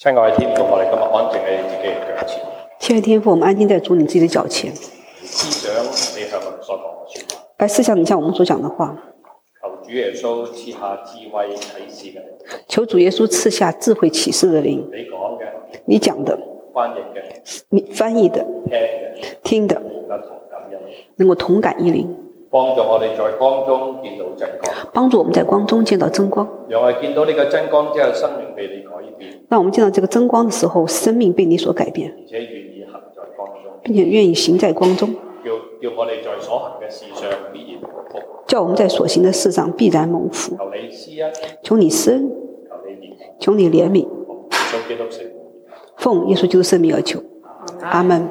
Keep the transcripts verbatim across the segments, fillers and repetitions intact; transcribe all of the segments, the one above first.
親愛的天父，我哋今日安靜喺自己嘅腳前。 亲爱的天父，我们安静在主你自己的脚前， 思想你向我們所講嘅説話。 来思想你向我们所講的話。 求主耶穌賜下智慧啟示嘅靈。 求主耶穌賜下智慧啟示的靈。 你講嘅， 你講的， 翻譯嘅， 你翻譯的， 聽嘅， 聽的， 能夠同感一靈， 能夠同感一靈， 幫助我哋在光中見到真光。 幫助我們在光中見到真光。 讓我哋見到呢個真光之後，生命被你改變， 讓我們見到這個真光的時候，生命被你所改變， 而且願意行在光中， 並且願意行在光中。 叫叫我哋在所行嘅事上必然蒙福。 叫我們在所行的事上必然蒙福。 求你施恩， 求你施恩， 求你憐憫， 求你憐憫。 奉基督聖名， 奉耶穌基督聖名而求。阿門。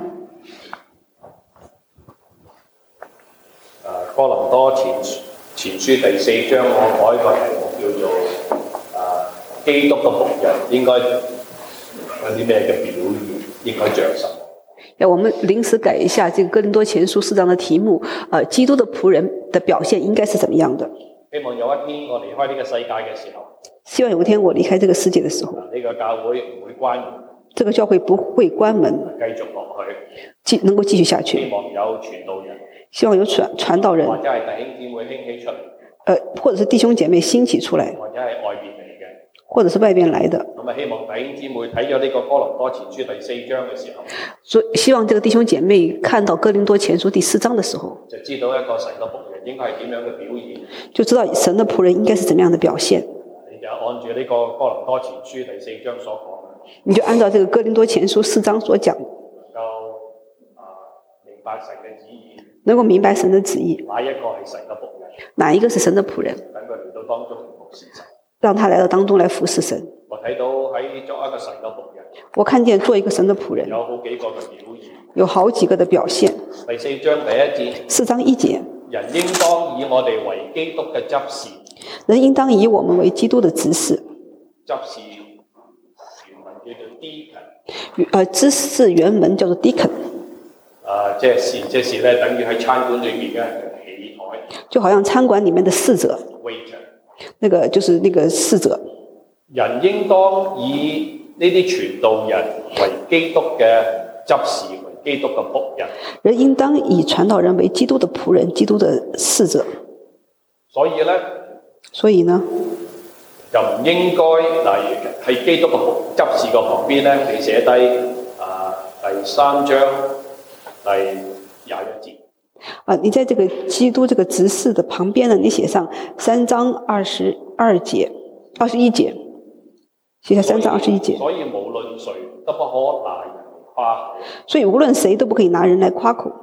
誒，哥林多前前書第四章，我改個題目叫做誒基督嘅僕人應該有啲咩嘅表現，應該像什麼？ 要我們臨時改一下這個哥林多前書四章的題目，呃，基督的僕人的表現應該是怎麼樣的？ 希望有一天我離開呢個世界嘅時候， 希望有一天我離開這個世界的時候， 呢個教會唔會關門， 這個教會不會關門， 繼續落去， 繼能夠繼續下去。 希望有傳道人， 希望有傳傳道人， 或者係弟兄姊妹興起出嚟， 呃，或者是弟兄姐妹興起出來， 或者係外邊嚟嘅， 或者是外邊來的。 咁啊，希望弟兄姊妹睇咗呢個哥林多前書第四章嘅時候， 所以希望這個弟兄姐妹看到哥林多前書第四章的時候， 就知道一個神嘅僕人應該係點樣嘅表現， 就知道神的僕人應該是怎麼樣的表現。 你就按住呢個哥林多前書第四章所講嘅， 你就按照這個哥林多前書四章所講， 能夠啊明白神嘅旨意， 能夠明白神的旨意， 哪一個係神嘅僕人， 哪一個是神的僕人， 等佢嚟到當中服侍神。 讓他來到當中來服侍神。 我睇到喺作一個神嘅僕人， 我看見做一個神的僕人， 有好幾個嘅表現。 有好幾個的表現。 第四章第一節， 四章一節， 人應當以我哋為基督嘅執事。 人應當以我們為基督的執事。 執事原文叫做 deacon， 呃，執事原文叫做 deacon。 啊，即係事，即係事咧，等於喺餐館裏邊嘅企台， 就好像餐館裡面的侍者， waiter。 那個就是那個侍者。 人應當以呢啲傳道人為基督嘅執事，為基督嘅僕人。 人應當以傳道人為基督的僕人，基督的侍者。 所以咧， 所以呢， 就唔應該嗱，喺基督嘅執事個旁邊咧，你寫低啊第三章第廿一節。 啊，你在這個基督這個執事的旁邊呢，你寫上三章二十二節、二十一節，寫下三章二十一節。 所以無論誰都不可拿人誇口。 所以無論誰都不可以拿人來誇口。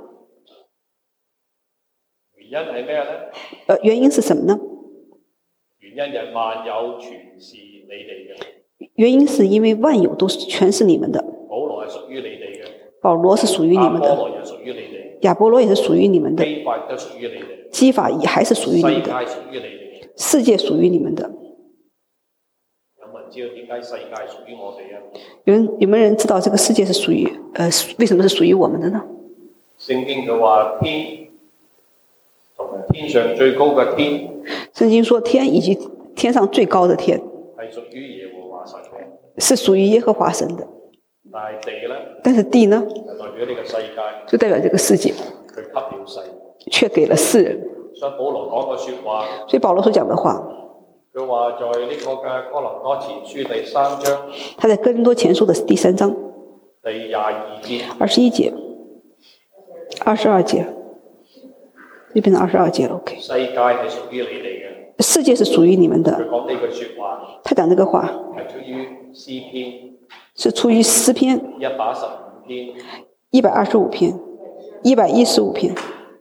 原因係咩咧？ 呃，原因是什麼呢？ 原因人萬有全是你哋嘅。 原因是因為萬有都是全是你們的。 保羅係屬於你哋嘅。 保羅是屬於你們的。 亞波羅也屬於你哋。 亞波羅也是屬於你們的。 基法都屬於你哋。 基法也還是屬於你們的。 世界屬於你哋。 世界屬於你們的。 有冇人知道點解世界屬於我哋啊？ 有人有沒有人知道這個世界是屬於呃為什麼是屬於我們的呢？ 聖經佢話天同埋天上最高嘅天。 聖經說天以及天上最高的天係屬於耶和華神嘅。 是屬於耶和華神的。 但係地咧？ 但是地呢？ 就代表呢個世界。 就代表這個世界。 佢給了世。 卻給了世人。 所以保羅講個說話。 所以保羅所講的話。 佢話在呢個嘅哥林多前書第三章。 他在哥林多前書的第三章。 第廿二節。 二十一節。二十二節。就變成二十二節了。OK。世界係屬於你哋嘅。世界是屬於你們的。佢講呢句說話。他講這個話。係出於詩篇。是出於詩篇。一百十五篇。一百二十五篇。一百一十五篇。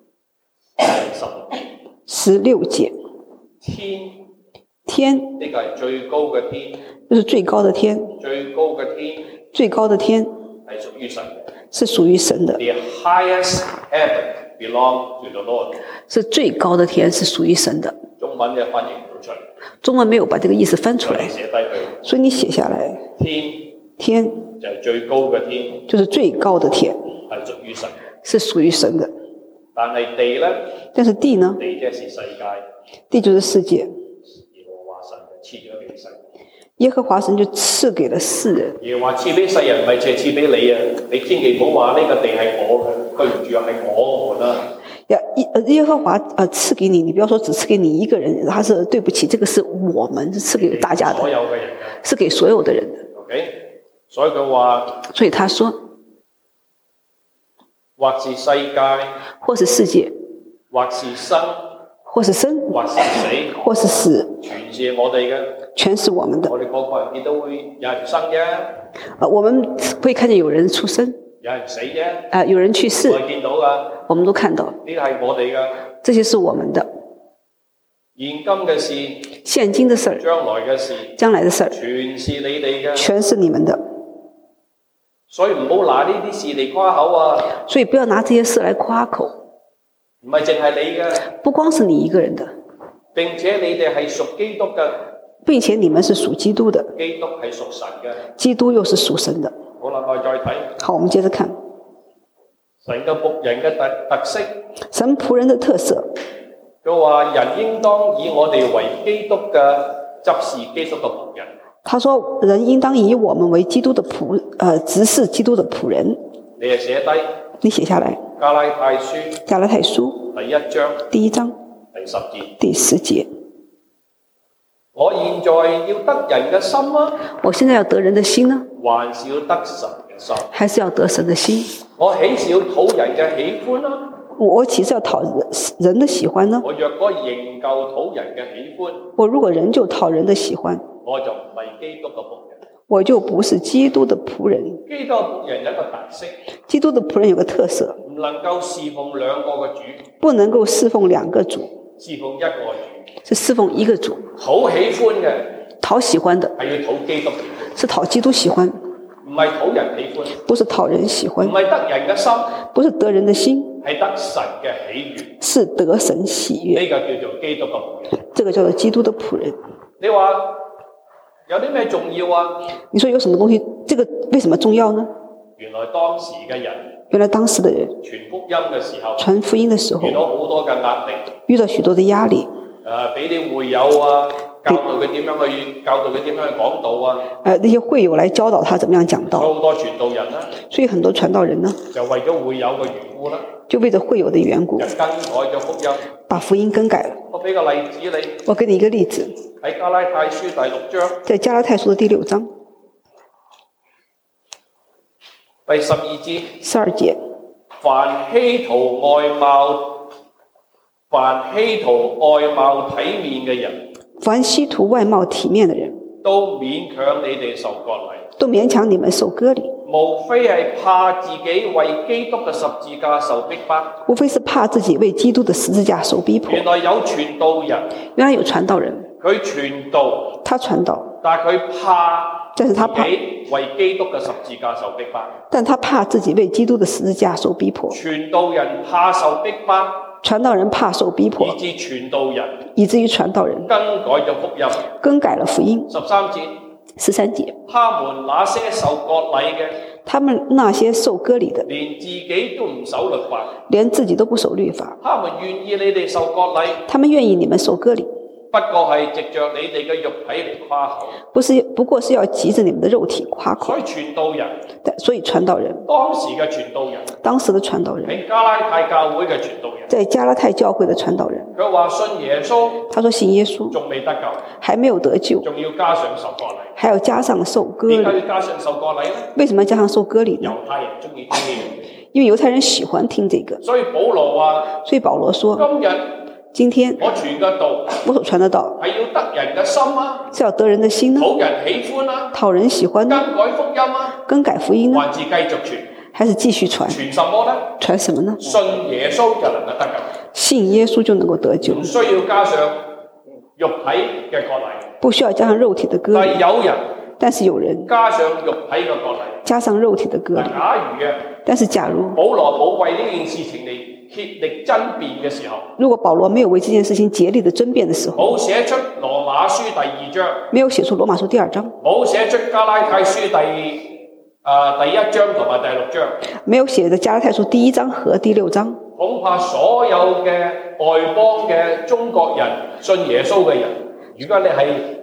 十六節。天。天。呢個係最高嘅天。就是最高的天。最高嘅天。最高的天。係屬於神嘅。是屬於神的。The highest heaven belong to the Lord。是最高的天，是屬於神的。中文嘅翻譯唔到出嚟。中文沒有把這個意思翻出來。寫低佢。所以你寫下來。天。天。就係最高嘅天。就是最高的天。係屬於神。是屬於神的。但係地呢？但是地呢？地即係世界。地就是世界。耶和華神就賜咗俾世。 耶和華神就賜給了世人。 耶和華賜俾世人，唔係淨係賜俾你啊！你千祈唔好話呢個地係我嘅，對唔住啊，係我們啊！ 耶耶和華呃賜給你，你不要說只賜給你一個人，他是對不起，這個是我們是賜給大家的， 所有嘅人是給所有的人的。 OK， 所以佢話， 所以他說， 或是世界， 或是世界， 或是生， 或是生， 或是死， 或是死， 全是我哋嘅， 全是我們的。 我哋個個人見到會有人生啫， 呃，我們會看見有人出生， 有人死啫， 呃，有人去世， 我哋見到噶， 我們都看到， 呢個係我哋噶， 這些是我們的。 現今嘅事， 現今的事， 將來嘅事， 將來的事， 全是你哋嘅， 全是你們的。 所以唔好拿呢啲事嚟誇口啊！ 所以不要拿這些事來誇口。 唔係淨係你嘅， 不光是你一個人的， 並且你哋係屬基督嘅， 並且你們是屬基督的， 基督係屬神嘅， 基督又是屬神的。 好啦，我哋再睇。 好，我們接着看神嘅僕人嘅特特色。 神僕人的特色。 佢話人應當以我哋為基督嘅執事基督嘅僕人。 他說人應當以我們為基督的僕，呃，執事基督的僕人。 你係寫低， 你寫下來。 加拉太書， 加拉太書第一章， 第一章第十節， 第十節。 我現在要得人嘅心啊！ 我現在要得人的心呢？ 還是要得神嘅心？ 還是要得神的心？ 我豈是要討人嘅喜歡啊？ 我豈是要討人的喜歡呢？ 我若果仍舊討人嘅喜歡， 我如果仍舊討人的喜歡， 我就唔係基督嘅僕人。 我就不是基督的僕人。 基督嘅僕人有一個特色， 基督的僕人有個特色， 唔能夠侍奉兩個嘅主， 不能夠侍奉兩個主， 侍奉一個主， 是侍奉一個主。 討喜歡嘅， 討喜歡的， 係要討基督喜歡， 是討基督喜歡， 唔係討人喜歡， 不是討人喜歡， 唔係得人嘅心， 不是得人的心， 係得神嘅喜悅， 是得神喜悅。 呢個叫做基督嘅僕人， 這個叫做基督的僕人。 你話有啲咩重要啊？ 你說有什麼東西？這個為什麼重要呢？ 原來當時嘅人， 原來當時的人傳福音嘅時候， 傳福音的時候遇到好多嘅壓力， 遇到許多的壓力。 誒，俾啲會友啊，教導佢點樣去教導佢點樣去講道啊。 誒，那些會友來教導他怎麼樣講道。 好多傳道人啦， 所以很多傳道人呢， 就為咗會友嘅緣故啦， 就為咗會友的緣故， 就更改咗福音， 把福音更改了。 我俾個例子你， 我給你一個例子， 喺加拉太書第六章， 在加拉太書的第六章第十二節， 十二節， 凡希圖外貌，凡希圖外貌體面嘅人， 凡希圖外貌體面的人， 都勉強你哋受割禮， 都勉強你們受割禮， 無非係怕自己為基督嘅十字架受逼迫， 無非是怕自己為基督的十字架受逼迫。 原來有傳道人， 原來有傳道人， 佢傳道， 他傳道， 但係佢怕。 但是他怕為基督嘅十字架受逼迫， 但他怕自己為基督的十字架受逼迫。 傳道人怕受逼迫， 傳道人怕受逼迫， 以致傳道人， 以至於傳道人更改咗福音， 更改了福音。 十三節， 十三節， 他們那些受割禮嘅， 他們那些受割禮的， 連自己都唔守律法， 連自己都不守律法， 他們願意你哋受割禮， 他們願意你們受割禮。 不過係藉着你哋嘅肉體嚟誇口， 不是，不過是要藉着你們的肉體誇口。 所以傳道人， 所以傳道人， 當時嘅傳道人， 當時的傳道人， 喺加拉太教會嘅傳道人， 在加拉太教會的傳道人， 佢話信耶穌， 他說信耶穌， 仲未得救， 還沒有得救， 仲要加上受割禮， 還要加上受割禮。 點解要加上受割禮呢？ 為什麼要加上受割禮呢？ 猶太人中意聽呢樣嘢， 因為猶太人喜歡聽這個。 所以保羅話， 所以保羅說， 今日。 今天我傳嘅道， 我所傳的道係要得人嘅心啊， 是要得人的心呢， 討人喜歡啊， 討人喜歡呢， 更改福音啊， 更改福音呢， 還是繼續傳， 還是繼續傳？ 傳什麼呢？ 傳什麼呢？ 信耶穌就能夠得救， 信耶穌就能夠得救， 唔需要加上肉體嘅割禮， 不需要加上肉體的割禮。 但係有人， 但是有人加上肉體嘅割禮， 加上肉體的割禮。 假如嘅， 但是假如保羅冇為呢件事情嚟竭力爭辯嘅時候， 如果保羅沒有為這件事情竭力的爭辯的時候， 冇寫出羅馬書第二章， 沒有寫出羅馬書第二章， 冇寫出加拉太書第啊、呃、第一章同埋第六章， 沒有寫的加拉太書第一章和第六章， 恐怕所有嘅外邦嘅中國人信耶穌嘅人，如果你係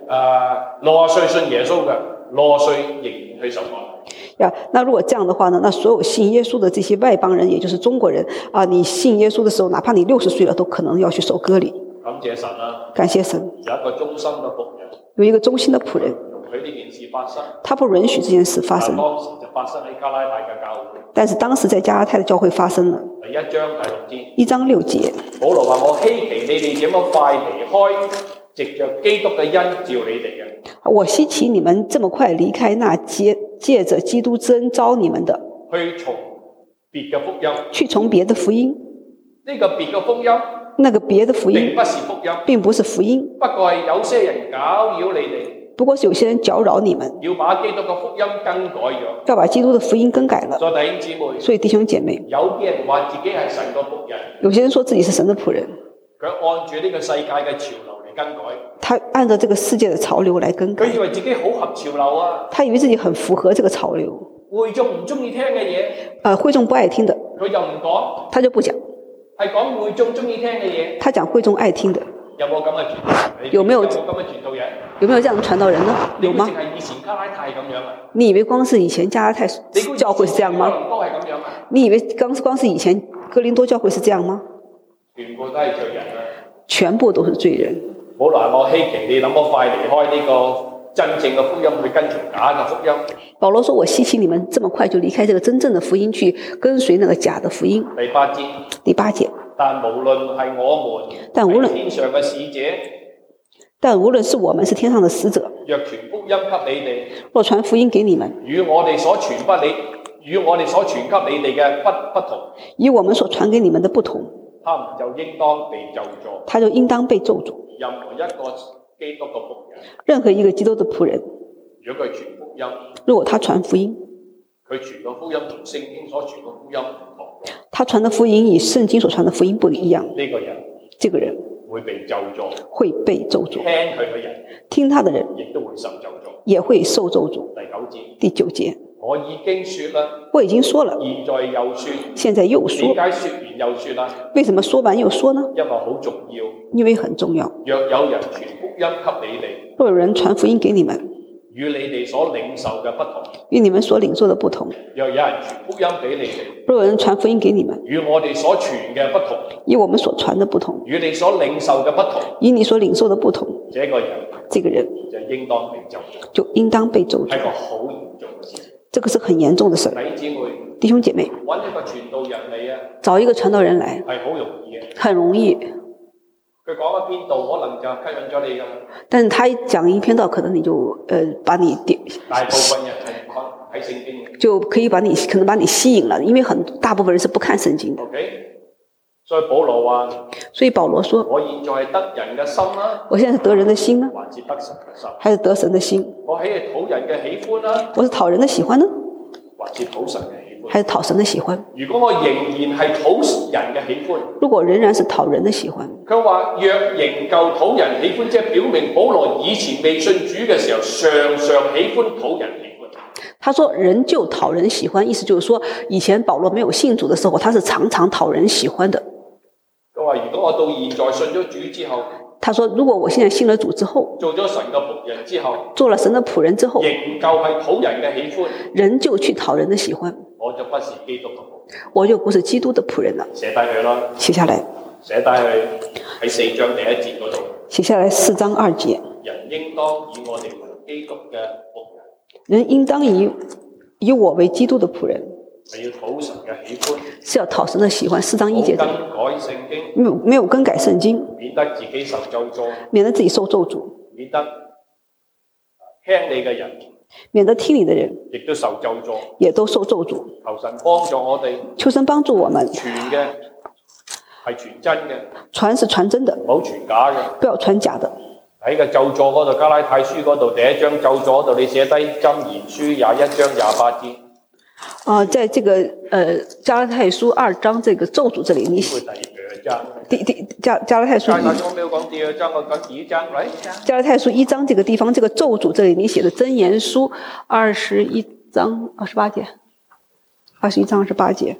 誒六十歲信耶穌嘅，六十歲仍然去受割禮。 呀，那如果這樣的話呢？那所有信耶穌的這些外邦人，也就是中國人啊，你信耶穌的時候，哪怕你六十歲了，都可能要去受割禮。 感謝神啊！ 感謝神， 有一個忠心嘅僕人， 有一個忠心的僕人， 容許呢件事發生。 他不允許這件事發生。 當時就發生喺加拉太嘅教會。 但是當時在加拉太的教會發生了。 第一章第六節。 一章六節。 保羅話：我稀奇你哋這麼快離開，藉着基督嘅恩召你哋嘅。 我稀奇你們這麼快離開那借借着基督之恩召你們的。去從別嘅福音。 去從別的福音。 呢個別嘅福音。 那個別的福音。 並不是福音。 並不是福音。 不過係有些人攪擾你哋。 不過是有些人攪擾你們。 要把基督嘅福音更改咗。 要把基督的福音更改了。 所以弟兄姊妹。 所以弟兄姐妹。 有啲人話自己係神嘅僕人。 有些人說自己是神的僕人。 佢按住呢個世界嘅潮流嚟更改。 他按照這個世界的潮流來更改。 佢以為自己好合潮流啊。 他以為自己很符合這個潮流。 會眾唔中意聽嘅嘢。 呃，會眾不愛聽的。 佢就唔講。 他就不講。 係講會眾中意聽嘅嘢。 他講會眾愛聽的。 有冇咁嘅傳道人？ 有沒有？ 有冇咁嘅傳道人？ 有沒有這樣的傳道人呢？有嗎？ 你淨係以前加拉太咁樣啊？ 你以為光是以前加拉太教會是這樣嗎？ 都係咁樣啊？ 你以為剛光是以前哥林多教會是這樣嗎？ 全部都係罪人啊！ 全部都是罪人。 保羅話：我稀奇你諗咁快離開呢個真正嘅福音去跟從假嘅福音。 保羅說：我稀奇你們這麼快就離開這個真正的福音去跟隨那個假的福音。 第八節。 第八節。 但無論係我們， 但無論天上嘅使者， 但無論是我們是天上的使者， 若傳福音給你哋， 若傳福音給你們， 與我哋所傳不你，與我哋所傳給你哋嘅不不同， 與我們所傳給你們的不同， 他們就應當被咒詛。 他就應當被咒詛。 任何一個基督嘅僕人， 任何一個基督的僕人， 如果佢傳福音， 如果他傳福音， 佢傳嘅福音同聖經所傳嘅福音唔同， 他傳的福音與聖經所傳的福音不一樣。 呢個人， 這個人會被咒詛， 會被咒詛。 聽佢嘅人， 聽他的人， 亦都會受咒詛， 也會受咒詛。 第九節， 第九節， 我已經說啦， 我已經說了， 現在又說， 現在又說， 點解說完又說啦？ 為什麼說完又說呢？ 因為好重要， 因為很重要。 若有人傳福音給你哋， 若有人傳福音給你們， 與你哋所領受嘅不同， 與你們所領受的不同。 若有人傳福音俾你哋， 若有人傳福音給你們， 與我哋所傳嘅不同， 與我們所傳的不同， 與你所領受嘅不同， 與你所領受的不同， 這個人， 這個人就應當被咒詛， 就應當被咒詛。 係個好嚴重嘅事情。 這個是很嚴重的事。 弟兄姊妹， 弟兄姐妹， 揾一個傳道人嚟啊， 找一個傳道人來係好容易嘅， 很容易。 佢講一篇道，可能就吸引咗你噶。 但是他講一篇道，可能你就呃把你點， 大部分人係睇聖經， 就可以把你可能把你吸引了，因為很大部分人是不看聖經的。 OK，所以保羅話， 所以保羅說， 我現在係得人嘅心啦， 我現在是得人的心呢， 還是得神嘅心？ 還是得神的心？ 我係討人嘅喜歡啦， 我是討人的喜歡呢， 還是討神嘅喜歡？ 還是討神的喜歡？ 如果我仍然係討人嘅喜歡， 如果仍然是討人的喜歡， 佢話若仍舊討人喜歡，即係表明保羅以前未信主嘅時候，常常喜歡討人喜歡。 他說仍舊討人喜歡，意思就是說，以前保羅沒有信主的時候，他是常常討人喜歡的。 佢話如果我到現在信咗主之後， 他說如果我現在信了主之後， 做咗神嘅僕人之後， 做了神的僕人之後， 仍舊係討人嘅喜歡， 仍舊去討人的喜歡， 我就不是基督嘅僕人， 我就不是基督的僕人了。 寫低佢啦， 寫下來， 寫低佢喺四章第一節嗰度， 寫下來四章二節， 人應當以我哋為基督嘅僕人， 人應當以以我為基督的僕人， 係要討神嘅喜歡， 是要討神的喜歡。四章一節， 更改聖經， 沒有沒有更改聖經， 免得自己受咒詛， 免得自己受咒詛， 免得聽你嘅人， 免得聽你的人亦都受咒詛， 也都受咒詛。 求神幫助我哋， 求神幫助我們， 傳嘅係傳真嘅， 傳是傳真的， 唔好傳假嘅。 不要傳假的。 喺個咒詛嗰度，加拉太書嗰度第一章咒詛嗰度，你寫低箴言書廿一章廿八節。 啊、呃，在這個呃加拉太書二章這個咒詛這裡，你會第二章。 第第加加拉太書。 加拉太書我沒有講第二章，我講第一章，來。 加拉太書一章這個地方，這個咒詛這裡你寫的箴言書二十一章二十八節，二十一章二十八節。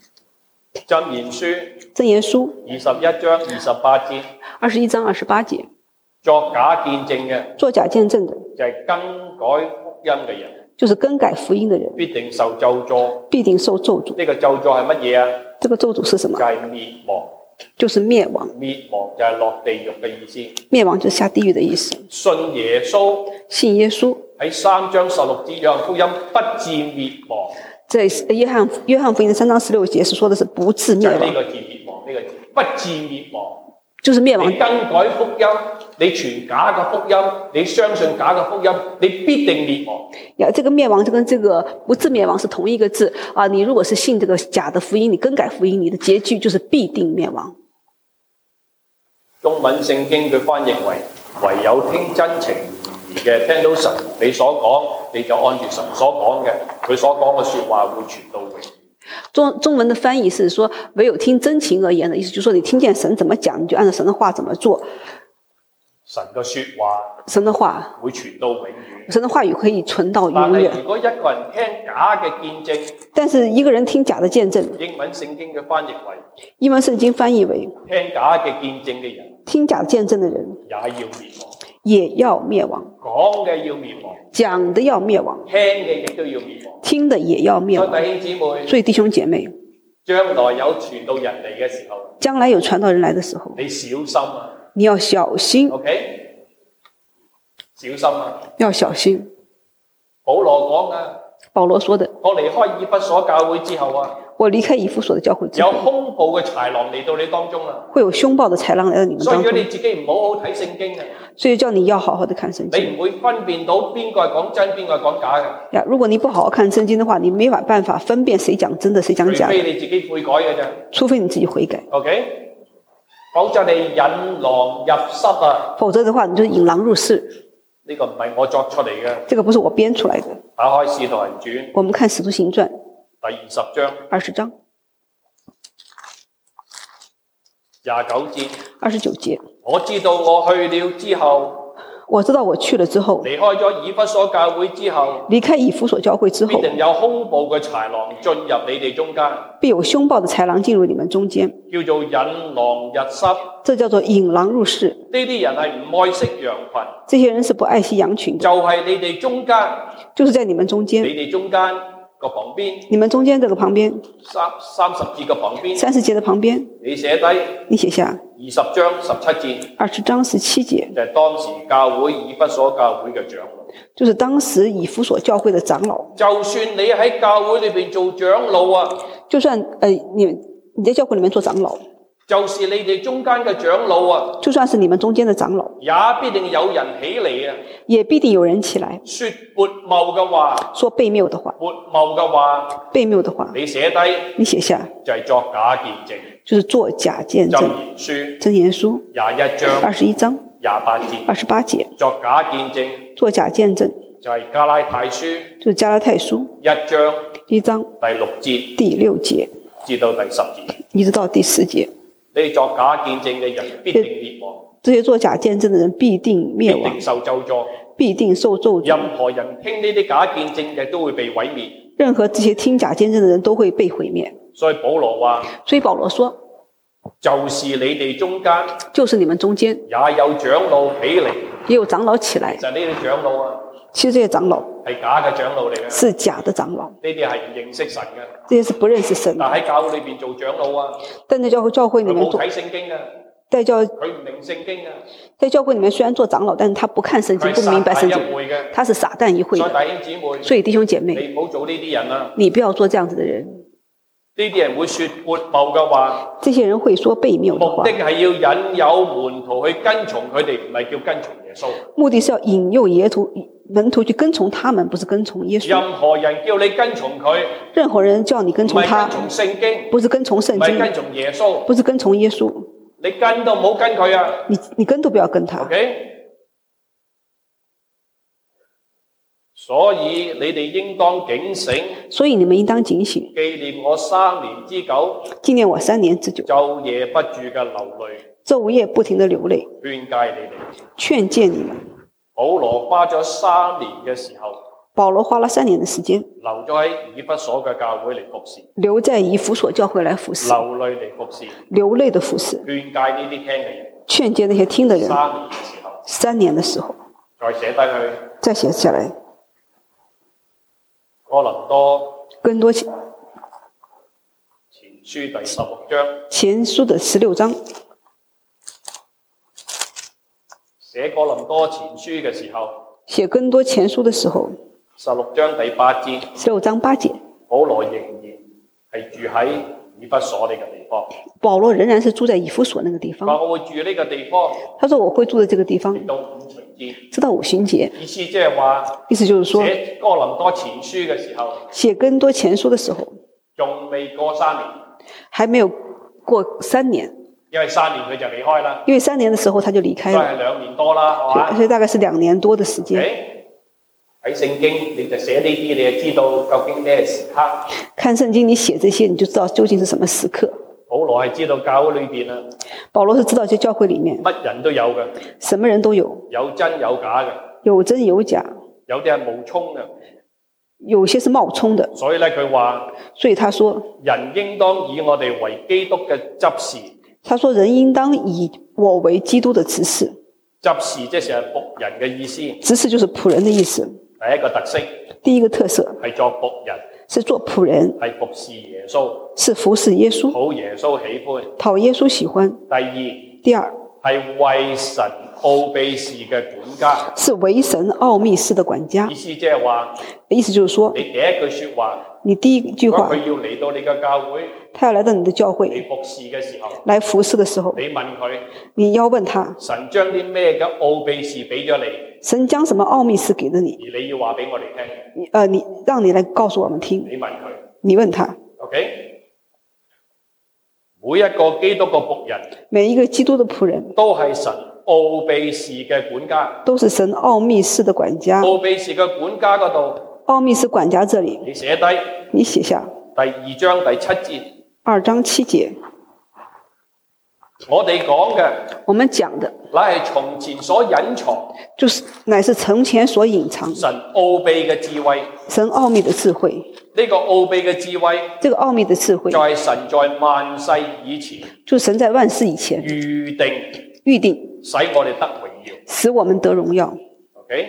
箴言書。 箴言書。 二十一章二十八節。 二十一章二十八節。 作假見證嘅， 做假見證的， 就係更改福音嘅人， 就是更改福音的人， 必定受咒詛， 必定受咒詛。 呢個咒詛係乜嘢啊？ 這個咒詛是什麼？ 就係滅亡， 就是滅亡。 滅亡就係落地獄嘅意思。 滅亡就是下地獄的意思。 信耶穌， 信耶穌喺三章十六節約翰福音不至滅亡。 在約翰約翰福音的三章十六節是說的是不至滅亡。 就係呢個字滅亡，呢個字不至滅亡。 就是滅亡。 你更改福音，你傳假嘅福音，你相信假嘅福音，你必定滅亡。 呀，這個滅亡就跟這個不至滅亡是同一個字啊！你如果是信這個假的福音，你更改福音，你的結局就是必定滅亡。 中文聖經佢翻譯為唯有聽真情意嘅，聽到神你所講，你就按住神所講嘅，佢所講嘅說話會傳到永遠。 中中文的翻譯是說，唯有聽真情而言的意思，就是說你聽見神怎麼講，你就按照神的話怎麼做。 神嘅說話， 神的話會傳到永遠。 神的話語可以傳到永遠。 但係如果一個人聽假嘅見證， 但是一個人聽假的見證， 英文聖經嘅翻譯為英文聖經翻譯為聽假嘅見證嘅人， 聽假見證的人也要滅亡， 也要滅亡。 講嘅要滅亡， 講的要滅亡， 聽嘅亦都要滅亡， 聽的也要滅亡。 所以弟兄姊妹， 所以弟兄姐妹， 將來有傳道人嚟嘅時候， 將來有傳道人來的時候， 你小心啊！ 你要小心 ，OK， 小心啊！ 要小心。 保羅講啊， 保羅說的， 我離開以弗所教會之後啊， 我離開以弗所的教會之後， 有兇暴嘅豺狼嚟到你當中啊， 會有兇暴的豺狼來到你們當中。 所以你自己唔好好睇聖經啊， 所以叫你要好好的看聖經。 你唔會分辨到邊個係講真，邊個係講假嘅。 呀，如果你不好好看聖經的話，你沒法辦法分辨誰講真的，誰講假的。 除非你自己悔改嘅啫。 除非你自己悔改。 OK， 否則你引狼入室啊。 否則的話，你就引狼入室。 呢個唔係我作出嚟嘅。 這個不是我編出來的。 打開《使徒行傳》。 我們看《使徒行傳》 第二十章。 二十章。 廿九節。 二十九節。 我知道我去了之後。 我知道我去了之後， 離開咗以弗所教會之後， 離開以弗所教會之後， 必定有兇暴嘅豺狼進入你哋中間， 必有兇暴的豺狼進入你們中間， 叫做引狼入室， 這叫做引狼入室。 呢啲人係唔愛惜羊群， 這些人是不愛惜羊群的， 就係你哋中間， 就是在你們中間， 你哋中間個旁邊， 你們中間這個旁邊， 三三十節嘅旁邊， 三十節的旁邊， 你寫低， 你寫下二十章十七節， 二十章十七節， 就係當時教會以弗所教會嘅長老， 就是當時以弗所教會的長老。 就算你喺教會裏邊做長老啊， 就算呃你你在教會裏面做長老， 就是你哋中間嘅長老啊， 就算是你們中間的長老， 也必定有人起嚟啊， 也必定有人起來說悖謬嘅話， 說悖謬的話， 悖謬嘅話， 悖謬的話， 你寫低， 你寫下， 就係作假見證， 就是作假見證。 箴言書， 箴言書廿一章， 二十一章， 廿八節， 二十八節， 作假見證， 作假見證， 就係加拉太書， 就是加拉太書一章， 一章第六節， 第六節至到第十節， 一直到第十節。 你作假見證嘅人必定滅亡， 這些作假見證的人必定滅亡， 必定受咒詛， 必定受咒詛。 任何人聽呢啲假見證嘅都會被毀滅。 任何這些聽假見證的人都會被毀滅。 所以保羅話， 所以保羅說， 就是你哋中間， 就是你們中間也有長老起嚟， 也有長老起來。 就係呢啲長老啊， 其實這些長老係假嘅長老嚟嘅， 是假的長老， 呢啲係唔認識神嘅。 這些是不認識神的。 但喺教會裏邊做長老啊， 但在教會教會裏佢冇面做， 睇聖經啊， 在教佢唔明聖經啊， 在教會裏面雖然做長老，但是他不看聖經，不明白聖經，他是撒旦一會的。 所以弟兄姊妹， 所以弟兄姐妹， 你唔好做呢啲人啊， 你不要做這樣子的人。 呢啲人會說悖謬嘅話， 這些人會說悖謬的話， 目的係要引誘門徒去跟從佢哋，唔係叫跟從耶穌。 目的是要引誘耶徒門徒去跟從他們，不是跟從耶穌。 任何人叫你跟從佢， 任何人叫你跟從他， 唔係跟從聖經， 不是跟從聖經， 唔係跟從耶穌， 不是跟從耶穌。 你跟都唔好跟佢啊！ 你你跟都不要跟他。 OK。所以你哋應當警醒， 所以你們應當警醒， 紀念我三年之久， 紀念我三年之久， 晝夜不住嘅流淚， 晝夜不停的流淚， 勸誡你哋， 勸誡你們。 保羅花咗三年嘅時候， 保羅花了三年的時間， 留咗喺以弗所嘅教會嚟服侍， 留在以弗所教會來服侍， 流淚嚟服侍， 流淚的服侍， 勸誡呢啲聽嘅人， 勸誡那些聽的人。 三年嘅時候， 三年的時候， 再寫低佢。 再寫下來。 哥林多更多前書第十六章。 前書的十六章。 寫哥林多前書嘅時候。 寫更多前書的時候。 十六章第八節。 十六章八節。保羅仍然係住喺以弗所呢個地方。 保羅仍然是住在以弗所那個地方。 我會住呢個地方。 他說我會住在這個地方。 到五旬節。 直到五旬節。 意思即係話。 意思就是說。 寫哥林多前書嘅時候。 寫更多前書的時候。 仲未過三年。 還沒有過三年。 因為三年佢就離開啦。 因為三年的時候他就離開了。 所以係兩年多啦，係嘛？ 所以大概是兩年多的時間。 喺聖經你就寫呢啲，你就知道究竟咩時刻。 看聖經你寫這些，你就知道究竟是什麼時刻。 保羅係知道教會裏邊啊。 保羅是知道這教會裏面乜人都有嘅。 什麼人都有。 有真有假嘅。 有真有假。 有啲係冒充嘅。 有些是冒充的。 所以咧，佢話。 所以他說。 人應當以我哋為基督嘅執事。 他說人應當以我為基督的執事。 執事即係僕人嘅意思。 執事就是僕人的意思。 第一個特色。 第一個特色。 係做僕人。 是做僕人。 係服侍耶穌。 是服侍耶穌。 討耶穌喜歡。 討耶穌喜歡。 第二。 第二。 係為神奧秘事嘅管家。 是為神奧秘事的管家。意思即係話。 意思就是說。 你第一句說話。 你第一句話。 佢要嚟到你嘅教會。 他要來到你的教會。 你服侍嘅時候。 來服侍的時候。 你問佢。 你要問他。 神將啲咩嘅奧秘事俾咗你？ 神將什麼奧秘事給了你？ 而你要話俾我哋聽。 誒、呃，你讓你來告訴我們聽。 你問佢。 你問他。 OK。每一個基督嘅僕人。 每一個基督的僕人。 都係神奧秘事嘅管家。 都是神奧秘事的管家。 奧秘事嘅管家嗰度。 奧秘事管家這裡。 你寫低。 你寫下。 第二章第七節。 二章七節。 我哋講嘅。 我們講的。 乃係從前所隱藏。 就是乃是從前所隱藏。 神奧秘嘅智慧。 神奧秘的智慧。 呢個奧秘嘅智慧。 這個奧秘的智慧。 就係神在萬世以前。 就是神在萬世以前。 預定。 預定。 使我哋得榮耀。 使我們得榮耀。 OK。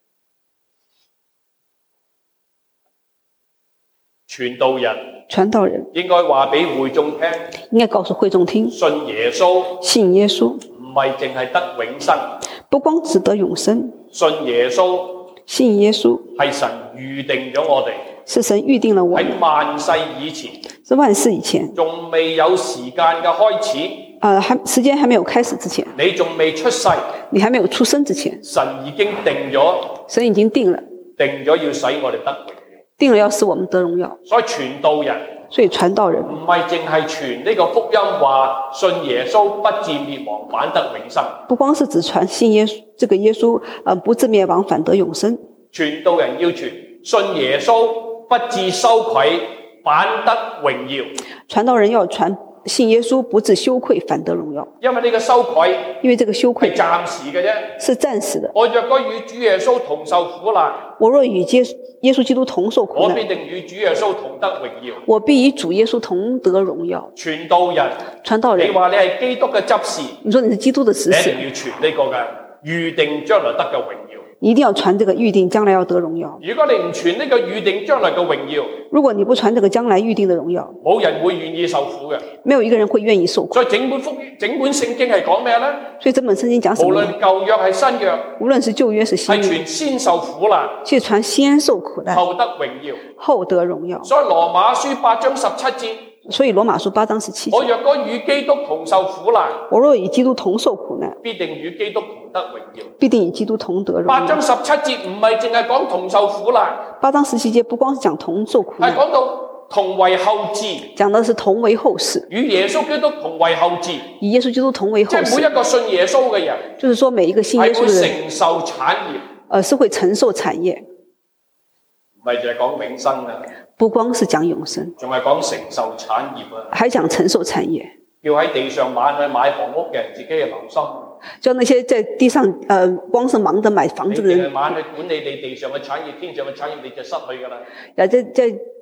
傳道人。 傳道人。 應該話俾會眾聽。 應該告訴會眾聽。 信耶穌。 信耶穌。 唔係淨係得永生。 不光只得永生。 信耶穌。 信耶穌。 係神預定咗我哋。 是神預定了我們。 喺萬世以前。 是萬世以前。 仲未有時間嘅開始。 呃，還時間還沒有開始之前。 你仲未出世。 你還沒有出生之前。 神已經定咗。 神已經定了。 定咗要使我哋得榮耀。 定了要使我們得榮耀。 所以傳道人。 所以傳道人。 唔係淨係傳呢個福音話信耶穌不至滅亡反得永生。 不光是只傳信耶穌，這個耶穌，呃，不至滅亡反得永生。 傳道人要傳信耶穌不至羞愧反得榮耀。傳道人要傳信耶穌不至羞愧反得榮耀。 因為呢個羞愧， 因為這個羞愧係暫時嘅啫， 是暫時的。 我若果與主耶穌同受苦難， 我若與耶耶穌基督同受苦難， 我必定與主耶穌同得榮耀。 我必與主耶穌同得榮耀。 傳道人， 傳道人， 你話你係基督嘅執事， 你說你是基督的執事， 你一定要傳呢個嘅預定將來得嘅榮耀。 你一定要傳這個預定將來要得榮耀。 如果你唔傳呢個預定將來嘅榮耀， 如果你不傳這個將來預定的榮耀， 冇人會願意受苦嘅。 沒有一個人會願意受苦。 所以整本福整本聖經係講咩咧？ 所以整本聖經講什麼？ 無論舊約係新約， 無論是舊約是新約， 係傳先受苦難， 係傳先受苦難， 後得榮耀， 後得榮耀。 所以羅馬書八章十七節。 所以羅馬書八章十七節， 我若果與基督同受苦難， 我若與基督同受苦難， 必定與基督同得榮耀， 必定與基督同得榮耀。 八章十七節唔係淨係講同受苦難， 八章十七節不光是講同受苦難， 係講到同為後嗣， 講的是同為後嗣， 與耶穌基督同為後嗣， 與耶穌基督同為後嗣。 即係每一個信耶穌嘅人， 就是說每一個信耶穌嘅人係會承受產業， 呃，是會承受產業， 唔係淨係講永生啊。 不光是講永生， 仲係講承受產業啊！ 還講承受產業。 要喺地上買去買房屋嘅人，自己要留心。 叫那些在地上，呃，光是忙着買房子嘅人， 你買去管理你地上嘅產業，天上嘅產業你就失去噶啦。 啊，在在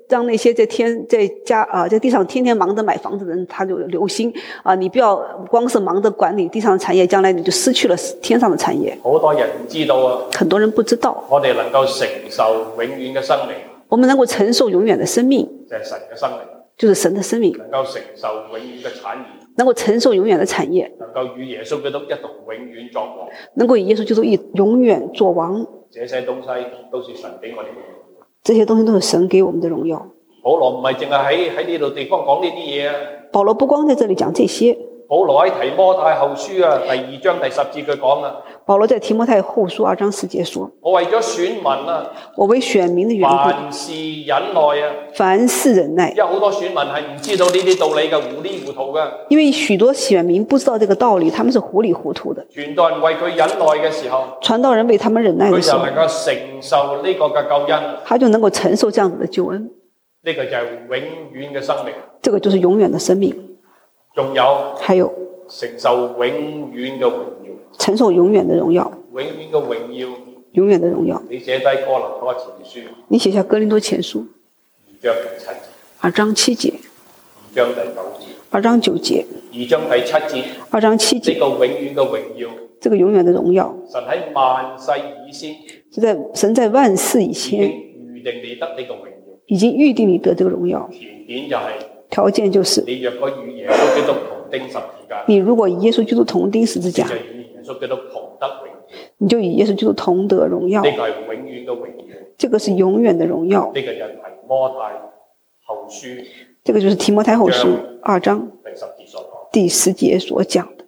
讓那些在天在家啊在地上天天忙着買房子的人，他就留心啊，你不要光是忙着管理地上的產業，將來你就失去了天上的產業。 好多人唔知道啊， 很多人不知道， 我哋能夠承受永遠嘅生命， 我們能夠承受永遠的生命， 就係神嘅生命， 就是神的生命， 能夠承受永遠嘅產業， 能夠承受永遠的產業， 能夠與耶穌基督一同永遠作王， 能夠與耶穌基督一永遠作王。 這些東西都是神俾我哋嘅榮耀， 這些東西都是神給我們的榮耀。 保羅唔係淨係喺喺呢度地方講呢啲嘢啊。 保羅不光在這裡講這些， 保羅喺提摩太後書啊第二章第十節佢講啊， 保羅在提摩太後書二章十節說： 我為咗選民啊， 我為選民的緣故， 凡事忍耐啊， 凡事忍耐。 因為好多選民係唔知道呢啲道理嘅，糊裡糊塗嘅。 因為許多選民不知道這個道理，他們是糊裡糊塗的。 傳道人為佢忍耐嘅時候， 傳道人為他們忍耐的時候， 佢就能夠承受呢個嘅救恩， 他就能夠承受這樣子的救恩。 呢個就係永遠嘅生命， 這個就是永遠的生命。 仲有， 還有承受永遠嘅榮耀， 承受永遠的榮耀， 永遠嘅榮耀， 永遠的榮耀。 你寫低哥林多前書， 你寫下哥林多前書二章第七節， 二章七節， 二章第九節， 二章九節， 二章第七節， 二章七節， 呢個永遠嘅榮耀， 這個永遠的榮耀， 神喺萬世以先， 是在神在萬世以前已經預定你得呢個榮耀， 已經預定你得這個榮耀。 條件就係、是、 條件就是你若果與耶穌基督同釘十字架， 你如果與耶穌基督同釘十字架， 就與耶穌基督同得榮耀， 你就與耶穌基督同得榮耀。 呢個係永遠嘅榮耀， 這個是永遠的榮耀。 呢個就係提摩太後書， 這個就是提摩太後書二章第十節所講， 第十節所講的。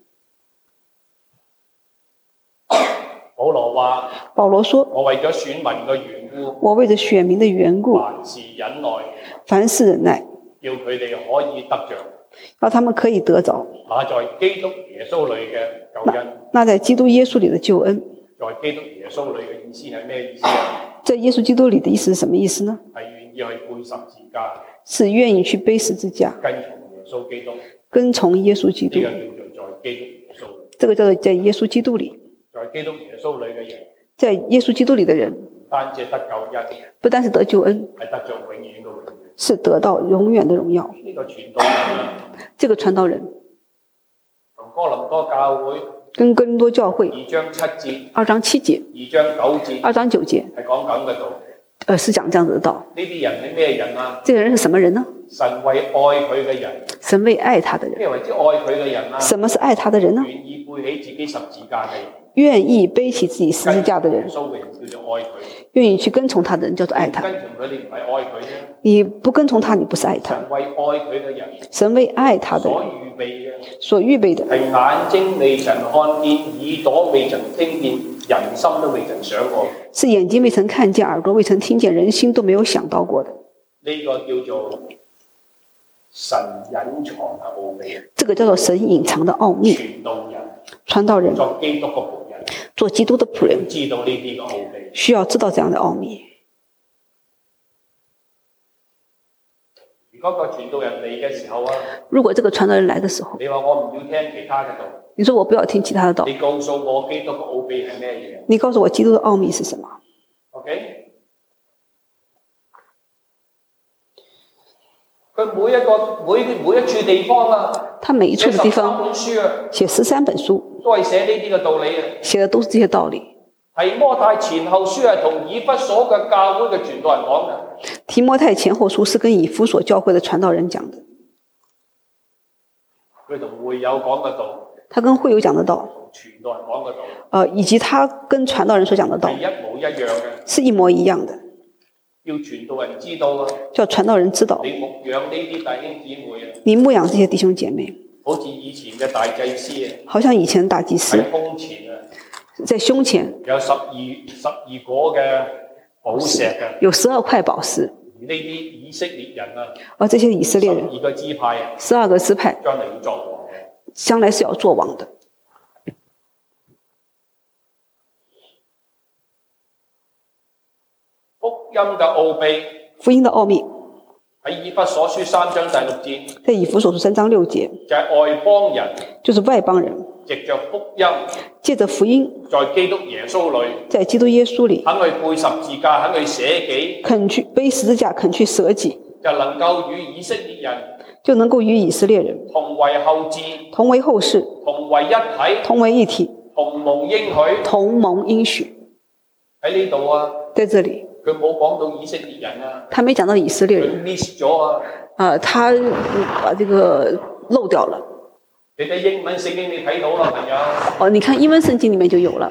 保羅話： 保羅說， 我為咗選民嘅緣故， 我為咗選民的緣故， 凡事忍耐， 凡事忍耐， 叫佢哋可以得着， 讓他們可以得着那在基督耶穌裏嘅救恩。 那在基督耶穌裏的救恩， 在基督耶穌裏嘅意思係咩意思啊？ 在耶穌基督裏的意思是什麼意思呢？ 係願意去背十字架， 是願意去背十字架， 跟從耶穌基督， 跟從耶穌基督。 呢個叫做在基督耶穌裏。 這個叫做在耶穌基督裏。 在基督耶穌裏嘅人， 在耶穌基督裏的人， 單止得救恩， 不單是得救恩， 係得着永遠嘅榮耀， 是得到永遠的榮耀。 呢個傳道人， 這個傳道人同哥林多教會跟哥林多教會二章七節， 二章七節， 二章九節， 二章九節係講緊嘅道。 呃，是講這樣子的道。 呢啲人係咩人啊？ 這個人是什麼人呢？ 神為愛佢嘅人， 神為愛他的人。 咩為之愛佢嘅人啊？ 什麼是愛他的人呢？ 願意背起自己十字架嘅人， 願意背起自己十字架的人， 耶穌嘅人叫做愛佢。 願意去跟從他的人叫做愛他。 跟從佢哋唔係愛佢啫。 你不跟從他，你不是愛他。 神為愛佢嘅人， 神為愛他的人所預備嘅， 所預備的係眼睛未曾看見，耳朵未曾聽見，人心都未曾想過。 是眼睛未曾看見，耳朵未曾聽見，人心都沒有想到過的。 呢個叫做神隱藏嘅奧秘。 這個叫做神隱藏的奧秘。 傳道人， 傳道人， 作基督嘅僕人， 做基督的僕人， 知道呢啲嘅奧秘， 需要知道這樣的奧秘。 如果個傳道人嚟嘅時候啊， 如果這個傳道人來的時候， 你話我唔要聽其他嘅道， 你說我不要聽其他的道， 你告訴我基督嘅奧秘係咩嘢？ 你告訴我基督的奧秘是什麼 ？OK，佢每一個每每一處地方啊， 他每一處的地方本書啊， 寫十三本書， 都係寫呢啲嘅道理啊， 寫的都是這些道理。 提摩太前後書係同以弗所嘅教會嘅傳道人講嘅。 提摩太前後書是跟以弗所教會的傳道人講的。 佢同會友講嘅道， 他跟會友講的道， 同傳道人講嘅道， 呃，以及他跟傳道人所講的道， 係一模一樣嘅， 是一模一樣的。 要傳道人知道啊， 叫傳道人知道。 你牧養呢啲弟兄姊妹啊， 你牧養這些弟兄姐妹， 好似以前嘅大祭司啊， 好像以前的大祭司喺胸前啊， 在胸前有十二十二果嘅寶石嘅， 有十二塊寶石。 而呢啲以色列人啊， 而這些以色列人， 十二個支派啊， 十二個支派， 將來要作王嘅， 將來是要做王的。 福音嘅奧秘， 福音的奧秘喺以弗所書三章第六節， 在以弗所書三章六節， 就係外邦人， 就是外邦人， 藉着福音， 借着福音， 在基督耶穌裏， 在基督耶穌裏， 肯去背十字架，肯去捨己， 肯去背十字架，肯去捨己， 就能夠與以色列人就能夠與以色列人同為後嗣， 同為後世， 同為一體， 同為一體， 同蒙應許， 同蒙應許。 喺呢度啊， 在這裡， 佢冇講到以色列人啊， 他沒講到以色列人， 佢 miss 咗啊， 啊，他把這個漏掉了。 你睇英文聖經你睇到啦，朋友。 哦，你看英文聖經裡面就有了。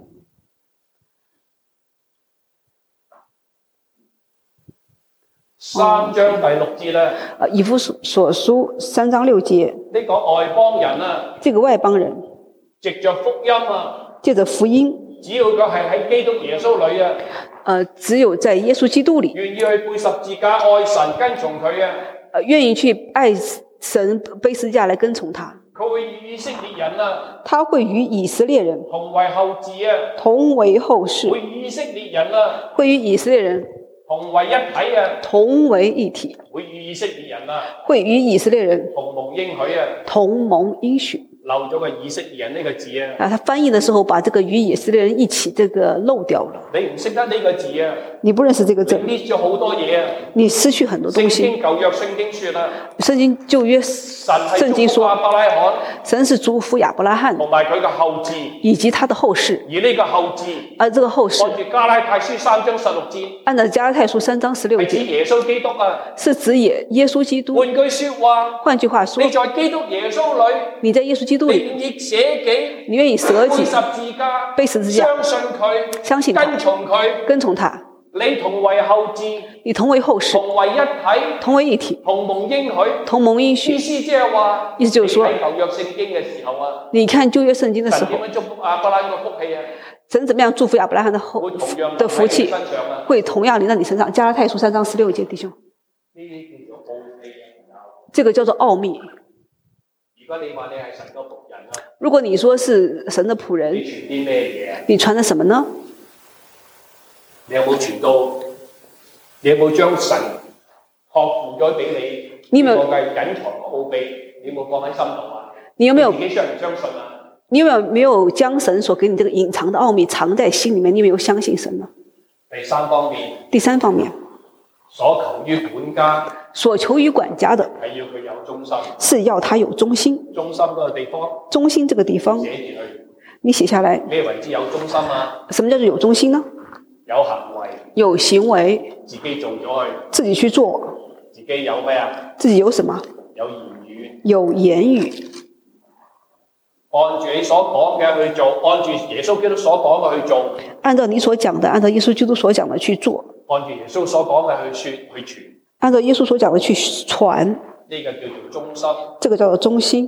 三章第六節咧， 啊，以弗所書三章六節， 呢個外邦人啊， 這個外邦人藉着福音啊， 借着福音， 只要佢係喺基督耶穌裏啊， 呃，只有在耶穌基督裡， 願意去背十字架愛神跟從佢啊， 呃，願意去愛神背十字架來跟從他， 佢會與以色列人啊， 他會與以色列人同為後嗣啊， 同為後世， 會與以色列人啊， 會與以色列人同為一體啊， 同為一體， 會與以色列人啊， 會與以色列人同蒙應許啊， 同蒙應許。 漏咗個以色列人呢個字啊， 啊，他翻譯的時候把這個與以色列人一起這個漏掉了。 你唔識得呢個字啊， 你不認識這個字， 你 miss 咗好多嘢啊， 你失去很多東聖西。 經舊約聖經說啦， 聖經舊約神聖經說， 亞伯拉罕， 神是祝福亞伯拉罕同埋佢嘅後嗣， 以及他的後世。 而呢個後嗣， 而這個後世按住加拉太書三章十六節， 按照加拉太書三章十六係指節， 耶穌基督啊。 是指耶耶穌基督。 換句說話， 換句話說你，在基督耶穌裏， 你在耶穌基督你裡， 願意捨己， 你願意捨己背十字架， 背十字架相信佢， 相信他跟從佢， 跟從他， 你同為後嗣， 你同為後世， 同為一體， 同為一體， 同蒙應許。 同蒙應許。 意思即係話， 意思就是說你睇舊約聖經嘅時候啊， 你看舊約聖經的時候神點，樣祝福亞伯拉罕個福氣啊？ 神怎麼樣祝福亞伯拉罕的後會同樣的福氣臨喺你身上啊？ 會同樣臨到你身上。加拉太書三章十六節，弟兄， 呢啲叫做奧秘啊！ 這個叫做奧秘。 如果你話你係神個僕人啊， 如果你說是神的僕人你，傳啲咩嘢啊？ 你傳的什麼呢？ 你有冇傳到？你有冇將神託付咗俾你？ 你有冇呢個嘅隱藏嘅奧秘？你有冇放喺心度啊？ 你有沒有你自己相唔相信啊？ 你有沒有沒有將神所給你這個隱藏的奧秘藏在心裡面？你有沒有相信神呢？ 第三方面， 第三方面， 所求於管家所求於管家的係要佢有忠心， 是要他有忠心。 忠心嗰個地方忠心這個地方， 寫住去。 你寫下來， 咩為之有忠心啊？ 什麼叫做有忠心呢？ 有行為， 有行為， 自己做咗去， 自己去做， 自己有咩啊？ 自己有什麼？ 有言語， 有言語， 按住你所講嘅去做，按住耶穌基督所講嘅去做， 按照你所講的，按照耶穌基督所講的去做， 按住耶穌所講嘅去說去傳， 按照耶穌所講的去傳， 呢個叫做忠心。 這個叫做忠心。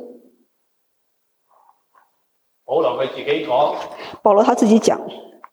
保羅佢自己講保羅他自己講，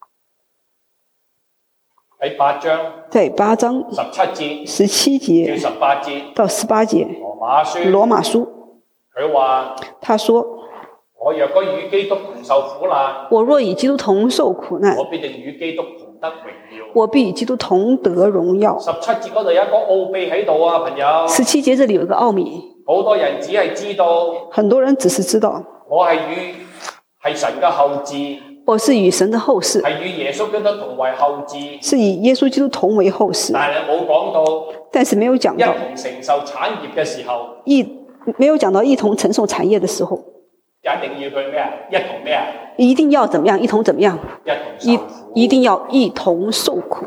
喺八章在八章十七節十七節至十八節到十八節， 羅馬書， 羅馬書， 佢話他說： 我若果與基督同受苦難， 我若與基督同受苦難， 我必定與基督同得榮耀。 我必與基督同得榮耀。 十七節嗰度有一個奧秘喺度啊，朋友。 十七節這裡有一個奧秘， 好多人只係知道很多人只是知道我係與係神嘅後嗣， 我是與神的後世， 係與耶穌基督同為後嗣， 是以耶穌基督同為後世， 但係冇講到但是沒有講一到同承受產業嘅時候， 一沒有講到一同承受產業的時候， 一定要佢咩啊？一同咩啊？ 一定要怎麼樣？一同怎麼樣？ 一同受一苦。 一定要一同受苦。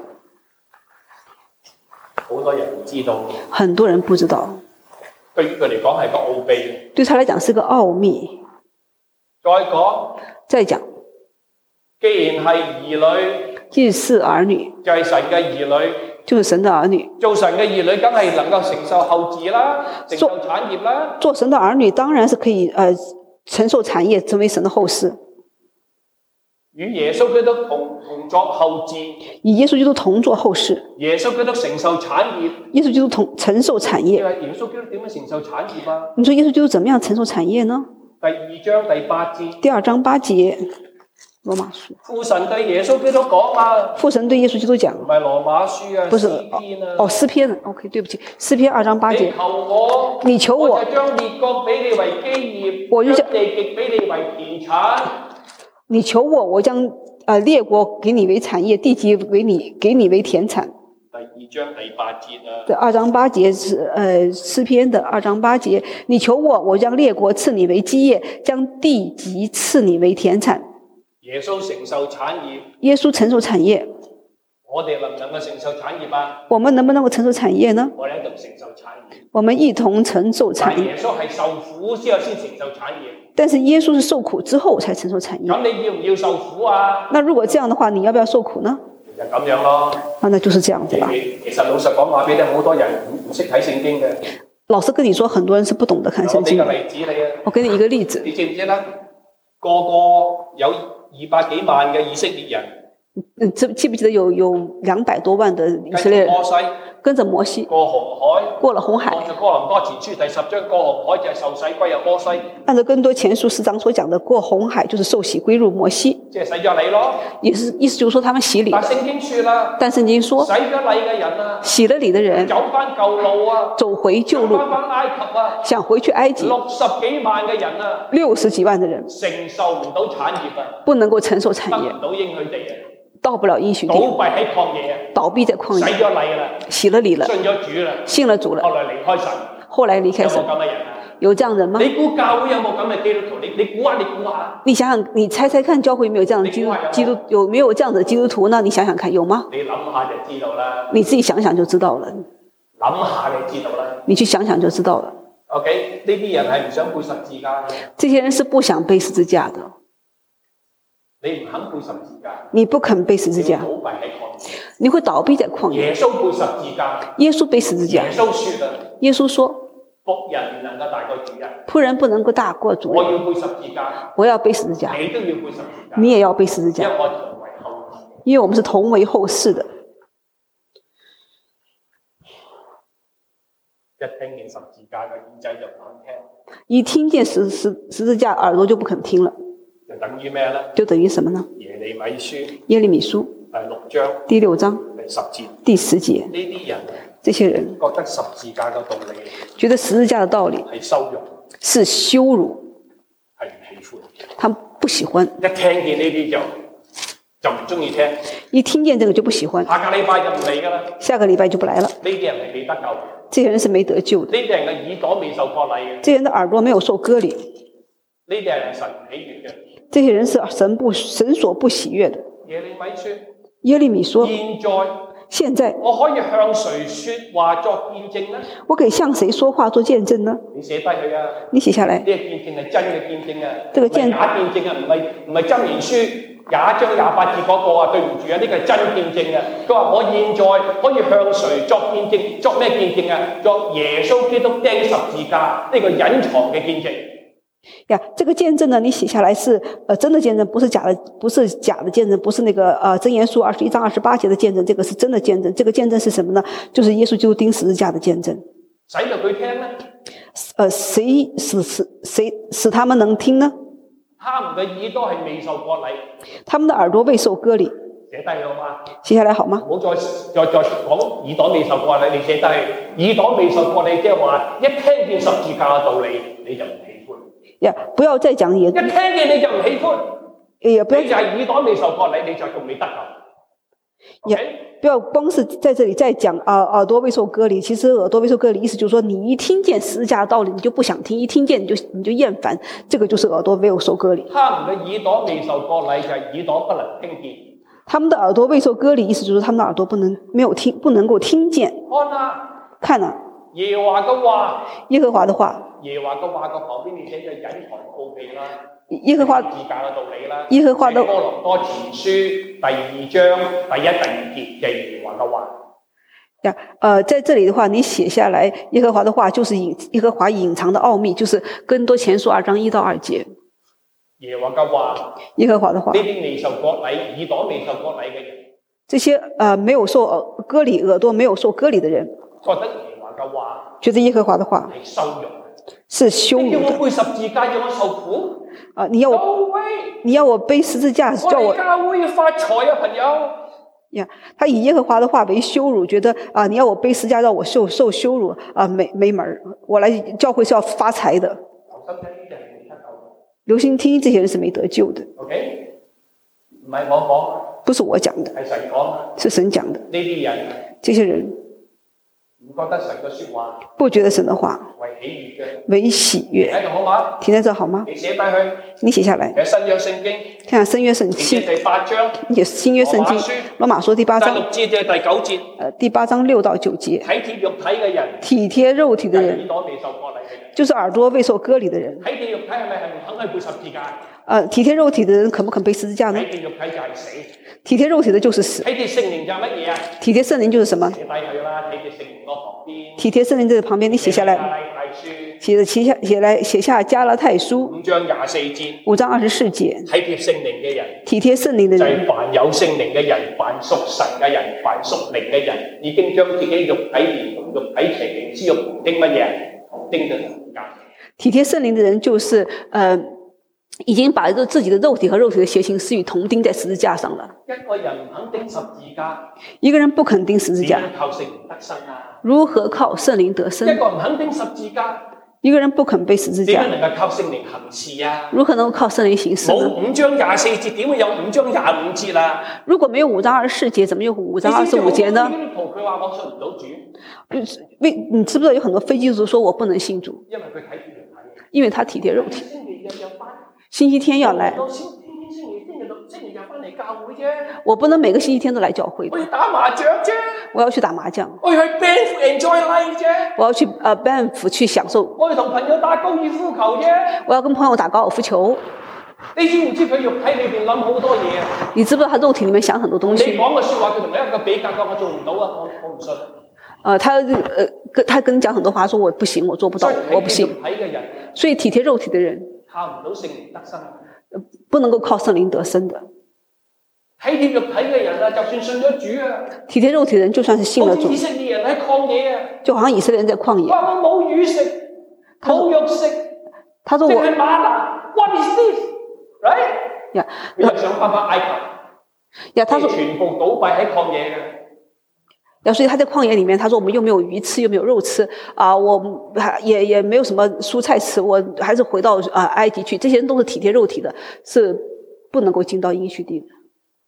好多人唔知道， 很多人不知道， 對於佢嚟講係個奧秘。 對他來講是個奧秘。 再講， 再講， 既然係兒女， 既是兒女， 就係神嘅兒女， 就是神的兒女。 做神嘅兒女，梗係能夠承受後嗣啦，承受產業啦。 做神的兒女當然是可以，呃，承受產業，成為神的後世。 與耶穌基督同同作後嗣， 與耶穌基督同作後世。 耶穌基督承受產業， 耶穌基督同承受產業。 耶穌基督點樣承受產業啊？ 你說耶穌基督怎麼樣承受產業呢？ 第二章第八節， 第二章八節，羅馬書。 父神對耶穌基督講啊， 父神對耶穌基督講， 唔係羅馬書啊， 不是詩篇啊， 哦，詩篇 ，OK，對不起，詩篇二章八節。 你求我， 你求我， 我就將列國俾你為基業， 我就將地極俾你為田產。 你求我，我將呃列國給你為產業，地極為你給你為田產。 第二章第八節啊。 這二章八節是呃詩篇的二章八節，你求我，我將列國賜你為基業，將地極賜你為田產。 耶穌承受產業。 耶穌承受產業。 我哋能唔能夠承受產業啊？ 我們能不能夠承受產業呢？ 我哋一同承受產業。 我們一同承受產業。 耶穌係受苦之後先承受產業。 但是耶穌是受苦之後才承受產業。 咁你要唔要受苦啊？ 那如果這樣的話，你要不要受苦呢？ 就咁樣咯。 啊，那就是這樣子吧。 其實老實講話俾你聽，好多人唔唔識睇聖經嘅。 老實跟你說，很多人是不懂得看聖經。 我俾個例子你啊。 我給你一個例子。 你知唔知咧？個個有二百幾萬嘅以色列人。 嗯，記記不記得有有兩百多萬的以色列人跟着摩西過紅海， 過了紅海。 按照哥林多前書第十章，過紅海就係受洗歸入摩西。 按照哥林多前書十章所講的，過紅海就是受洗歸入摩西。 即係洗咗禮咯。 也是意思就是說他們洗禮。 但聖經說啦， 但聖經說洗咗禮嘅人啊， 洗了禮的人走翻舊路啊， 走回舊路， 翻翻埃及啊， 想回去埃及。 六十幾萬嘅人啊， 六十幾萬的人承受唔到產業啊， 不能夠承受產業， 得唔到應許地啊。 到不了應許地， 倒閉喺曠野啊， 倒閉在曠野， 洗咗禮啦， 洗了禮了， 信咗主啦， 信了主了， 後來離開神， 後來離開神， 有冇咁嘅人啊？ 有這樣人嗎？ 你估教會有冇咁嘅基督徒？你你估下，你估下。 你想想，你猜猜看，教會有沒有這樣的基督基督有沒有這樣的基督徒呢？你想想看，有嗎？ 你諗下就知道啦。 你自己想想就知道了。 諗下你知道啦。 你去想想就知道了。 OK，呢啲人係唔想背十字架嘅。 這些人是不想背十字架的。 你唔肯背十字架， 你不肯背十字架， 倒閉喺曠野， 你會倒閉在曠野。 耶穌背十字架， 耶穌背十字架。 耶穌說啊， 耶穌說， 僕人唔能夠大過主人， 僕人不能夠大過主人。 我要背十字架， 我要背十字架， 你都要背十字架， 你也要背十字架， 因為我同為後世， 因為我們是同為後世的。 一聽見十字架嘅耳仔就唔肯聽， 一聽見十十十字架耳朵就不肯聽了。 就等於咩咧？ 就等於什麼呢？ 耶利米書， 耶利米書第六章， 第六章第十節， 第十節。 呢啲人， 這些人覺得十字架嘅道理， 覺得十字架的道理係羞辱， 是羞辱， 係唔喜歡， 他們不喜歡。 一聽見呢啲就就唔中意聽， 一聽見這個就不喜歡。 下個禮拜就唔嚟噶啦， 下個禮拜就不來了。 呢啲人係未得救， 這些人是沒得救的。 呢啲人嘅耳朵未受割禮嘅， 這些人的耳朵沒有受割禮。 呢啲人係神唔喜悅嘅。 這些人是神不神所不喜悅的。 耶利米說， 耶利米說， 現在現在我可以向誰說話作見證呢？ 我可以向誰說話做見證呢？ 你寫低佢啊！ 你寫下來。 呢個見證係真嘅見證啊！ 這個見假見證啊，唔係唔係箴言書廿章廿八節嗰個啊，對唔住啊，呢個係真見證啊！佢話我現在可以向誰作見證？作咩見證啊？作耶穌基督釘十字架呢個隱藏嘅見證。 呀，這個見證呢，你寫下來是，呃，真的見證，不是假的，不是假的見證，不是那個，呃，箴言書二十一章二十八節的見證，這個是真的見證。這個見證是什麼呢？就是耶穌基督釘十字架的見證。 使到佢聽呢？ 呃，誰使使誰使他們能聽呢？ 他們嘅耳朵係未受割禮， 他們的耳朵未受割禮。 寫低好嗎？ 寫下來好嗎？ 唔好再再再講耳朵未受割禮，你寫低耳朵未受割禮，即係話一聽見十字架嘅道理，你就唔喜歡。 呀，不要再講也。 一聽見你就唔喜歡。 也不要。 你就係耳朵未受割禮，你就仲未得救。 也不要光是在這裏再講啊，耳朵未受割禮。其實耳朵未受割禮意思就是說，你一聽見十字架的道理，你就不想聽；一聽見你就你就厭煩。這個就是耳朵未有受割禮。 他們嘅耳朵未受割禮，就係耳朵不能聽見。 他們的耳朵未受割禮，意思就是他們的耳朵不能沒有聽，不能夠聽見。 看啊， 看啊， 耶和華嘅話， 耶和華的話， 耶和華嘅話個旁邊你寫嘅隱藏奧秘啦， 耶和華十字架嘅道理啦， 耶和華的哥林多前書第二章第一、第二節就係耶和華嘅話。 呀，呃，在這裏的話，你寫下來耶和華的話，就是隱耶和華隱藏的奧秘，就是哥林多前書二章一到二節。 耶和華嘅話， 耶和華的話， 呢啲未受割禮、耳朵未受割禮嘅人， 這些呃沒有受割禮、耳朵沒有受割禮的人， 覺得耶和華嘅話， 覺得耶和華的話係羞辱， 是羞辱的。 你叫我背十字架，要我受苦啊！你要我，no、你要我背十字架，叫我。 我哋教會要發財啊，朋友。 呀，他以耶和華的話為羞辱，覺得啊，你要我背十字架，讓我受受羞辱啊，沒沒門兒。我來教會是要發財的。留心聽，這些人是沒得救的。 OK，唔係我講， 不是我講的， 係神講， 是神講的。 呢啲人， 這些人唔覺得神嘅說話， 不覺得神的話為喜悅嘅， 為喜悅。 睇到好嗎？ 停在這好嗎？ 你寫低去， 你寫下來。 喺新約聖經， 看下新約聖經第八章， 也是新約聖經羅馬書第八章第六節至第九節， 呃，第八章六到九節。 體貼肉體嘅人， 體貼肉體的人， 耳朵未受割禮嘅人， 就是耳朵未受割禮的人。 體貼肉體係咪係唔肯去背十字架？ 呃，體貼肉體的人肯不肯背十字架呢？ 體貼肉體就係死， 體貼肉體的就是死。 體貼聖靈就係乜嘢啊？ 體貼聖靈就是什麼？ 寫低佢啦，體貼聖靈嗰旁邊。 體貼聖靈這個旁邊，你寫下來。寫寫下寫來寫下加拉太書五章廿四節。 五章二十四節。 體貼聖靈嘅人。 體貼聖靈的人。 就係凡有聖靈嘅人，凡屬神嘅人，凡屬靈嘅人，已經將自己肉體連同肉體邪靈之肉同釘乜嘢？同釘嘅十字架。 體貼聖靈的人就是呃。已經把自己的肉體和肉體的邪情私欲同釘在十字架上了。 一個人唔肯釘十字架， 一個人不肯釘十字架， 靠聖靈得生啊？ 如何靠聖靈得生？ 一個唔肯釘十字架， 一個人不肯背十字架， 點能夠靠聖靈行事啊？ 如何能夠靠聖靈行事呢？ 冇五章廿四節，點會有五章廿五節啊？ 如果沒有五章二十四節，怎麼有五章二十五節呢？ 佢話我信唔到主， 為你知不知道有很多非基督徒說我不能信主？ 因為佢體貼肉體， 因為他體貼肉體。星期天要來，我不能每個星期天都來教會。 我要打麻將啫， 我要去打麻將。 我要去 Banff enjoy life 啫， 我要去呃 Banff 去享受。 我要同朋友打高爾夫球啫， 我要跟朋友打高爾夫球。 你知唔知佢肉體裏邊諗好多嘢啊？ 你知不知道他肉體裏面想很多東西？ 你講嘅說話，佢同你一個比較，講我做唔到啊，我我唔信。 呃，他呃跟他跟你講很多話，說我不行，我做不到，我不信。所以體貼肉體的人。 靠唔到聖靈得生， 不能夠靠聖靈得生的。 體貼肉體嘅人啊，就算信咗主啊， 體貼肉體的人就算是信了主， 以色列人喺曠野啊， 就好像以色列人在曠野。 話我冇魚食，冇肉食， 他說我淨係嗎哪 ，What is this？Right？ 呀， 佢又想翻返埃及， 呀，他說全部倒閉喺曠野嘅。 呀，所以他在曠野裏面，他說我們又沒有魚吃，又沒有肉吃，啊、呃，我也也沒有什麼蔬菜吃，我還是回到啊、呃、埃及去。這些人都是體貼肉體的，是不能夠進到應許地的。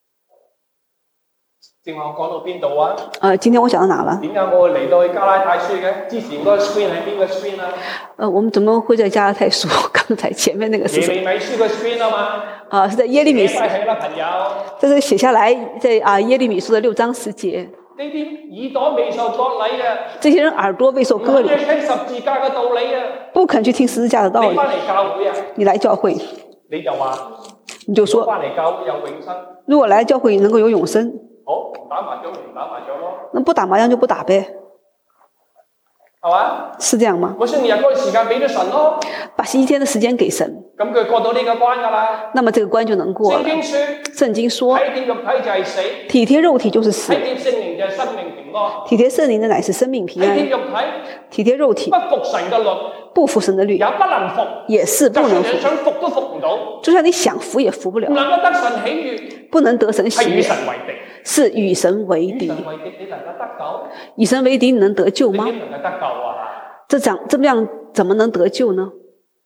正話我講到邊度啊？ 呃，今天我講到哪了？ 點解我會嚟到去加拉太書嘅？之前嗰個 screen 係邊個 screen 啊？ 呃，我們怎麼會在加拉太書？剛才前面那個是耶利米書嘅 screen 啊嘛？ 啊、呃，是在耶利米書。 寫曬啦，朋友。 這是寫下來在啊、呃、耶利米書的六章十節。 呢啲耳朵未受割禮啊！ 這些人耳朵未受割禮， 唔肯聽十字架嘅道理啊！ 不肯去聽十字架的道理。 你翻嚟教會啊？ 你來教會， 你就話， 你就說翻嚟教會有永生。 如果來教會能夠有永生， 好，唔打麻將唔打麻將咯。 那不打麻將就不打唄， 係嘛？ 是這樣嗎？ 我星期日嗰個時間俾咗神咯， 把星期天的時間給神， 咁佢過到呢個關噶啦。 那麼這個關就能過了。 聖經說， 聖經說， 體貼肉體就係死， 體貼肉體就是死， 體貼聖靈就係生命平安， 體貼聖靈的乃是生命平安。 體貼肉體， 體貼肉體， 不服神嘅律， 不服神的律， 也不能服， 也是不能服， 就算你想服都服唔到， 就算你想服也服不了， 唔能夠得神喜悅， 不能得神喜悅， 係與神為敵， 是與神為敵。 與神為敵，你能夠得救？ 與神為敵，你能得救嗎？ 你點能夠得救啊？ 這講這麼樣，怎麼能得救呢？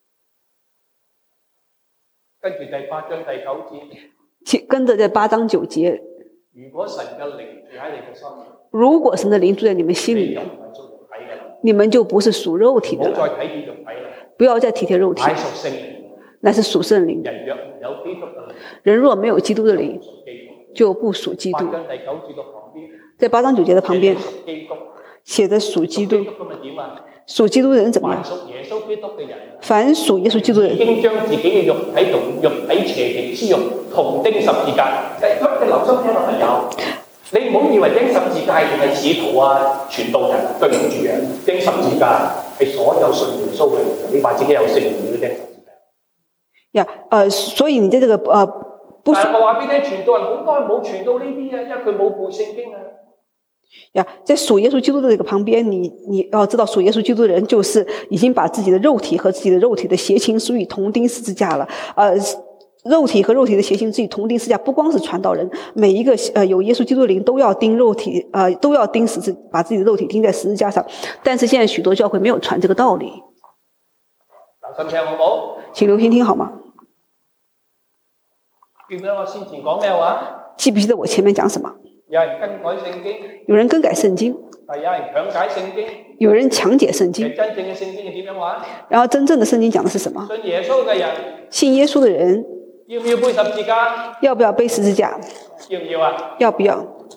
跟住第八章第九節， 跟着這八章九節， 如果神嘅靈住喺你嘅心裏， 如果神的靈住在你們心裏，你們就不是屬肉體的了， 唔好再體貼肉體啦， 不要再體貼肉體， 乃屬聖靈， 乃是屬聖靈。 人若唔有基督嘅靈， 人若沒有基督的靈，就不屬基督。 八章第九節嘅旁邊， 在八章九節的旁邊寫的屬基督。 咁咪點啊？ 屬基督的人怎麼樣？ 凡屬耶穌基督嘅人， 凡屬耶穌基督的人， 已經將自己嘅肉體同肉體邪情之肉同釘十字架。誒，你留心聽啊，朋友，你唔好以為釘十字架係使徒啊、傳道人，對唔住啊，釘十字架係所有信耶穌嘅人。你話自己有聖靈都釘十字架。 呀，呃，所以你在這個呃，不。 但係我話俾你聽，傳道人好多人冇傳到呢啲啊，因為佢冇背聖經啊。 呀，在屬耶穌基督的這個旁邊，你你要知道，屬耶穌基督的人就是已經把自己的肉體和自己的肉體的邪情私欲同釘十字架了。呃，肉體和肉體的邪情私欲同釘十字架，不光是傳道人，每一個呃有耶穌基督的靈都要釘肉體，呃都要釘十字，把自己的肉體釘在十字架上。但是現在許多教會沒有傳這個道理。 留心聽好冇？ 請留心聽好嗎？ 記唔記得我先前講咩話？ 記不記得我前面講什麼？ 有人更改聖經， 有人更改聖經， 但有人強解聖經， 有人強解聖經。 真正嘅聖經係點樣話？ 然後真正的聖經講的是什麼？ 信耶穌嘅人， 信耶穌的人要唔要背十字架？ 要不要背十字架？ 要唔要啊？ 要不要？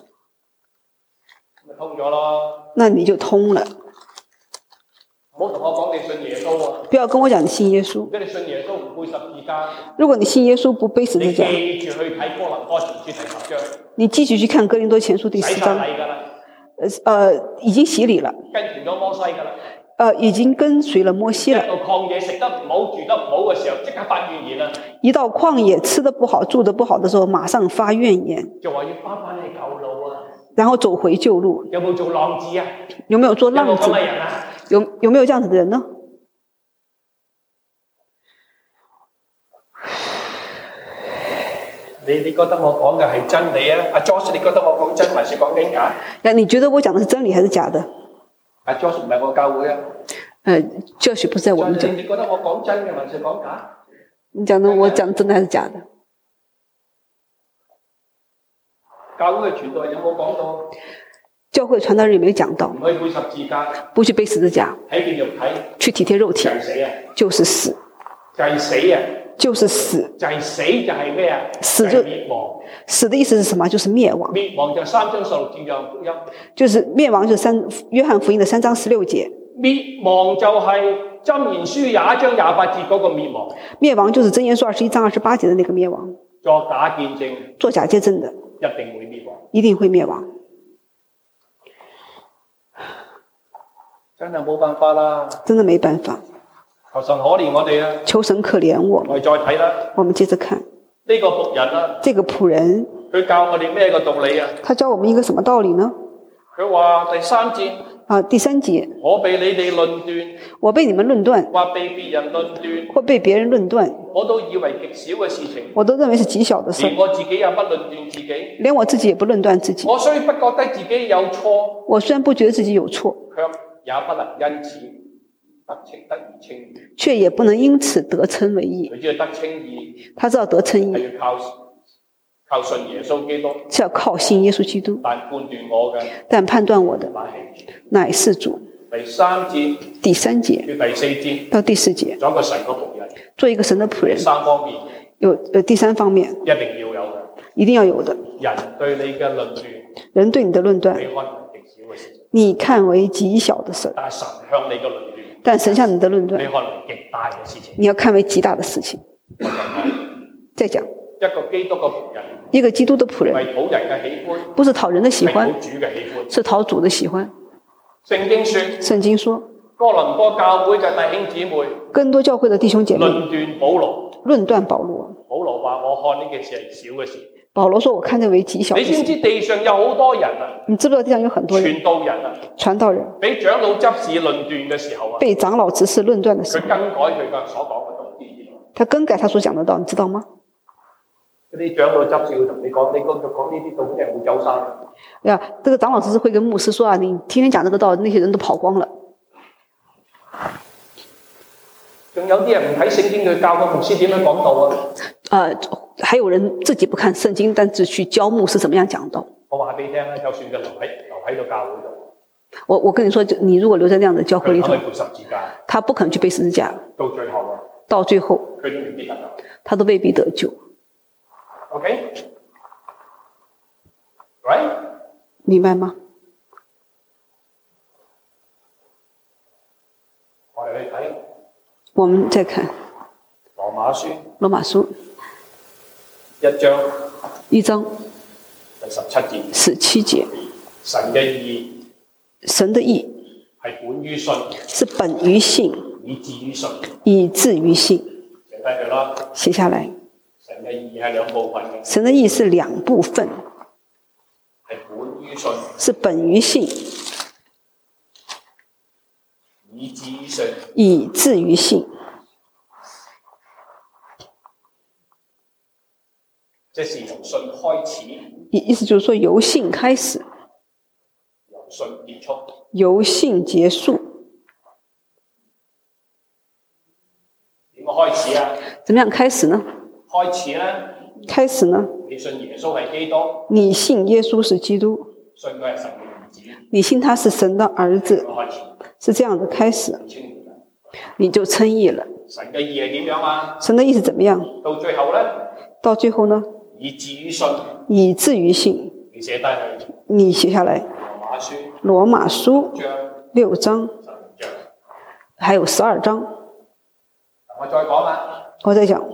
咪通咗咯。 那你就通了。 唔好同我講你信耶穌啊！ 不要跟我講你信耶穌。 如果你信耶穌唔背十字架， 如果你信耶穌不背十字架， 你記住去睇哥林多前書第十章。 你繼續去看哥林多前書第十章。 洗晒禮㗎啦。 呃，已經洗禮了。 跟隨咗摩西㗎啦。 呃，已經跟隨了摩西了。 一到曠野食得唔好、住得唔好嘅時候，即刻發怨言啦。 一到曠野吃得不好、住得不好的時候，馬上發怨言。 就話要翻返去舊路啊。 然後走回舊路。 有冇做浪子啊？ 有沒有做浪子？ 有冇咁嘅人啊？ 有有沒有這樣子的人呢？ 你你覺得我講嘅係真理啊？阿 Josh，你覺得我講真還是講緊假？ 那你覺得我講的是真理還是假的？ 阿 Josh 唔係我教會啊。呃 Josh 不在我們教。 你覺得我講真嘅還是講假？ 你講的我講真的還是假的？ 教會嘅傳道有冇講到？ 教會傳道人有沒有講到？ 唔去背十字架， 不去背十字架， 睇見肉體， 去體貼肉體，就是死， 就係死啊！ 就是死， 就係死就係咩啊？ 死就滅亡。 死的意思是什麼？就是滅亡。 滅亡就三章十六節約翰福音。就是滅亡就三約翰福音的三章十六節。 滅亡就係箴言書廿一章廿八節嗰個滅亡。 滅亡就是箴言書二十一章二十八節的那個滅亡。 作假見證， 作假見證的， 一定會滅亡。 一定會滅亡。 真係冇辦法啦。 真的沒辦法。 求神可憐我哋啊！ 求神可憐我。 我哋再睇啦。 我們接着看。 呢個僕人啊。 這個僕人。 佢教我哋咩個道理啊？ 他教我們一個什麼道理呢？ 佢話第三節。 啊，第三節。 我被你哋論斷。 我被你們論斷。 或被別人論斷。 或被別人論斷。 我都以為極小嘅事情。 我都認為是極小的事。 連我自己也不論斷自己。 連我自己也不論斷自己。 我雖不覺得自己有錯。 我雖然不覺得自己有錯。 卻也不能因此得稱得而稱義， 卻也不能因此得稱為義。 佢知道得稱義， 他知道得稱義係要靠靠信耶穌基督， 是要靠信耶穌基督。 但判斷我嘅， 但判斷我的乃是主。 第三節， 第三節到第四節， 到第四節， 做一個神嘅僕人， 做一個神的僕人。 第三方面， 有呃第三方面， 一定要有嘅， 一定要有的。 人對你嘅論斷， 人對你的論斷，你看為極小的事， 但神向你嘅論斷， 但神向你的論斷， 你看為極大嘅事情， 你要看為極大的事情。再講一個基督嘅僕人， 一個基督的僕人， 唔係討人嘅喜歡， 不是討人的喜歡， 係討主嘅喜歡， 是討主的喜歡。 聖經說， 聖經說， 哥林多教會嘅弟兄姊妹， 更多教會的弟兄姐妹論斷保羅， 論斷保羅， 保羅話我看呢件事係小嘅事。 保羅說我看這為極小的事。 你知唔知地上有好多人啊？ 你知不知道地上有很多人？ 傳道人啊， 傳道人俾長老執事論斷嘅時候啊， 被長老執事論斷的時候， 佢更改佢嘅所講嘅道理。 他更改他所講的道，你知道嗎？ 嗰啲長老執事會同你講，你講講呢啲道啲人會走散。 呀，這個長老執事會跟牧師說啊，你天天講這個道，那些人都跑光了。 仲有啲人唔睇聖經，佢教個牧師點樣講道啊？ 呃，還有人自己不看聖經，但只去教牧師怎麼樣講道。 我話俾你聽啦，就算佢留喺留喺個教會度， 我我跟你說，就你如果留在那樣的教會裏頭， 佢背十字架， 他不肯去背十字架， 到最後啊， 到最後， 佢都未必得救， 他都未必得救。 OK，喂， 明白嗎？ 我哋去睇。 我們再看羅馬書， 羅馬書一章一章第十七節， 十七節， 神嘅義， 神的義係本於信， 是本於信， 以至於信， 以至於信。 寫低佢啦， 寫下來。 神嘅義係兩部分嘅， 神的義是兩部分， 係本於信， 是本於信， 以至於信， 以至於信。 即是由信開始， 意意思就是說由信開始， 由信結束， 由信結束。 點樣開始啊？ 怎麼樣開始呢？ 開始呢？ 開始呢？ 你信耶穌係基督， 你信耶穌是基督， 信佢係神嘅兒子， 你信他是神的兒子，是這樣的開始，你就稱義了。 神嘅義係點樣啊？ 神的義是怎麼樣？ 到最後咧， 到最後呢？ 以至於信， 以至於信。 你寫低去， 你寫下來。 羅馬書， 羅馬書六章，還有十二章。 我再講啦。 我再講。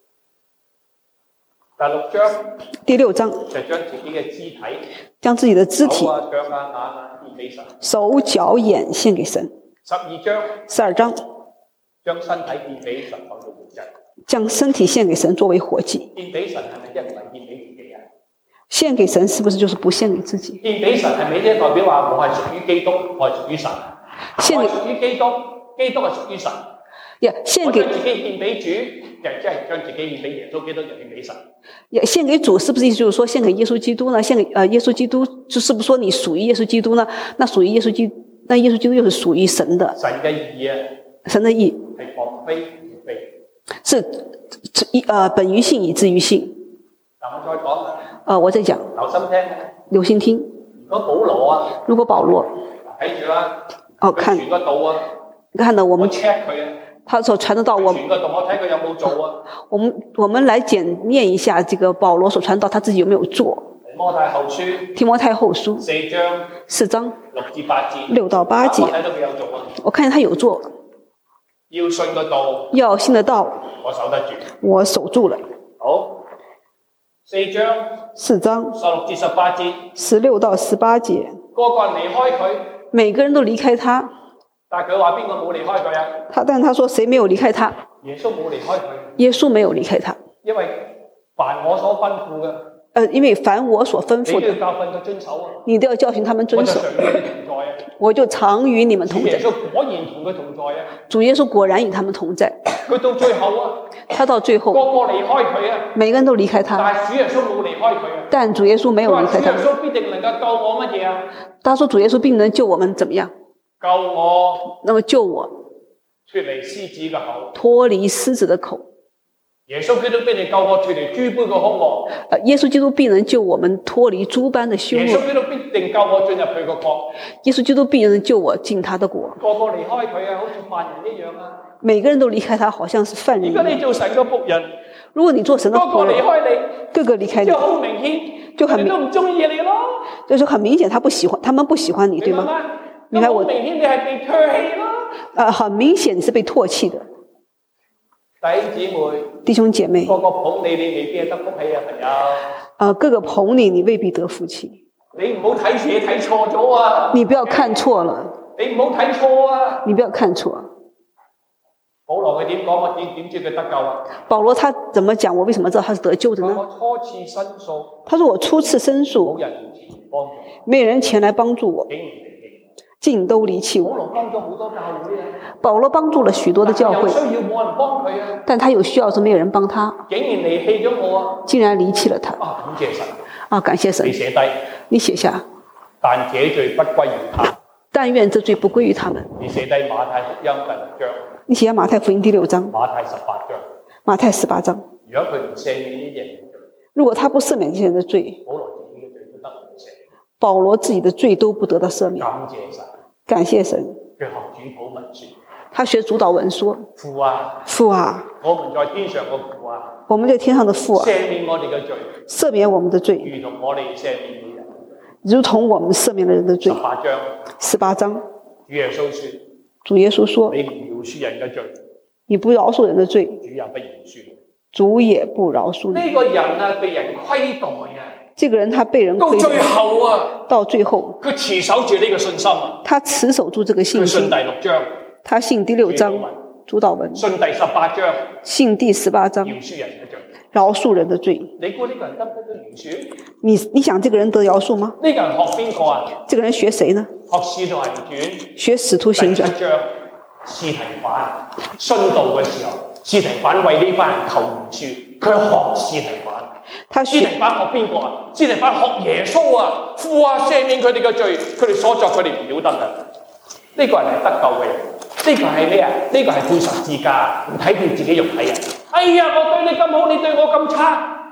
第六章， 第六章就將自己嘅肢體， 將自己的肢體， 手啊、腳啊、眼啊獻俾神， 手腳眼獻給神。 十二章， 十二章， 將身體獻俾神當做活祭， 將身體獻給神作為活祭。 獻俾神係咪一唔係獻俾自己啊？ 獻給神是不是就是不獻給自己？ 獻俾神係咪即係代表話我係屬於基督，我係屬於神？ 獻給我係屬於基督，基督係屬於神。 呀，獻給我將自己獻俾主，就即係將自己獻俾耶穌基督，就獻俾神。 呀，獻給主是不是意思就是說獻給耶穌基督呢？獻給呃耶穌基督，就是不是說你屬於耶穌基督呢？那屬於耶穌基督，那耶穌基督又是屬於神的。 神嘅義啊， 神的義係放非而非， 是一呃本於信以至於信。 嗱，我再講啦。 呃，我再講。 留心聽。 留心聽。 如果保羅啊， 如果保羅， 睇住啦。 哦，看。 傳個道啊。 看到我們。 我 check 佢啊。 他所傳的道，我傳個道，我睇佢有冇做啊。 我們我們來檢驗一下，這個保羅所傳道，他自己有沒有做？ 提摩太後書。 提摩太後書。 四章。 四章。 六至八節。 六到八節。 我睇到佢有做啊。 我看見他有做。 要信個道。 要信得道。 我守得住。 我守住了。 好。四章。 四章。 十六至十八節。 十六到十八節。 個個人離開佢。 每個人都離開他。 但係佢話邊個冇離開佢啊？ 他，但他說誰沒有離開他？ 耶穌冇離開佢。 耶穌沒有離開他。 因為凡我所吩咐嘅， 呃，因為凡我所吩咐的， 你都要教訓佢遵守啊。 你都要教訓他們遵守。我就常與你們同在。 主耶穌果然同佢同在啊。 主耶穌果然與他們同在。 佢到最後啊， 他到最後， 個個離開佢啊， 每個人都離開他。 但係主耶穌冇離開佢啊。 但主耶穌沒有離開他。 主耶穌必定能夠救我乜嘢啊？ 他說主耶穌必能救我們怎麼樣？ 救我， 那麼救我脫離獅子嘅口， 脫離獅子的口。 耶穌基督必定救我脫離豬般嘅兇惡。 呃，耶穌基督必能救我們脫離豬般的兇惡。 耶穌基督必定救我進入佢個國。 耶穌基督必能救我進他的國。 個個離開佢啊，好似犯人一樣啊。 每個人都離開他，好像是犯人。 如果你做神嘅僕人， 如果你做神的僕人， 個個離開你， 個個離開你， 就好明顯， 就很明， 都唔中意你咯。 就是很明顯，他不喜歡，他們不喜歡你，對嗎？ 明白我明顯你係被唾棄咯。 呃，很明顯你是被唾棄的。 弟兄姊妹， 弟兄姐妹， 個個捧你，你未必係得福氣啊，朋友。 呃，個個捧你，你未必得福氣。 你唔好睇嘢睇錯咗啊！ 你不要看錯了。 你唔好睇錯啊！ 你不要看錯。 保羅佢點講？我點點知佢得救啊？ 保羅他怎麼講？我為什麼知道他是得救的呢？ 我初次申訴。 他說我初次申訴， 冇人前幫助， 沒人前來幫助我，竟都離棄我。 保羅幫咗好多教會啊！ 保羅幫助了許多的教會， 有需要冇人幫佢啊！ 但他有需要時沒有人幫他， 竟然離棄咗我啊！ 竟然離棄了他。 啊，感謝神！ 啊，感謝神！ 你寫低， 你寫下。 但這罪不歸於他。 但願這罪不歸於他們。 你寫低馬太福音第六章。 你寫下馬太福音第六章。 馬太十八章。 馬太十八章。 如果佢唔赦免呢啲人， 如果他不赦免這些人的罪， 保羅自己嘅罪都得唔赦。 保羅自己的罪都不得到赦免。 感謝神。 感謝神。 佢學主禱文說。 他學主禱文說： 父啊， 父啊， 我們在天上嘅父啊， 我們在天上的父啊， 赦免我哋嘅罪， 赦免我們的罪， 如同我哋赦免你人， 如同我們赦免了人的罪。 十八章， 十八章， 主耶穌說， 主耶穌說， 你唔饒恕人嘅罪， 你不饒恕人的罪， 主也不饒恕。 主也不饒恕你。 呢個人啊，被人虧待啊， 這個人他被人虧待， 到最後啊， 到最後， 佢持守住呢個信心啊， 他持守住這個信心。 佢信第六章， 他信第六章主禱文， 信第十八章， 信第十八章， 饒恕人嘅罪， 饒恕人的罪。 你估呢個人得唔得到饒恕？ 你你想這個人得饒恕嗎？ 呢個人學邊個啊？ 這個人學誰呢？ 學使徒行傳， 學使徒行傳第七章，司提反殉道嘅時候，司提反為呢班人求饒恕，佢學司提反。 他司提反學邊個啊？司提反學耶穌啊！父啊，赦免佢哋嘅罪，佢哋所作佢哋唔曉得嘅。呢、這個人係得救嘅人，呢、這個係咩啊？呢、這個係背十字架，唔睇佢自己肉體啊！哎呀，我對你咁好，你對我咁差，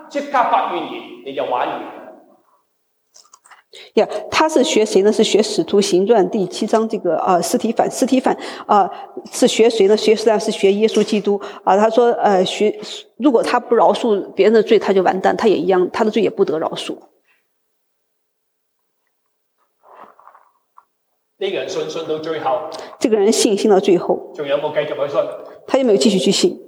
即刻發怨言，你就玩完。 呀、yeah, 他是學誰呢？是學《使徒行傳》第七章這個呃司提反，司提反啊、呃、是學誰呢？學實際上是學耶穌基督啊、呃。他說呃學如果他不饒恕別人的罪，他就完蛋，他也一樣，他的罪也不得饒恕。 呢個人信信到最後， 這個人信信到最後， 仲有冇繼續去信？ 他有沒有繼續去信？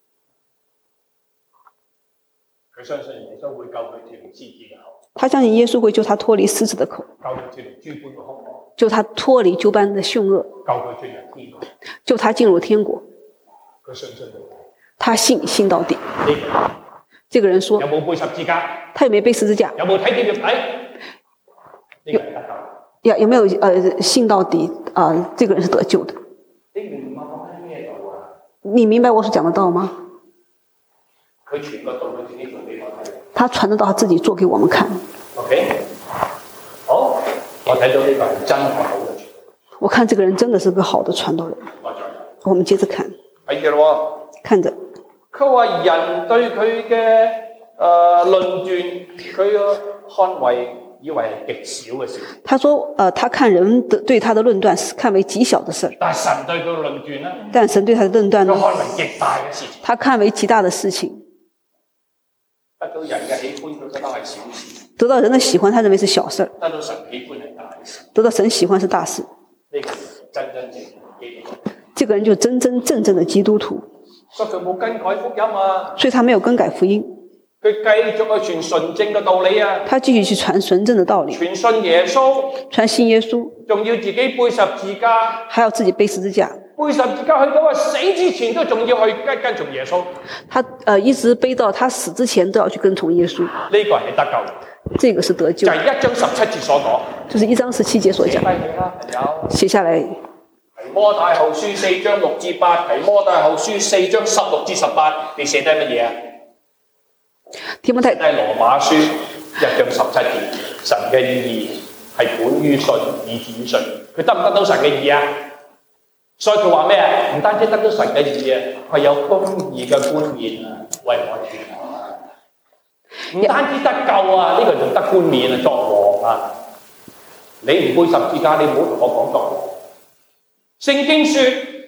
佢相信耶穌會救佢脫離獅子嘅口。 他相信耶穌會救他脫離獅子的口， 救佢脫離諸般嘅兇惡， 救他脫離諸般的兇惡， 救佢進入天國， 救他進入天國。 佢信信到底， 他信信到底。 呢個這個人說： 有冇背十字架？ 他有沒有背十字架？ 有冇睇見條睇？呢個係得救。 有有沒有呃信到底啊、呃？這個人是得救的。 你明白我講咩道啊？ 你明白我所講的道嗎？ 佢傳個道佢自己做俾我睇。 他傳得到，他自己做給我們看。 OK，好，我睇到呢個係真好嘅傳道。 我看這個人真的是個好的傳道人。 我再我們接着看。 係嘅咯。 看着。 佢話人對佢嘅誒論斷，佢嘅看為以為係極小嘅事。他說：呃，他看人的對他的論斷是看為極小的事。 但神對佢嘅論斷呢？ 但神對他的論斷呢？ 佢看為極大嘅事情。 他看為極大的事情。 得到人嘅喜歡，佢覺得係小事； 得到人的喜歡，他認為是小事； 得到神喜歡係大事； 得到神喜歡是大事。 呢個真真正正基督徒。 這個人就真真正正的基督徒。 所以佢冇更改福音啊！ 所以他沒有更改福音。 佢繼續去傳純正嘅道理啊！ 他繼續去傳純正的道理。 傳信耶穌， 傳信耶穌， 仲要自己背十字架， 還要自己背十字架。 背十字架去到啊死之前都仲要去跟跟從耶穌。 他呃一直背到他死之前都要去跟從耶穌。 呢個係得救， 這個是得救。 就係一章十七節所講， 就是一章十七節所講。 寫低佢啦，朋友。 寫下來。 提摩太後書四章六至八，提摩太後書四章十六至十八，你寫低乜嘢啊？ 提摩太。 寫低羅馬書一章十七節，神嘅義係本於信，以至於信。佢得唔得到神嘅義啊？所以佢話咩啊？唔單止得到神嘅義啊，係有公義嘅冠冕啊，為我傳。唔單止得救啊，呢、這個就得冠冕啊，作王啊！你唔背十字架，你唔好同我講作王。聖經說，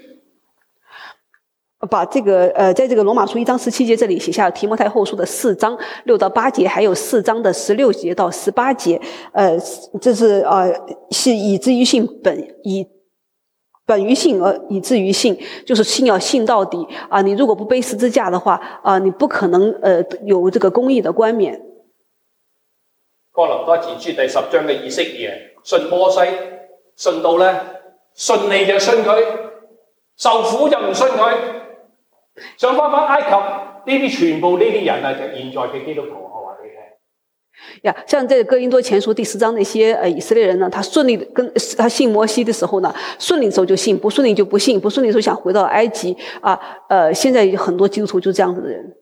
把這個呃，在這個羅馬書一章十七節這裡寫下了提摩太後書的四章六到八節，還有四章的十六節到十八節。呃，這是呃是以至於信本以本於信而以至於信，就是信要信到底啊、呃！你如果不背十字架的話啊、呃，你不可能呃有這個公義的冠冕。 哥林多前書第十章嘅以色列信摩西，信到咧。順利就信佢，受苦就唔信佢，想翻返埃及呢啲全部呢啲人啊，就現在嘅基督徒，我話俾你聽。 呀，像這個哥林多前書第十章那些呃以色列人呢，他順利跟他信摩西的時候呢，順利的時候就信，不順利就不信，不順利的時候想回到埃及啊，呃，現在很多基督徒就這樣子的人。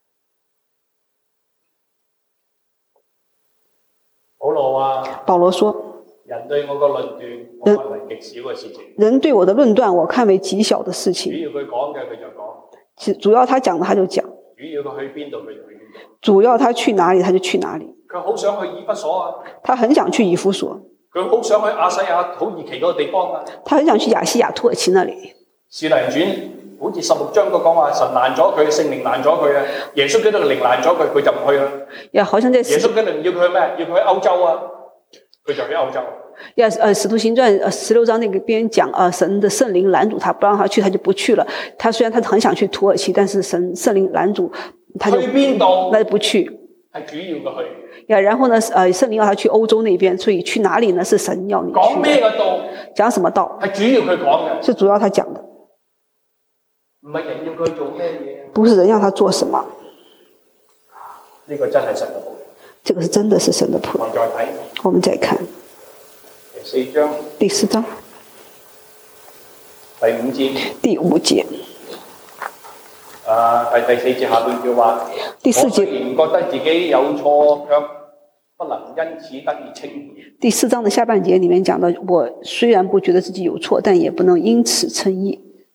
保羅啊， 保羅說。 人對我個論斷，我看為極小嘅事情。 人對我的論斷，我看為極小的事情。 主要佢講嘅，佢就講。 其主要他講的，他就講。 主要佢去邊度，佢就去邊度。 主要他去哪裡，他就去哪裡。 佢好想去以弗所啊。他很想去以弗所。 佢好想去亞西亞土耳其嗰個地方啊。 他很想去亞西亞土耳其那裡。使徒行傳好似十六章個講話，神攔咗佢，聖靈攔咗佢啊。耶穌基督嘅靈攔咗佢，佢就唔去啦。 呀，好像在耶穌基督要佢去咩？要佢去歐洲啊。佢就去歐洲。 呀，呃，《使徒行傳》呃十六章那個邊講，呃，神的聖靈攔住他，不讓他去，他就不去了。他雖然他很想去土耳其，但是神聖靈攔住，他就去邊度？ 那就不去。 係主要嘅去。 呀，然後呢，呃，聖靈要他去歐洲那邊，所以去哪裡呢？是神要你去。 講咩嘅道？ 講什麼道？ 係主要佢講嘅。 是主要他講的。 唔係人要佢做咩嘢？ 不是人要他做什麼。 呢個真係神嘅僕人。 這個是真的是神的僕人。 我再睇。 我們再看。 第四章。 第四章。 第五節。 第五節。 啊，係第四節下半句話。 第四節。 我雖然覺得自己有錯，卻不能因此得以稱義。 第四章的下半節裡面講到，我雖然不覺得自己有錯，但也不能因此稱義。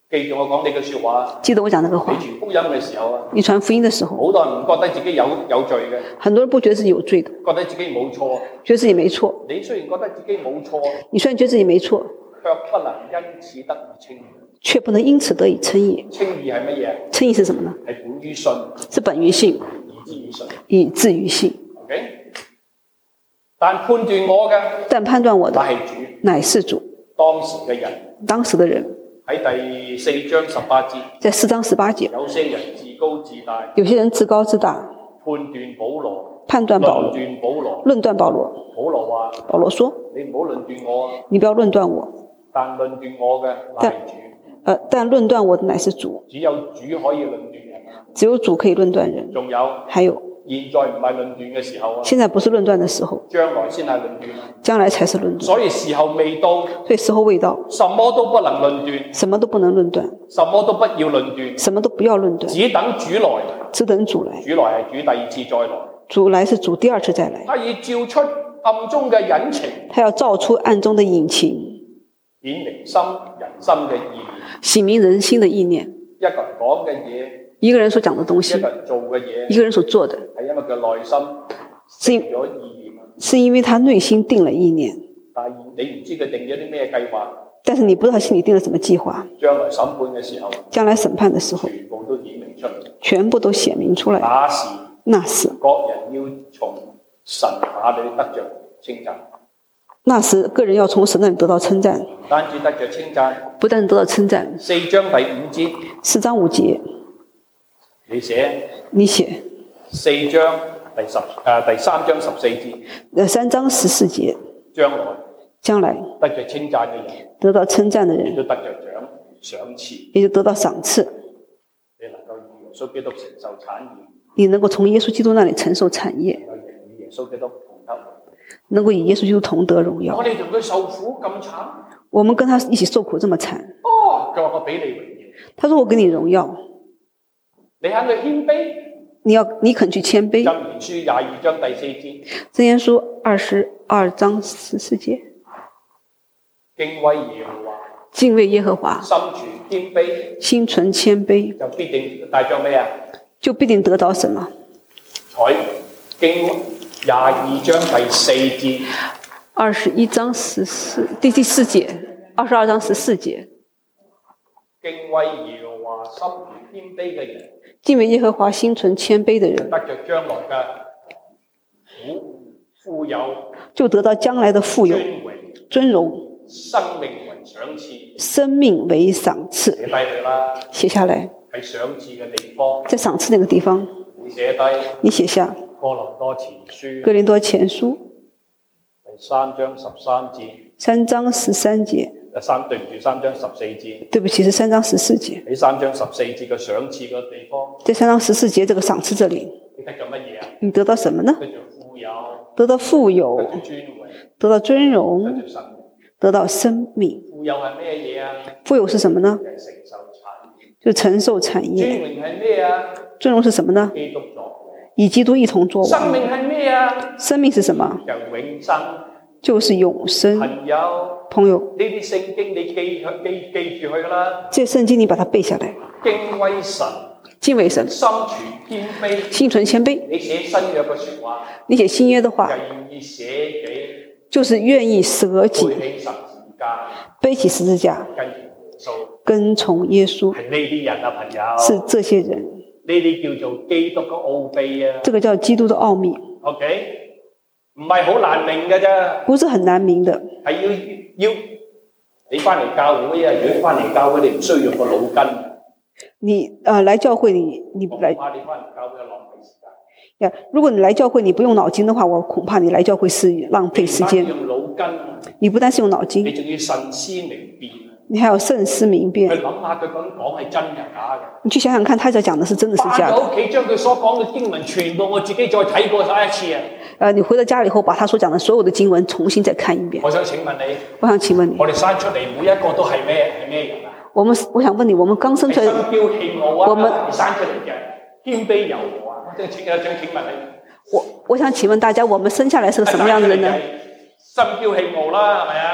記住我講呢句說話。 記得我講那個話。 你傳福音嘅時候啊， 你傳福音的時候， 好多人唔覺得自己有有罪嘅。 很多人不覺得自己有罪的， 覺得自己冇錯， 覺得自己沒錯。 你雖然覺得自己冇錯， 你雖然覺得自己沒錯， 卻不能因此得以稱義。 卻不能因此得以稱義。 稱義係乜嘢？ 稱義是什麼呢？ 係本於信， 是本於信， 以至於信， 以至於信。 OK， 但判斷我嘅， 但判斷我的乃係主， 乃是主。 當時嘅人， 當時的人喺第四章十八節， 在四章十八節， 有些人自高自大， 有些人自高自大， 判斷保羅， 判斷保羅， 論斷保羅， 論斷保羅。 保羅話： 保羅說： 你唔好論斷我啊！ 你不要論斷我。 但論斷我嘅乃係主。 呃，但論斷我的乃是主。 只有主可以論斷人啊！ 只有主可以論斷人。 仲有， 還有， 現在唔係論斷嘅時候啊！ 現在不是論斷的時候， 將來先係論斷啊！ 將來才是論斷。 所以時候未到， 所以時候未到， 什麼都不能論斷， 什麼都不能論斷， 什麼都不要論斷， 什麼都不要論斷， 只等主來， 只等主來。 主來係主第二次再來， 主來是主第二次再來。 他已照出暗中嘅隱情， 他要照出暗中的隱情， 顯明心人心嘅意念， 顯明人心的意念。 一個人講嘅嘢， 一個人所講的東西， 一個人做嘅嘢， 一個人所做的， 係因為佢內心定咗意念， 是因為他內心定了意念。 但係你唔知佢定咗啲咩計劃， 但是你不知道他心裏定了什麼計劃。 將來審判嘅時候， 將來審判的時候， 全部都顯明出嚟， 全部都顯明出來。 那時， 那時， 各人要從神那裏得着稱讚。 那時，個人要從神那裏得到稱讚， 唔單止得着稱讚， 不但得到稱讚。 四章第五節， 四章五節， 你寫， 你寫四章第十誒、呃、第三章十四節， 呃三章十四節， 將來將來得着稱讚嘅人， 得到稱讚的亦人， 都得着獎賞賜， 也就得到賞賜。 你能夠與耶穌基督承受產業， 你能夠從耶穌基督那裏承受產業， 能夠與耶穌基督同得， 能夠與耶穌基督同得榮耀我。哋同佢受苦咁慘， 我們跟他一起受苦這麼慘。 哦，佢話我俾你榮耀， 他說我給你榮耀， 你肯去謙卑， 你要你肯去謙卑。 箴言書廿二章第四節， 箴言書二十二章十四節， 敬畏耶和華， 敬畏耶和華， 心存謙卑， 心存謙卑， 就必定帶着咩啊？ 就必定得到什麼？ 在經廿二章第四節， 二十一章十四第第四節，二十二章十四節， 敬畏耶和華心存謙卑嘅人， 敬畏耶和華心存謙卑的人， 得着將來嘅富富有， 就得到將來的富有、 尊榮、 尊榮、 生命為賞賜。 生命為賞賜。 寫低佢啦， 寫下來， 喺賞賜嘅地方， 在賞賜那個地方， 你寫低你寫下哥林多前書哥林多前書第三章十三節， 三章十三節， 三對唔住三章十四節， 對不起，是三章十四節。 喺三章十四節嘅賞賜嘅地方， 在三章十四節這個賞賜這裡， 你得咗乜嘢啊？ 你得到什麼呢？ 得咗富有， 得到富有， 得咗尊榮， 得到尊得榮， 咗生命。 得到生命。 富有係咩嘢啊？ 富有是什麼呢？ 就係承受產業。 就承受產尊業。 榮係咩啊？ 尊榮是什麼呢？ 基督作王。 與基督一同作王。 生命係咩啊？ 生命是什麼？ 就永生。 就是永生。 朋友， 朋友， 呢啲聖經你記記記住佢噶啦。 這聖經你把它背下來。 敬畏神， 敬畏神， 心存謙卑， 心存謙卑。 你寫新約嘅說話， 你寫新約的話， 願意捨己， 就是願意捨己， 背起十字架， 背起十字架， 跟耶穌， 跟從耶穌。 係呢啲人啊，朋友， 是這些人。 呢啲叫做基督嘅奧秘啊。 這個叫基督的奧秘。 OK。唔係好難明嘅啫， 不是很難明的， 係要要你翻嚟教會啊！如果翻嚟教會，你唔需要用個腦筋。你呃來教會你你來， 我怕你翻嚟教會浪費時間。 呀，如果你來教會你不用腦筋的話，我恐怕你來教會是浪費時間。 你用腦筋， 你不單是用腦筋， 你仲要慎思明辨。 你還要慎思明辨。 去諗下佢咁講係真嘅假嘅。你去想想看，他在講的是真的是假的。 翻到屋企將佢所講嘅經文全部我自己再睇過晒一次啊！ 呃，你回到家以後，把他所講的所有的經文重新再看一遍。 我想請問你， 我想請問你， 我哋生出嚟每一個都係咩係咩人啊？ 我們我想問你，我們剛生出來， 心驕氣傲啊！ 我們生出嚟嘅謙卑柔和啊！我想請想請問你， 我我想請問大家，我們生下來是個什麼樣的人呢？ 心驕氣傲啦，係咪啊？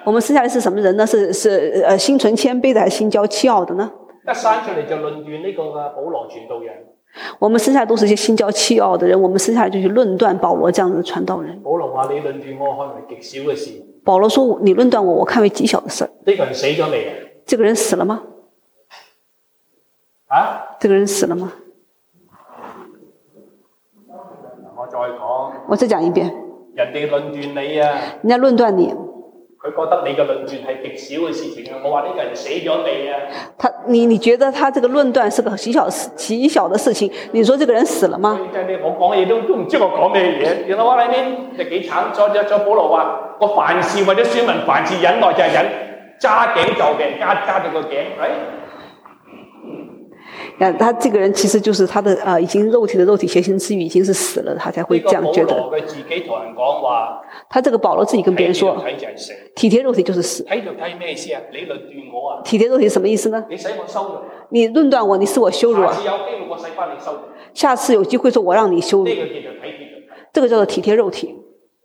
我們生下來是什麼人呢？是是呃心存謙卑的，還是心驕氣傲的呢？ 一生出嚟就論斷呢個嘅保羅傳道人。 我們生下來都是一些心驕氣傲的人，我們生下來就去論斷保羅這樣的傳道人。 保羅話：你論斷我，看為極小嘅事。 保羅說：你論斷我，我看為極小的事。 呢個人死咗未啊？ 這個人死了嗎？ 啊？ 這個人死了嗎？ 我再講。 我再講一遍。 人哋論斷你啊！ 人家論斷你。 佢覺得你嘅論斷係極小嘅事情啊！我話呢個人死咗未啊？ 他你你覺得他這個論斷是個極小極小的事情？你說這個人死了嗎？ 我講嘢都都唔知我講咩嘢，原來我喺呢就幾慘。再再再保羅話：我凡事為咗選民，凡事忍耐就係忍，揸頸就俾人加加咗個頸，係。啊， 他這個人其實就是他的啊、呃，已經肉體的肉體，邪行之欲已經是死了，他才會這樣覺得。 保羅佢自己同人講話， 他這個保羅自己跟別人說，體貼肉體就是死。 睇就睇咩意思啊？你論斷我啊？ 體貼肉體是什麼意思呢？ 你使我羞辱。 你論斷我，你使我羞辱啊？ 下次有機會我使翻你羞辱。 下次有機會說我讓你羞辱。 呢個叫做體貼。 這個叫做體貼肉體。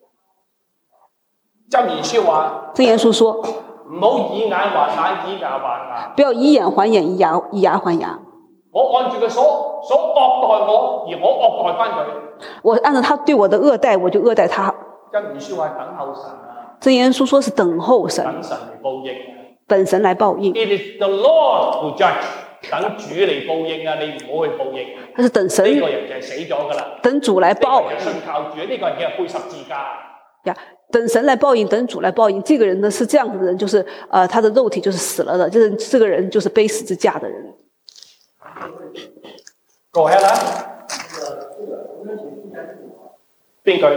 箴言書話。 箴言書說， 唔好以眼還眼，以牙還牙。 不要以眼還眼，以牙以牙還牙。 我按住佢所所惡待我，而我惡待翻佢。我按照他對我的惡待，我就惡待他。 箴言書話等候神啊。 箴言書說是等候神。 等神嚟報應。 等神來報應。 It is the Lord who judge。等主嚟報應啊！你唔好去報應。 他是等神。 呢個人就係死咗噶啦。 等主來報。 呢個人信靠主，呢個人叫背十字架。 呀，等神來報應，等主來報應。這個人呢是這樣子的人，就是呃，他的肉體就是死了的，就是這個人就是背十字架的人。 Go ahead 啦。邊句？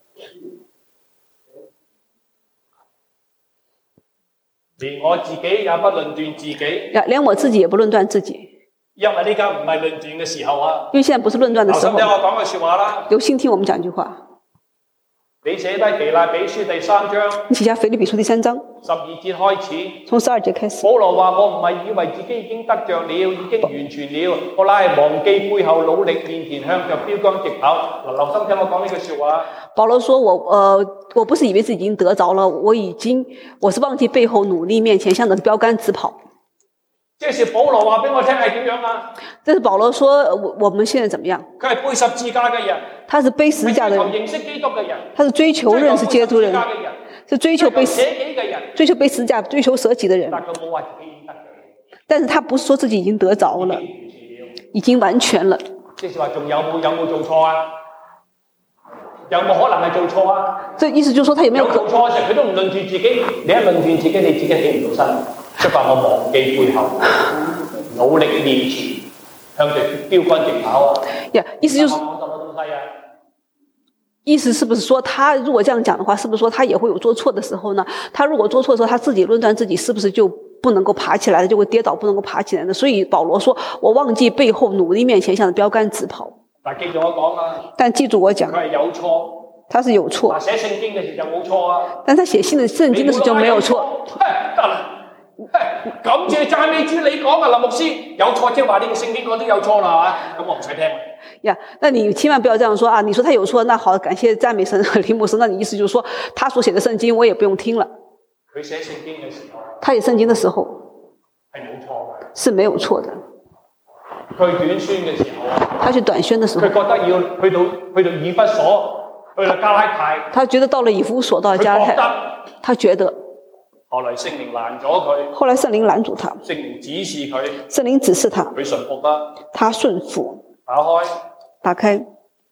連我自己也不論斷自己。 連我自己也不論斷自己。 因為呢家唔係論斷嘅時候啊。 因為現在不是論斷的時候。 留心聽我講句說話啦。 留心聽我們講句話。 你寫低腓立比書第三章。 你寫下腓立比書第三章。 十二節開始。 從十二節開始。 保羅話：我唔係以為自己已經得着了，已經完全了，我乃係忘記背後，努力面前，向着標竿直跑。嗱，留心聽我講呢句說話。保羅說我：我呃， 我不是以為自己已經得着了，我已經，我是忘記背後，努力面前，向着標竿直跑。 這是保羅話俾我聽係點樣啊？ 這是保羅說，我我們現在怎麼樣？ 佢係背十字架嘅人， 他是背十字架的人， 認識基督嘅人， 他是追求認識基督的人，是追求背捨己嘅人， 追求背十字架，追求捨己的人。 但佢冇話自己已經得咗， 但是他不是說自己已經得着了，已經完全了。 即是話仲有冇有冇做錯啊？有冇可能係做錯啊？ 這意思就是說他有沒有做錯嘅時候，佢都唔論斷自己。你一論斷自己，你自己起唔到身。即係話我忘記背後，努力面前，向着標竿直跑啊！ 呀、yeah, 意思就是， 講什麼東西啊？ 意思是不是說，他如果這樣講的話，是不是說他也會有做錯的時候呢？他如果做錯的時候，他自己論斷自己，是不是就不能夠爬起來了，就會跌倒，不能夠爬起來呢？所以保羅說：我忘記背後，努力面前，向着標竿直跑。 但記住我講啊！ 但記住我講， 佢係有錯， 他是有錯。 寫聖經嘅時候就冇錯啊！ 但他寫信的聖經的時候就沒有錯。 得啦。感謝讚美主，你講啊，林牧師有錯，即係話呢個聖經講都有錯啦，係嘛？咁我唔使聽。 呀、yeah, 那你千萬不要這樣說啊！你說他有錯，那好，感謝讚美神和林牧師，那你意思就是說，他所寫的聖經我也不用聽了。 佢寫聖經嘅時候， 他寫聖經的時候係冇錯嘅， 是沒有錯的。 佢短宣嘅時候， 他去短宣的時候， 佢覺得要去到去到以弗所，去到加拉太， 他覺得到了以弗所，到了加拉太，他覺得。 後來聖靈攔咗佢， 後來聖靈攔住他， 聖靈指示佢， 聖靈指示他， 佢順服啦， 他順服， 打開， 打開，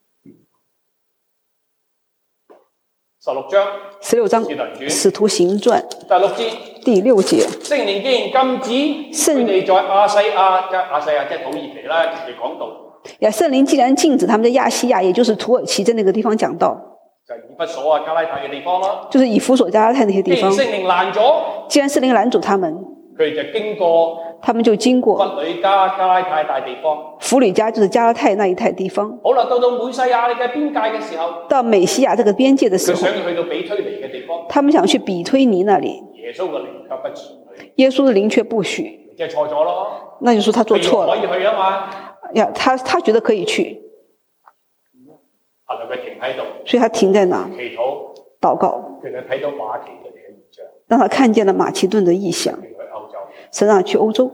十六章， 十六章，使徒行傳， 第六節， 第六節， 聖靈既然禁止佢哋在亞細亞，即係亞細亞即係土耳其啦，嚟講道。 呀，聖靈既然禁止他們在亞細亞，也就是土耳其在那個地方講道。 就係以弗所啊、加拉太嘅地方咯， 就是以弗所、加拉太那些地方。 既然聖靈攔咗， 既然聖靈攔住他們， 佢哋就經過， 他們就經過弗呂家、加拉太大地方。 弗呂家就是加拉太那一帶地方。 好啦，到到美西亞嘅邊界嘅時候， 到美西亞這個邊界嘅時候， 佢想去到比推尼嘅地方， 他們想去比推尼那裡。 耶穌嘅靈卻不許去， 耶穌的靈卻不許， 即係錯咗咯。 那就說他做錯了。 可以去啊嘛？ 呀，他他覺得可以去。 後來佢停喺度， 所以他停在那， 祈禱、 禱告。 佢就睇到馬其頓嘅異象。 讓他看見了馬其頓的異象，神讓他去歐洲。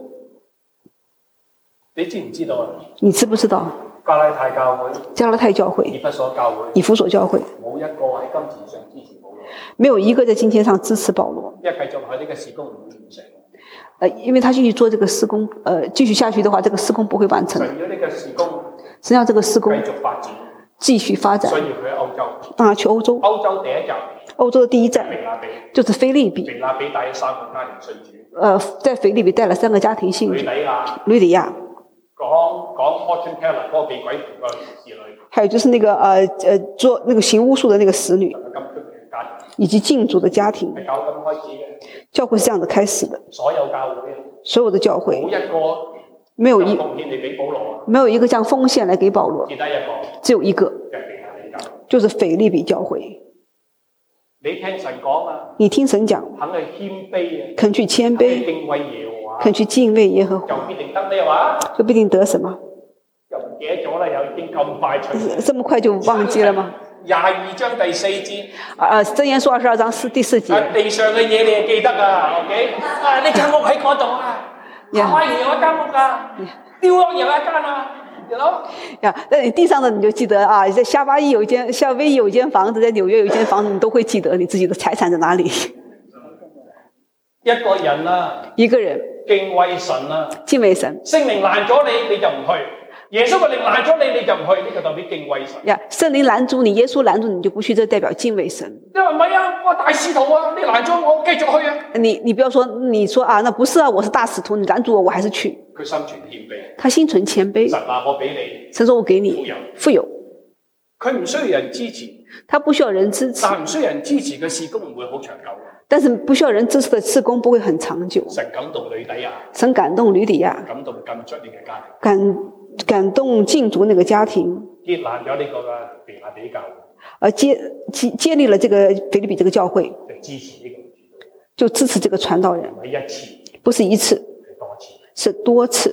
你知唔知道啊？ 你知不知道？ 加拉太教會、 加拉太教會、 以弗所教會、 以弗所教會， 冇一個喺金錢上支持保羅， 沒有一個在金錢上支持保羅。 因為繼續佢呢個事工唔會完成。 呃，因為他繼續做這個事工，呃，繼續下去的話，這個事工不會完成。 神要呢個事工， 神要這個事工繼續發展， 繼續發展。 所以佢去歐洲， 讓他去歐洲。 歐洲第一站， 歐洲的第一站腓立比， 就是腓立比。 腓立比帶咗三個家庭信主。 呃，在腓立比帶了三個家庭信主。 呂底亞， 呂底亞。 講講 fortune teller 嗰個被鬼附嘅侍女， 還有就是那個呃呃做那個行巫術的那個使女，以及禁足的家庭。 係教咁開始嘅， 教會是這樣子開始的。 所有教會， 所有的教會， 冇一個沒有一奉獻嚟俾保羅， 沒有一個將奉獻來給保羅， 只得一個， 只有一個，就是腓立比教會。 你聽神講啊， 你聽神講， 肯去謙卑啊， 肯去謙卑， 敬畏耶和華， 肯去敬畏耶和華， 就必定得咩話？ 就必定得什麼？ 又唔記得咗啦，又已經咁快出現， 這麼快就忘記了嗎？ 廿二章第四節， 啊，箴言書二十二章四第四節， 地上嘅嘢你係記得啊 ，OK？啊，你間屋喺嗰度啊，夏威夷有一間屋啊，紐約有一間啊。 呀，在你地上的你就記得啊，在夏威夷有一間，夏威夷有一間房子，在紐約有一間房子，你都會記得你自己的財產在哪裡。 一個人啊， 一個人敬畏神啊， 敬畏神， 聖靈攔咗你，你就唔去；耶穌嘅靈攔咗你，你就唔去，呢、這個代表敬畏神。 呀，聖靈攔住你，耶穌攔住你就不去，這代表敬畏神。 因為唔係啊，我大使徒啊，你攔咗我，我繼續去啊。 你你不要說，你說啊，那不是啊，我是大使徒，你攔住我，我還是去。 佢心存謙卑， 他心存謙卑。 神話我俾你， 神說我給你富有， 佢唔需要人支持， 他不需要人支持， 但唔需要人支持嘅事工唔會好長久。 但是不需要人支持的事工不會很長久。 神感動呂底亞， 神感動呂底亞， 感動更出你嘅家庭， 感感動禁足那個家庭， 接攔咗呢個嘅腓立比教會， 而接接接立了這個腓立比這個教會， 就支持呢個， 就支持這個傳道人， 唔係一次， 不是一次， 係多次， 是多次。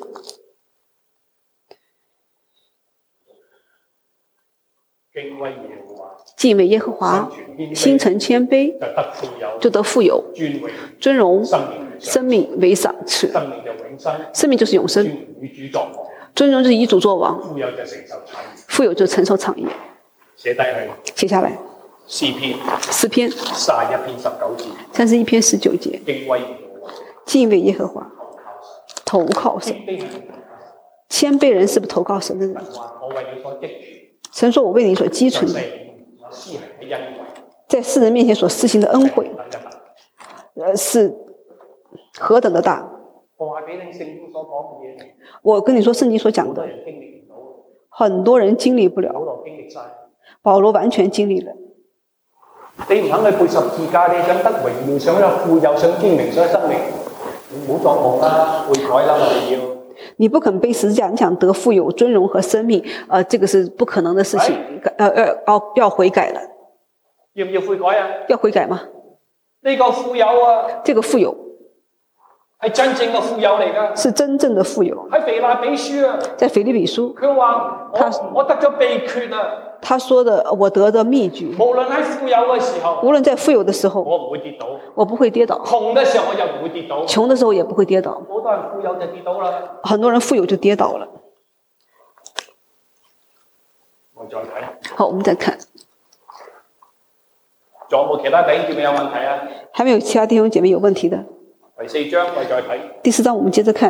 敬畏耶和華， 敬畏耶和華，心存謙卑， 就得富有， 就得富有， 尊榮， 尊榮， 生命， 生命為賞賜， 生命就永生， 生命就是永生， 尊榮與主作王， 尊榮就是以主作王， 富有就承受產業， 富有就承受產業。 寫低去， 寫下來。 詩篇， 詩篇， 三十一篇十九節， 三十一篇十九節， 敬畏耶和華， 敬畏耶和華，投靠神。謙卑人是不是投靠神的人？ 我為你所積存。 神說我為你所積存的，在世人面前所施行的恩惠，呃，是何等的大。 我話俾你聖經所講嘅嘢， 我跟你說聖經所講的，很多人經歷不了。保羅經歷晒，保羅完全經歷了。 你唔肯去背十字架，你想得榮耀，想有富有，想經明，想生命，你唔好作夢啦，悔改啦，我哋要。 你不肯背十字架，你想得富有、尊榮和生命，呃，這個是不可能的事情，呃，要要要悔改了。 要唔要悔改啊？ 要悔改嗎？ 呢個富有啊， 這個富有係真正嘅富有嚟噶， 是真正的富有。 喺腓立比書啊， 在腓立比書， 佢話我我得咗秘訣啊。 他說的我得的秘訣， 無論喺富有嘅時候， 無論在富有的時候， 我唔會跌倒， 我不會跌倒。 窮嘅時候我又唔會跌倒， 窮的時候也不會跌倒。 好多人富有就跌倒啦， 很多人富有就跌倒了。 我再睇， 好，我們再看， 仲有冇其他弟兄姐妹有問題啊？ 還沒有其他弟兄姐妹有問題的？ 第四章我再睇， 第四章我們接着看，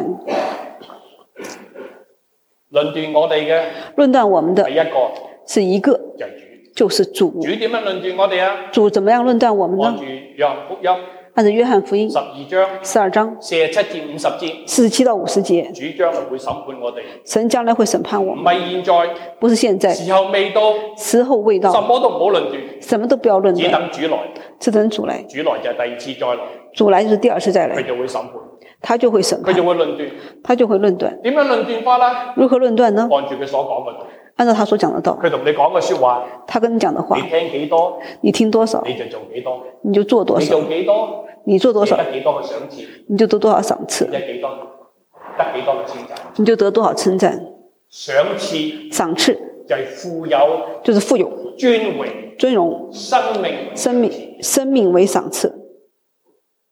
論斷我哋嘅， 論斷我們的第一個是一個， 就是主。 主。 主點樣論斷我哋啊？ 主怎麼樣論斷我們呢？ 按住約翰福音， 按照約翰福音十二章， 十二章四十七至五十節， 四十七到五十節， 主將來會審判我哋。 神將來會審判我們， 唔係現在， 不是現在， 時候未到， 時候未到， 什麼都唔好論斷， 什麼都不要論斷， 只等主來， 只等主來， 主來就係第二次再來， 主來就是第二次再來， 佢就會審判， 他就會審判， 佢就會論斷， 他就會論斷。 點樣論斷法啦？ 如何論斷呢？ 按住佢所講嘅道， 按照他所講的道， 佢同你講嘅說話， 他跟你講的話， 你聽幾多， 你聽多少， 你就做幾多， 你就做多你少， 做幾多， 你做多少， 你得幾多嘅賞賜， 你就得多少賞賜， 得幾多，得幾多嘅稱讚， 你就得多少稱讚。 賞賜， 賞賜就係富有， 就是富有， 尊榮， 尊榮， 生命， 生命，生命為賞賜。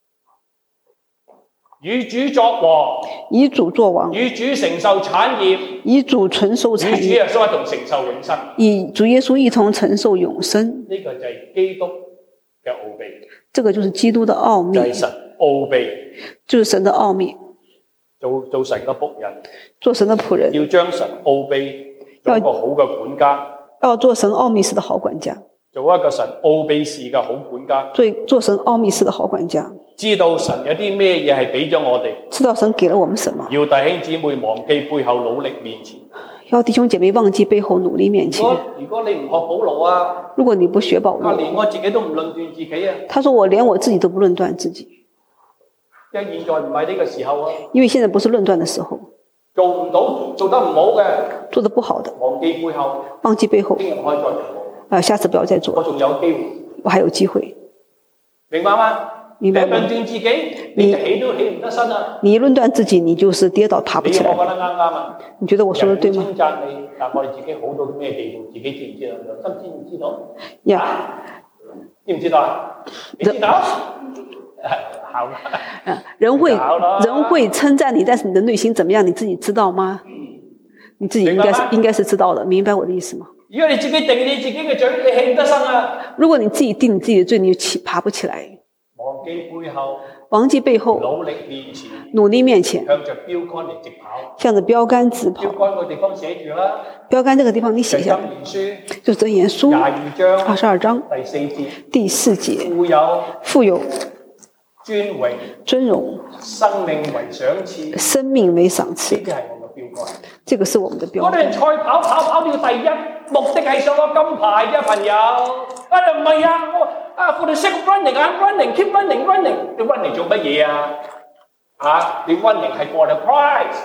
與主作王， 以主作王， 與主承受產業， 以主承受產業， 與主耶穌一同承受永生， 以主耶穌一同承受永生。 呢個就係基督嘅奧秘， 這個就是基督的奧秘， 就係神奧秘， 就是神的奧秘。 做做神嘅僕人， 做神的僕人， 要將神奧秘做一個好嘅管家， 要做神奧秘事的好管家， 做一個神奧秘事嘅好管家， 做做神奧秘事的好管家。知道神有啲咩嘢係俾咗我哋，知道神給了我們什麼，要弟兄姊妹忘記背後努力面前，要弟兄姐妹忘記背後努力面前。如果如果你唔學保羅啊，如果你不學保羅，連我自己都唔論斷自己啊。他說我連我自己都不論斷自己，因為現在唔係呢個時候啊。因為現在不是論斷的時候，做唔到做得唔好嘅，做得不好的，忘記背後，忘記背後，聽日可以再做。啊，下次不要再做。我仲有機會，我還有機會，明白嗎？明白嗎？你論斷自己，你起都起唔得身啊！你論斷自己，你就是跌倒爬不起來。你我覺得啱啱啊？你覺得我說的對嗎？人稱讚你，但我哋自己好到咩地步，自己知唔知啊？良心知唔知道？呀、yeah. 知唔知道啊？你知道？好啦。人會人會稱讚你，但是你的內心怎麼樣？你自己知道嗎？你自己應該是應該是知道的，明白我的意思嗎？如果你自己定你自己嘅罪，你起唔得身啊！如果你自己定你自己的罪，你就起爬不起來。忘記背後，忘記背後，努力面前，努力面前，向着標杆嚟直跑，向着標杆直跑。標杆個地方寫住啦，標杆這個地方你寫下，就箴言書廿二章二十二章第四節，第四節，富有富有尊榮尊榮，生命為賞賜，生命為賞賜。呢個係我嘅標杆，這個是我們的標杆。我哋賽跑跑跑到第一，目的係上個金牌嘅朋友。啊，唔係啊，我啊，for the sake of running 啊 ，running，keep running，running， 你 running 做乜嘢啊？啊，你 running 係 for the prize。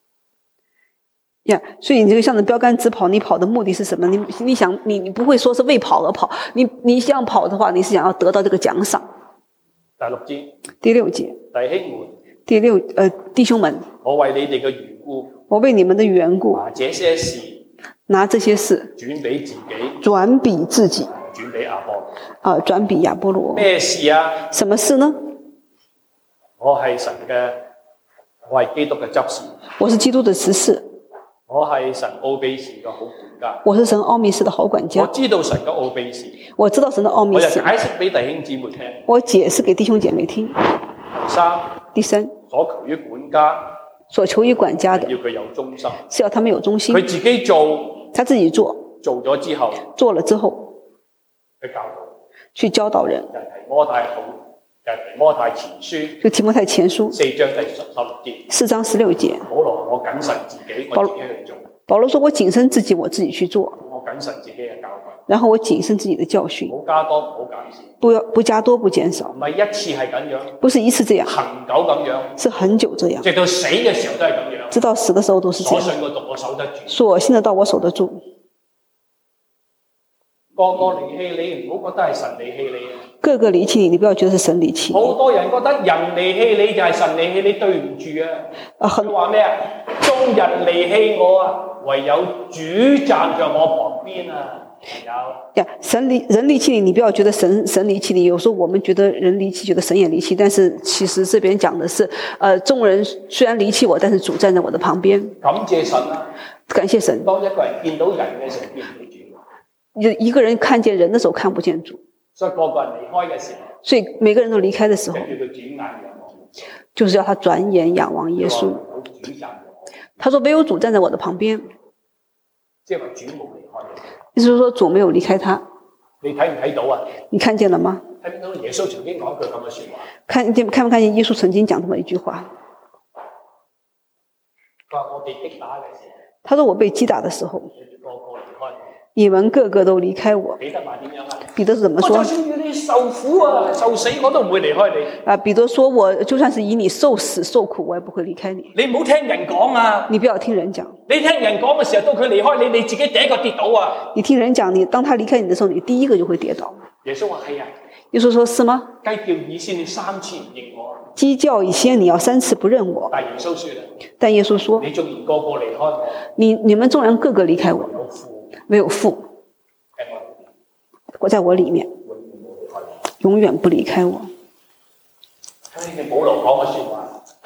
呀、yeah, ，所以你這個向着標杆直跑，你跑的目的是什麼？你你想你你不會說是為跑而跑，你你想跑的話，你是想要得到這個獎賞。第六節，第六節，弟兄們，第六呃弟兄們，我為你哋嘅緣故，我為你們的緣故，拿這些事，拿這些事轉俾自己，轉俾自己。轉俾亞波羅，啊，轉俾亞波羅。咩事啊？什麼事呢？我係神嘅，我係基督嘅執事。我是基督的執事。我係神奧秘事嘅好管家。我是神奧秘事的好管家。我知道神嘅奧秘事。我知道神的奧秘事。我就解釋俾弟兄姊妹聽。我解釋給弟兄姐妹聽。第三，第三，所求於管家，所求於管家的，要佢有忠心，是要他們有忠心。佢自己做，他自己做，做咗之後，做了之後。去教導，去教導人。就提摩太好，就提摩太前書。就提摩太前書四章第十六節。四章十六節。保羅，我謹慎自己，我自己去做。保羅說：我謹慎自己，我自己去做。我謹慎自己嘅教訓。然後我謹慎自己的教訓。唔好加多，唔好減少。不要不加多，不減少。唔係一次係咁樣。不是一次這樣。恒久咁樣。是很久這樣。直到死嘅時候都係咁樣。直到死的時候都是這樣。所信我讀我守得住。所信得到我守得住。個個離棄你，唔好覺得係神離棄你啊！個個離棄你，你不要覺得是神離棄你。好多人覺得人離棄你就係神離棄你，對唔住啊！佢話咩啊？眾人離棄我啊，唯有主站在我旁邊啊！有呀，神離人離棄你，你不要覺得神神離棄你。有時候我們覺得人離棄，覺得神也離棄，但是其實這邊講的是，呃，眾人雖然離棄我，但是主站在我的旁邊。感謝神啊！感謝神。當一個人見到人嘅時候，見唔到主。一個人看見人的時候看不見主，所以個個人離開嘅時候，所以每個人都離開的時候，就是要他轉眼仰望耶穌。他說：唯有主站在我的旁邊，即係話主冇離開你，意思是說主沒有離開他。你睇唔睇到啊？你看見了嗎？睇唔到耶穌曾經講句咁嘅說話？看見看唔看見耶穌曾經講這麼一句話？佢話我被擊打嘅時候，他說我被擊打的時候。你們個個都離開我。彼得話點樣啊？彼得是怎麼說？我就算要你受苦啊、受死，我都唔會離開你。啊，彼得說：我就算是以你受死受苦，我也不會離開你。你唔好聽人講啊！你不要聽人講。你聽人講嘅時候，到佢離開你，你自己第一個跌倒啊！你聽人講，你當他離開你的時候，你第一個就會跌倒。耶穌話係啊。耶穌說：是嗎？雞叫以先你三次唔認我。雞叫以先你要三次不認我。但耶穌說但耶穌說：你眾人個個離開我。你你們眾人個個離開我。沒有父，我在我裏面，永遠不離開我。聽保羅講嘅說話，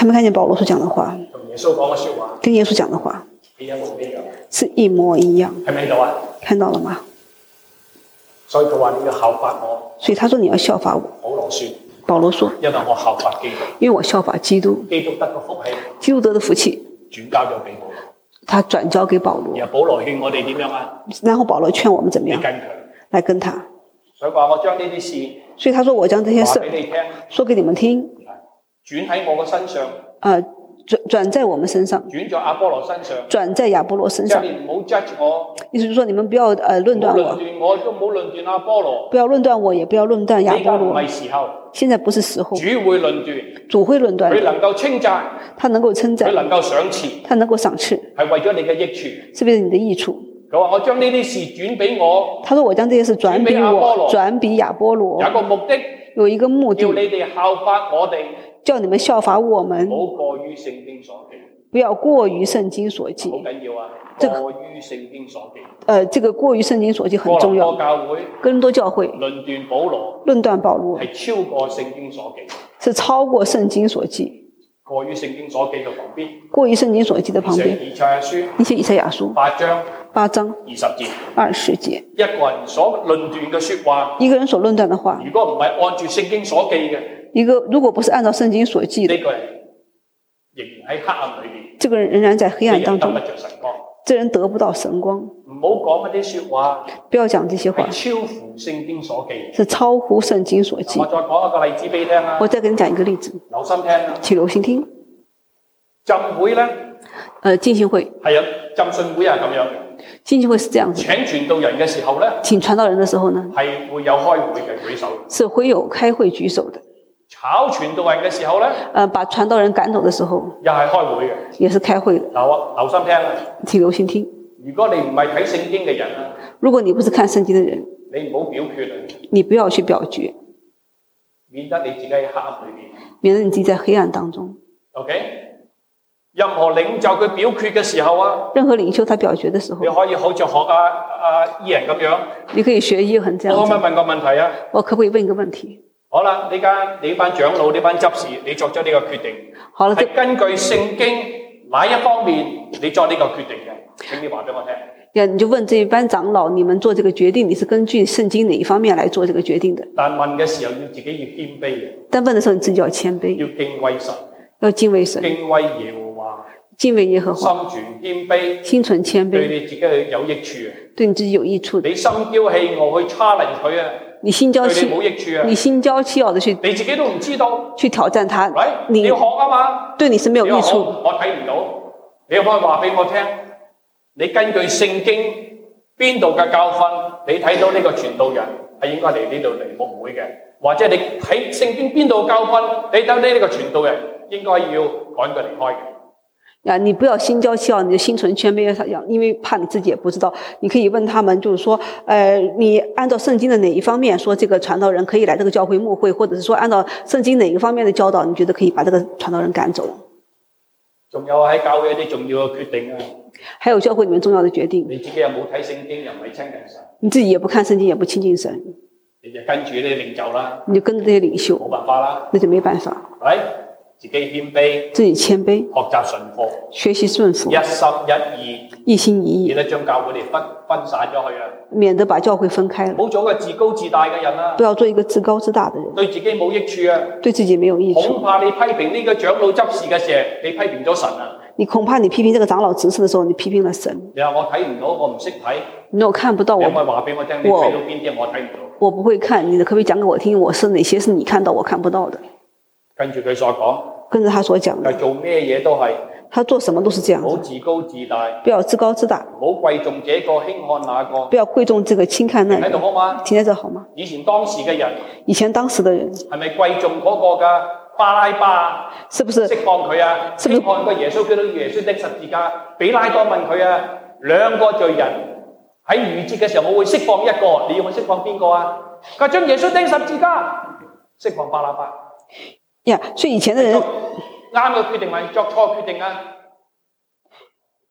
他們看見保羅所講的話， 同耶穌講嘅說話， 跟耶穌講的話係一模一樣， 是一模一樣。 係咪喺度啊？ 看到了嗎？ 所以佢話你要效法我。 所以他說你要效法我。 保羅說， 保羅說， 因為我效法基督， 因為我效法基督， 基督得個福氣， 基督得的福氣轉交咗俾保羅， 他轉交給保羅。 然後保羅勸我哋點樣啊？ 然後保羅勸我們怎麼樣？ 你跟佢， 來跟他。 所以話我將呢啲事， 所以他說我將這些事話俾你聽， 說給你們聽， 轉喺我嘅身上， 呃轉轉在我們身上， 轉在亞波羅身上， 轉在亞波羅身上。 即係你唔好 judge 我， 意思就是說你們不要呃論斷我， 論斷我都唔好論斷亞波羅， 不要論斷我，也不要論斷亞波羅。 唔係時候， 現在不是時候。 主會論斷， 主會論斷。 佢能夠稱讚， 他能夠稱讚， 佢能夠賞賜， 他能夠賞賜， 係為咗你嘅益處， 是為了你的益處。 佢話我將呢啲事轉俾我， 他說我將這些事轉俾我，轉俾亞波羅， 有一個目的， 有一個目的， 叫你哋效法我哋， 叫你們效法我們， 唔好過於聖經所記。 不要過於聖經所記， 好緊要啊！ 這個、 過於聖經所記。 呃，這個過於聖經所記很重要。 哥林多教會， 哥林多教會論斷保羅， 論斷保羅係超過聖經所記， 是超過聖經所記。 過於聖經所記嘅旁邊， 過於聖經所記的旁邊。 以賽亞書， 一些以賽亞書八章， 八章二十節， 二十節。 一個人所論斷嘅說話， 一個人所論斷的話， 如果唔係按住聖經所記嘅， 一個如果不是按照聖經所記的， 呢個人仍然喺黑暗裏邊。 這個人仍然在黑暗當中， 得不着神光， 這人得不到神光。 唔好講一啲說話， 不要講這些話， 超乎聖經所記， 是超乎聖經所記。 我再講一個例子俾你聽啊！ 我再給你講一個例子， 留心聽啊！ 請留心聽。 浸會咧， 呃，浸信會係啊，浸信會係咁樣嘅。 浸信會是這樣子， 請傳道人嘅時候咧， 請傳道人的時候呢， 係會有開會嘅舉手， 是會有開會舉手的。 炒傳道人嘅時候咧， 呃，把傳道人趕走的時候， 又係開會嘅， 也是開會的。 留啊，留心聽啊！ 請留心聽。 如果你唔係睇聖經嘅人啊， 如果你不是看聖經的人， 你唔好表決啊， 你不要去表決， 免得你自己喺黑暗裏邊， 免得你自己在黑暗當中。 OK，任何領袖佢表決嘅時候啊， 任何領袖他表決的時候， 你可以好似學阿阿伊人咁樣， 你可以學伊人這樣。 我可唔可以問個問題啊？ 我可唔可以問一個問題？好啦，呢間你班長老呢班執事，你作咗呢個決定， 好了， 係根據聖經哪一方面你作呢個決定嘅？請你話俾我聽。 呀，你就問這一班長老，你們做這個決定，你是根據聖經哪一方面來做這個決定的？ 但問嘅時候要自己要謙卑嘅。 但問的時候你自己要謙卑， 要敬畏神， 要敬畏神， 敬畏耶和華， 敬畏耶和華， 心存謙卑， 心存謙卑， 對你自己有益處啊！ 對你自己有益處。 你心驕氣傲去 challenge 佢啊！ 你心驕氣， 對你冇益處啊！ 你心驕氣傲的去， 你自己都唔知道， 去挑戰他， right? 你你要學啊嘛， 對你是沒有益處。 我睇唔到，你可唔可以話俾我聽？你根據聖經邊度嘅教訓，你睇到呢個傳道人係應該嚟呢度嚟牧會嘅，或者你睇聖經邊度教訓，你睇到呢個傳道人應該要趕佢離開嘅。 呀，你不要心驕氣傲，你就心存謙卑，因為怕你自己也不知道。你可以問他們，就是說，呃，你按照聖經的哪一方面說這個傳道人可以來這個教會牧會，或者是說按照聖經哪一方面的教導，你覺得可以把這個傳道人趕走？ 仲有喺教會一啲重要嘅決定啊！ 還有教會裡面重要的決定， 你自己又冇睇聖經，又唔係親近神， 你自己也不看聖經，也不親近神， 你就跟住呢啲領袖啦， 你就跟着這些領袖， 冇辦法啦， 那就沒辦法。 係、right? 自己謙卑， 自己謙卑， 學習順服， 學習順服， 一心一意， 一心一意， 免得將教會哋分分散咗去啊！ 免得把教會分開了。 唔好做一個自高自大嘅人啊！ 不要做一個自高自大的人， 對自己冇益處啊！ 對自己沒有益處。 恐怕你批評呢個長老執事嘅時候，你批評咗神啊！ 你恐怕你批評這個長老執事的時候，你批評了神。 你話我睇唔到，我唔識睇。 你我看不到，我你可唔可以話俾我聽？你睇到邊啲我睇唔到？ 我不會看，你可不可以講給我聽？我是哪些是你看到我看不到的？ 跟住佢所講， 跟着他所講的， 做咩嘢都係， 他做什麼都是這樣。 唔好自高自大， 不要自高自大， 唔好貴重這個輕看那個， 不要貴重這個輕看那個。 喺度好嗎？ 停在這好嗎？ 以前當時嘅人， 以前當時的人係咪貴重嗰個噶巴拉巴？ 是不是釋放佢啊？ 是不是輕看個耶穌基督，耶穌釘十字架？比拉多問佢啊，兩個罪人喺逾節嘅時候，我會釋放一個，你要我釋放邊個啊？佢將耶穌釘十字架，釋放巴拉巴。 呀，所以以前的人啱嘅決定還是作錯決定啊？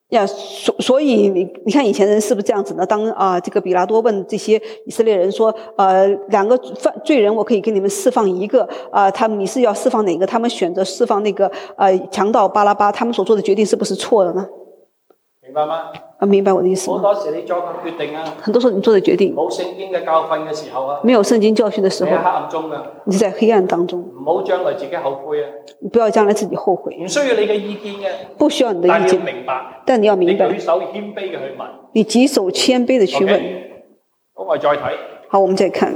呀，所所以你你看以前人是不是这样子呢？当啊、呃、这个比拉多问这些以色列人说，呃，两个犯罪人我可以给你们释放一个，啊、呃，他们你是要释放哪个？他们选择釋放那個呃強盜巴拉巴，他們所做的決定是不是錯的呢？ 明白嗎？ 啊，明白我的意思嗎？ 好多時你做個決定啊， 很多時候你做的決定冇聖經嘅教訓嘅時候啊， 沒有聖經教訓的時候， 你喺黑暗中啊， 你在黑暗當中， 唔好將來自己後悔啊， 你不要將來自己後悔， 唔需要你嘅意見嘅， 不需要你的意見， 但你要明白， 但你要明白， 你舉手謙卑嘅去問， 你舉手謙卑的去問。 Okay? 好，我哋再睇， 好，我們再看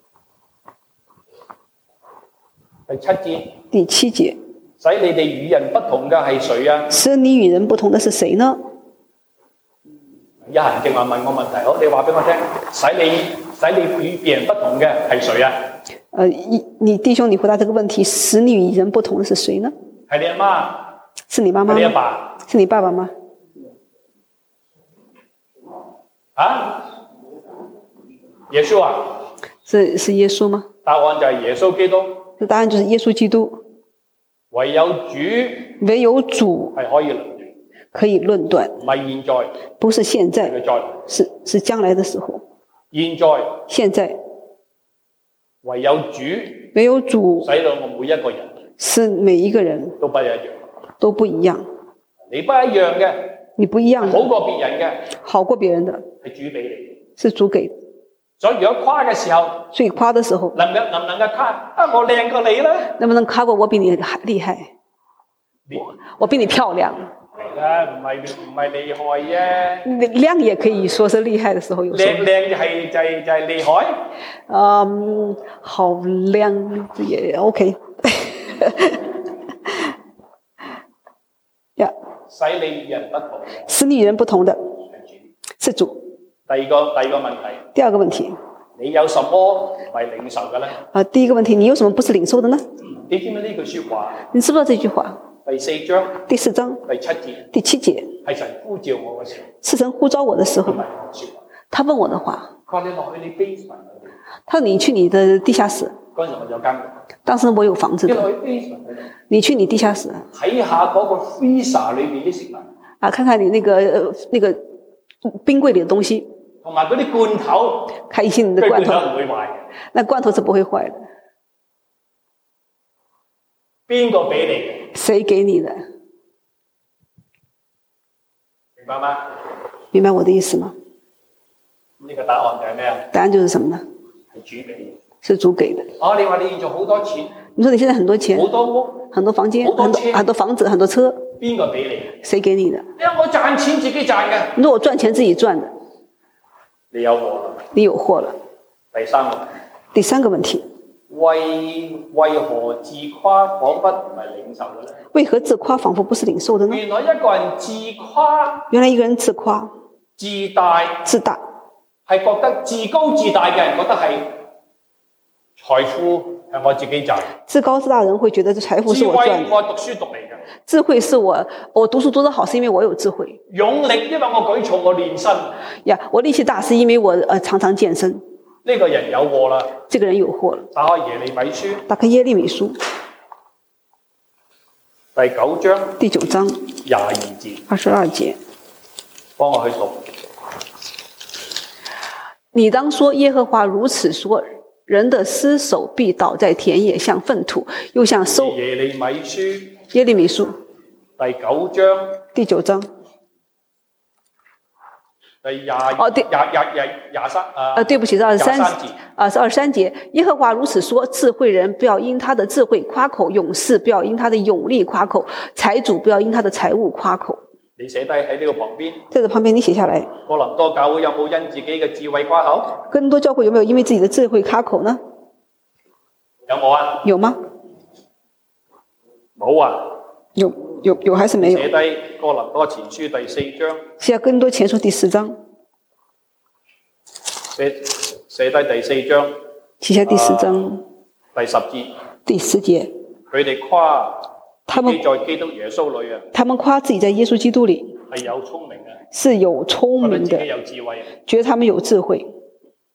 第七節， 第七節， 使你哋與人不同嘅係誰啊？ 使你與人不同的是誰呢？ 一行正話問我問題，好，你話俾我聽，使你使你與別人不同嘅係誰啊？ 呃，你你弟兄，你回答這個問題，使你與人不同的是誰呢？ 係你阿媽， 是你媽媽嗎？ 係你阿爸， 是你爸爸嗎？ 啊？耶穌啊？ 是是耶穌嗎？ 答案就係耶穌基督。 答案就是耶穌基督。 唯有主， 唯有主係可以論斷， 可以論斷， 唔係現在， 不是現在， 係將來， 是是將來的時候。 現在， 現在， 唯有主， 唯有主， 使到我每一個人， 是每一個人都不一樣， 都不一樣。 你不一樣嘅， 你不一樣， 好過別人嘅， 好過別人的， 係主俾你， 是主給的。 所以如果誇嘅時候， 所以誇的時候， 能夠能唔能夠誇啊？我靚過你咧， 能不能誇過我比你厲害？我我比你漂亮。 係啦，唔係唔係厲害啫。 亮也可以說是厲害的時候，有時候靚靚就係就係就係厲害。 嗯，好亮也 OK 呀。 使你與人不同， 使你與人不同的是主。 第二個第二個問題， 第二個問題， 你有什麼唔係領受嘅咧？ 啊，第一個問題，你有什麼不是領受的呢？ 你知唔知呢句説話？ 你知不知道這句話？ 第四章， 第四章， 第七節， 第七節， 係神呼召我嘅時候， 是神呼召我的時候，他問我的話， 佢話你落去你 basement 嗰度， 他說你去你的地下室， 嗰陣時我有間屋， 當時我有房子的， 你落去 basement 嗰度， 你去你地下室， 睇下嗰個 freezer 裏邊啲食物， 啊，看看你那個、呃、那個冰櫃裏的東西。 同埋嗰啲罐頭， 看一些你的罐頭， 唔會壞嘅。 那罐頭是不會壞的。 邊個俾你嘅？ 誰給你的？ 明白嗎？ 明白我的意思嗎？ 呢個答案就係咩啊？ 答案就是什麼呢？ 係主俾嘅。 是主給的。 哦，你話你現在好多錢？ 你說你現在很多錢， 好多屋， 很多房間， 很多很多很多房子，很多車。 邊個俾你？ 誰給你的？ 因為我賺錢自己賺嘅。 如果我賺錢自己賺的。 你有禍啦！ 你有禍了。 第三個， 第三個問題， 為為何自誇彷彿唔係領受嘅咧？ 為何自誇彷彿不是領受的呢？ 原來一個人自誇， 原來一個人自誇、 自大、 自大， 係覺得自高自大嘅人覺得係財富係我自己賺。 自高自大人會覺得這財富是我賺的。 智慧我讀書讀嚟嘅。智慧是我我讀書讀得好，是因為我有智慧。 勇力，因為我舉重我練身。 呀，我力氣大，是因為我呃常常健身。 呢個人有禍啦！ 這個人有禍了。 打開耶利米書。 打開耶利米書。 第九章。 第九章。 廿二節。 二十二節。 幫我去讀。 你當說耶和華如此說。人的屍首必倒在田野，像糞土，又像收。 耶利米書。 耶利米書。 第九章。 第九章。 第廿哦，第廿廿廿廿三啊。 呃，對不起，是二十三。 廿三節。 啊，是二十三節。耶和華如此說：智慧人不要因他的智慧誇口，勇士不要因他的勇力誇口，財主不要因他的財物誇口。 你寫低喺呢個旁邊。 在這旁邊，你寫下來。 哥林多教會有冇因自己嘅智慧誇口？ 哥林多教會有沒有因為自己的智慧誇口呢？ 有冇啊？ 有嗎？ 冇啊。 有有有還是沒有？ 寫低哥林多前書第四章。寫哥林多前書第四章。 寫寫低第四章。 寫下第四章。 啊、第十節。 第十節。 佢哋誇。他們在基督耶穌裏啊， 他們誇自己在耶穌基督裏係有聰明嘅， 是有聰明的， 有智慧， 覺得他們有智慧。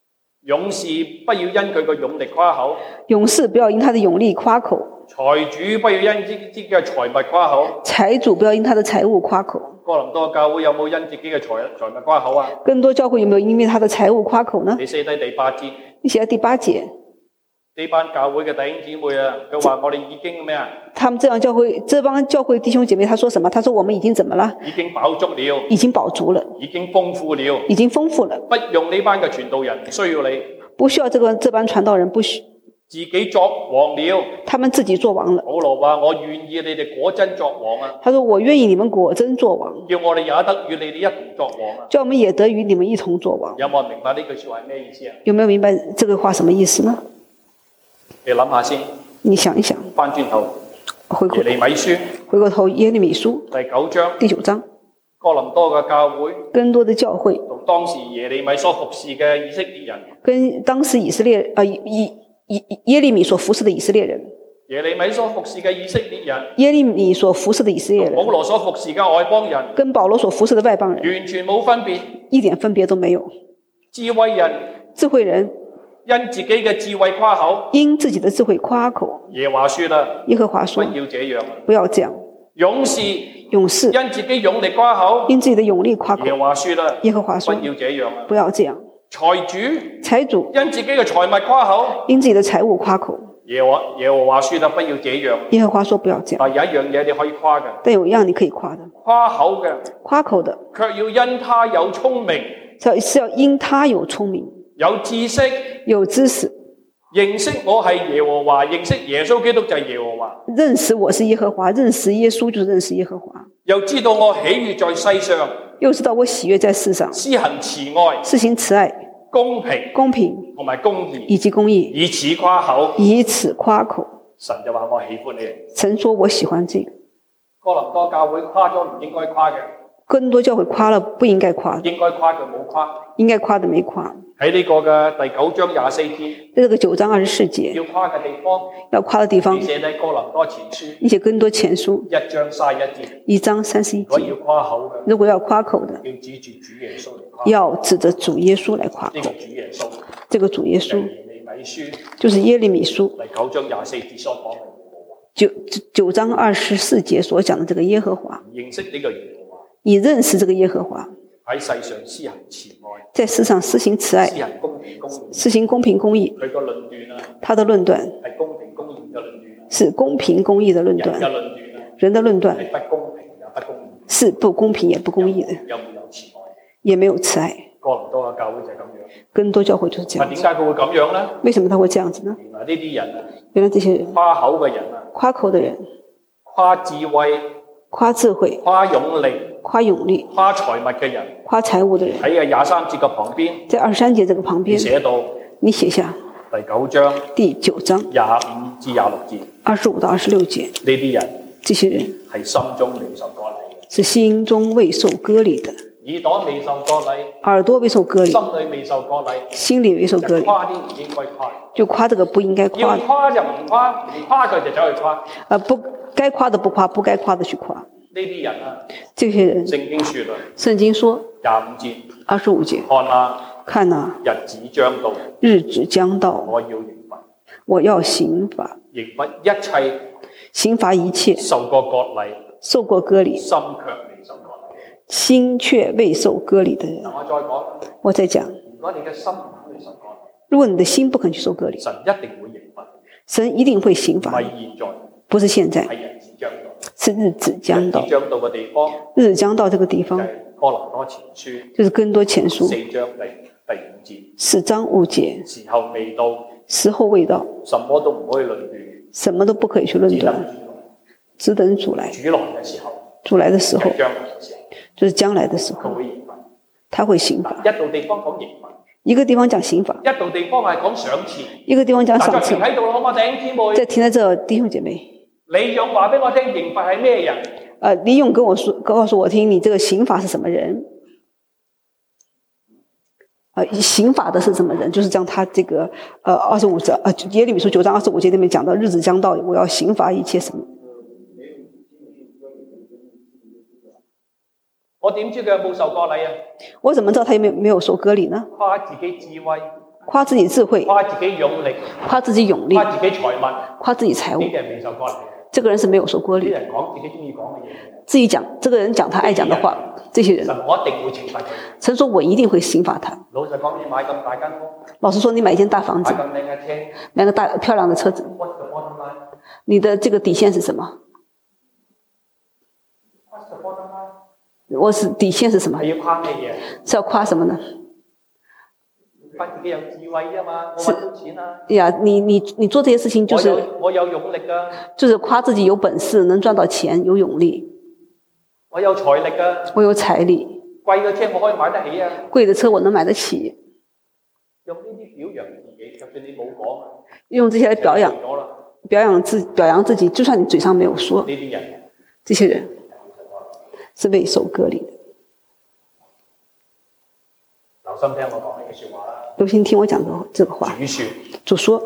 勇士不要因佢個勇力誇口， 勇士不要因他的勇力誇口。 財主不要因自己嘅財物誇口， 財主不要因他的財物誇口。 哥林多教會有冇因自己嘅財財物誇口啊？ 更多教會有沒有因為他的財物誇口呢？ 你寫低第八節， 你寫喺第八節。 呢班教會嘅弟兄姊妹啊，佢話我哋已經咩啊？ 他們這樣教會，這幫教會弟兄姐妹，他說什麼？他說我們已經怎麼了？ 已經飽足了， 已經飽足了， 已經豐富了， 已經豐富了。 不用呢班嘅傳道人，唔需要你， 不需要這個這班傳道人，不需自己作王了。 他們自己做王了。 保羅話：我願意你哋果真作王啊！ 他說：我願意你們果真作王， 叫我哋也得與你哋一同作王啊！ 叫我們也得與你們一同作王。 有冇人明白呢句說話係咩意思啊？ 有沒有明白這個話什麼意思呢？ 你諗下先， 你想一想， 翻轉頭， 回過耶利米書， 回過頭耶利米書第九章， 第九章， 哥林多嘅教會， 更多的教會同當時耶利米所服侍嘅以色列人， 跟當時以色列呃以以耶利米所服侍的以色列人， 耶利米所服侍嘅以色列人， 耶利米所服侍的以色列人， 保羅所服侍嘅外邦人， 跟保羅所服侍的外邦人， 完全冇分別， 一點分別都沒有。 智慧人， 智慧人因自己嘅智慧誇口， 因自己的智慧誇口。 耶和華說啦， 耶和華說， 不要這樣， 不要這樣。 勇士， 勇士因自己勇力誇口， 因自己的勇力誇口。 耶和華說啦， 耶和華說， 不要這樣， 不要這樣。 財主， 財主因自己嘅財物誇口， 因自己的財物誇口。 耶和耶和華說啦，不要這樣。 耶和華說不要這樣。 但有一樣嘢你可以誇嘅， 但有一樣你可以誇的， 誇口嘅， 誇口的， 卻要因他有聰明， 是要因他有聰明， 有知識， 有知識， 認識我係耶和華，認識耶穌基督就係耶和華， 認識我是耶和華，認識耶穌就是認識耶和華， 又知道我喜悅在世上， 又知道我喜悅在世上， 施行慈愛， 施行慈愛， 公平， 公平同埋公義， 以及公義， 以此誇口， 以此誇口。 神就話我喜歡你。 神說我喜歡這個。 哥林多教會誇咗唔應該誇嘅， 更多教會誇了不應該誇的， 應該誇嘅冇誇， 應該誇的沒誇。 喺呢個嘅第九章廿四節， 這個九章二十四節要誇嘅地方， 要誇的地方， 你寫喺哥林多前書， 你寫更多前書一章三一節， 一章三十一節。 如果要誇口嘅， 如果要誇口的， 要指住主耶穌嚟誇， 要指着主耶穌來誇口。 呢個主耶穌， 這個主耶穌耶利米書， 就是耶利米書第九章廿四節所講嘅。 九九章二十四節所講的這個耶和華， 認識呢個耶和華， 你認識這個耶和華， 喺世上施行慈愛， 在世上施行慈愛， 施行公平公義， 施行公平公義。 佢個論斷啊， 他的論斷係公平公義嘅論斷， 是公平公義的論斷， 人嘅論斷啊， 人的論斷係不公平也不公義， 是不公平也不公義的， 有冇有慈愛？ 也沒有慈愛。 哥林多嘅教會就係咁樣， 更多教會就是這樣。 點解佢會咁樣咧？ 為什麼他會這樣子呢？ 原來呢啲人啊， 原來這些人誇口嘅人啊， 誇口的人， 誇智慧、 誇智慧、 誇勇力、 誇勇力、 誇財物嘅人， 誇財物的人， 喺嘅廿三節嘅旁邊， 在二十三節這個旁邊寫到你寫下第九章第九章廿五至廿六節， 二十五到二十六節， 呢啲人這些人係心中未受割禮嘅， 是心中未受割禮的， 耳朵未受割禮， 耳朵未受割禮， 心裏未受割禮， 心裏未受割禮， 就誇啲唔應該誇， 就誇這個不應該誇要的， 誇就唔誇，唔誇佢就走去誇。 呃，不該誇的不誇，不該誇的去誇。 呢啲人啊， 這些人， 聖經說啊， 聖經說廿五節， 二十五節， 看啊， 看啊， 日子將到， 日子將到， 我要刑罰， 我要刑罰， 刑罰一切刑罰一切受過割禮， 受過割禮， 心卻未受割禮。 心卻未受割禮的人。 嗱，我再講， 我再講， 如果你嘅心唔肯去受割禮， 如果你的心不肯去受割禮， 神一定會刑罰， 神一定會刑唔係罰， 現在， 不是現在， 係日子將到。 是日子將到日子。將到嘅地方， 日子將到這個地方， 就係哥林多前書就是更多前書四章第第五節， 四章五節， 時候未到， 時候未到， 什麼都唔可以論斷， 什麼都不可以去論斷，只等主來。 主來嘅時候， 主來的時候係，將來嘅時候， 就是將來的時佢候， 會刑罰。 他會刑罰。 一到地方講刑罰， 一個地方講刑罰， 一到地方係講賞賜。 一個地方講賞嗱，就停賜。 喺度啦，好嘛，弟兄姊妹。 再停在這，弟兄姐妹， 李勇話俾我聽，刑罰係咩人？ 呃，李勇跟我說，告訴我聽，你這個刑罰是什麼人？呃，刑罰的是什麼人？就是將他這個，呃，二十五章，呃，耶利米書九章二十五節裏面講到，日子將到，我要刑罰一切什麼？ 我點知佢有冇受割禮啊？ 我怎麼知道他有沒有沒有受割禮呢？ 誇自己智慧， 誇自己智慧， 誇自己勇力， 誇自己勇力， 誇自己財物， 誇自己財物。 呢啲係未受割禮嘅。 這個人是沒有受割禮。 啲人講自己中意講嘅嘢， 自己講，這個人講他愛講的話，這些人， 神我一定會懲罰佢。 神說我一定會刑罰他。 老實講，你買咁大間屋， 老實說，你買一間大房子， 買咁靚嘅車， 買個大漂亮的車子，你的這個底線是什麼？我是底線是什麼？ 係要誇咩嘢？ 是要誇什麼呢？ 誇自己有智慧啊嘛，我揾到錢啊！ 呀，你你你做這些事情就是我有我有勇力啊， 就是誇自己有本事，能賺到錢，有勇力。 我有財力啊， 我有財力。 貴嘅車我可以買得起啊， 貴的車我能買得起。 用呢啲表揚自己，就算你冇講啊， 用這些來表揚表揚自表揚自己，就算你嘴上沒有說。 呢啲人， 這些人是未受割禮的。 留心聽我講呢句說話啦。 留心聽我講的這個話。 主說， 主說，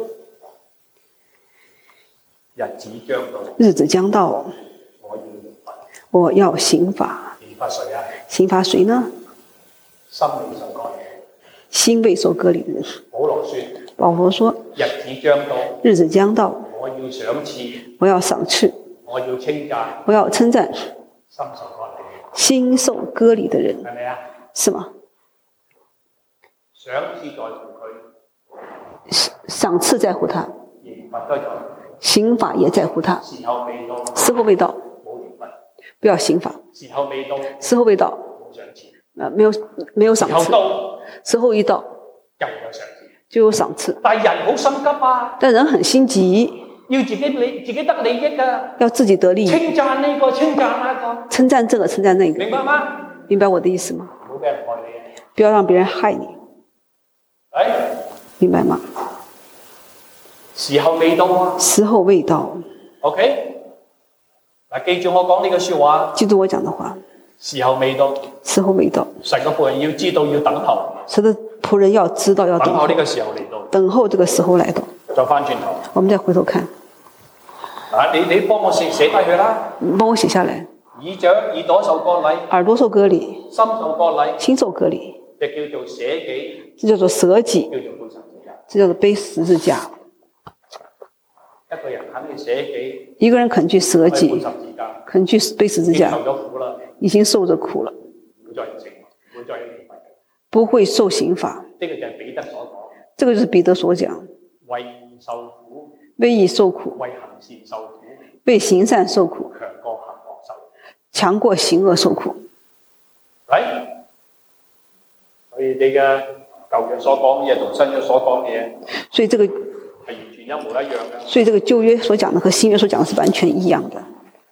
日子將到， 日子將到， 我要刑罰。 我要刑罰。 刑罰誰啊？ 刑罰誰呢？ 心未受割禮， 心未受割禮的人。 保羅說， 保羅說， 日子將到， 日子將到， 我要賞賜， 我要賞賜， 我要稱讚， 我要稱讚， 心受割禮， 心受割禮的人， 係咪啊？ 是嗎？ 賞賜在乎佢， 賞賜在乎他， 刑罰都在乎佢， 刑罰也在乎他。 時候未到， 時候未到， 冇刑罰； 不要刑罰。 時候未到， 時候未到， 冇賞賜； 呃，沒有沒有賞時候賜。 到， 時候一到， 又有賞賜。 就有賞賜。 但係人好心急啊， 但人很心急， 要自己利自己得利益啊， 要自己得利益， 稱讚呢個，稱讚那個， 稱讚這個，稱讚那個。 明白嗎？ 明白我的意思嗎？ 唔好俾人害你啊！ 不要讓別人害你， 哎， 明白嗎？ 時候未到啊！ 時候未到。 OK，嗱，記住我講呢句說話。 記住我講的話。 時候未到。 時候未到。 神嘅僕人要知道，要等候。 神的僕人要知道，要等候。 等候呢個時候嚟到。 等候這個時候來到。 再翻轉頭。 我們再回頭看。 啊，你你幫我寫寫低佢啦。 你幫我寫下來。 耳長耳朵受割禮。 耳朵受割禮。 心受割禮。 心受割禮。 就叫做捨己。 這叫做捨己。 叫做背十字架。 這叫做背十字架。 一個人肯去捨己。 一個人肯去捨己。 背十字架。 肯去背十字架。 受咗苦啦。 已經受着苦了。 唔會再刑，唔會再刑罰。 不會受刑罰。 呢個就係彼得所講。 這個就是彼得所講。 為義受苦。 為義受苦。 為行善受苦。 為行善受苦。 強過行惡受。 強過行惡受苦。 係，所以你嘅舊約所講嘅嘢同新約所講嘅嘢， 所以這個係完全一模一樣嘅。 所以這個舊約所講的和新約所講的是完全一樣的。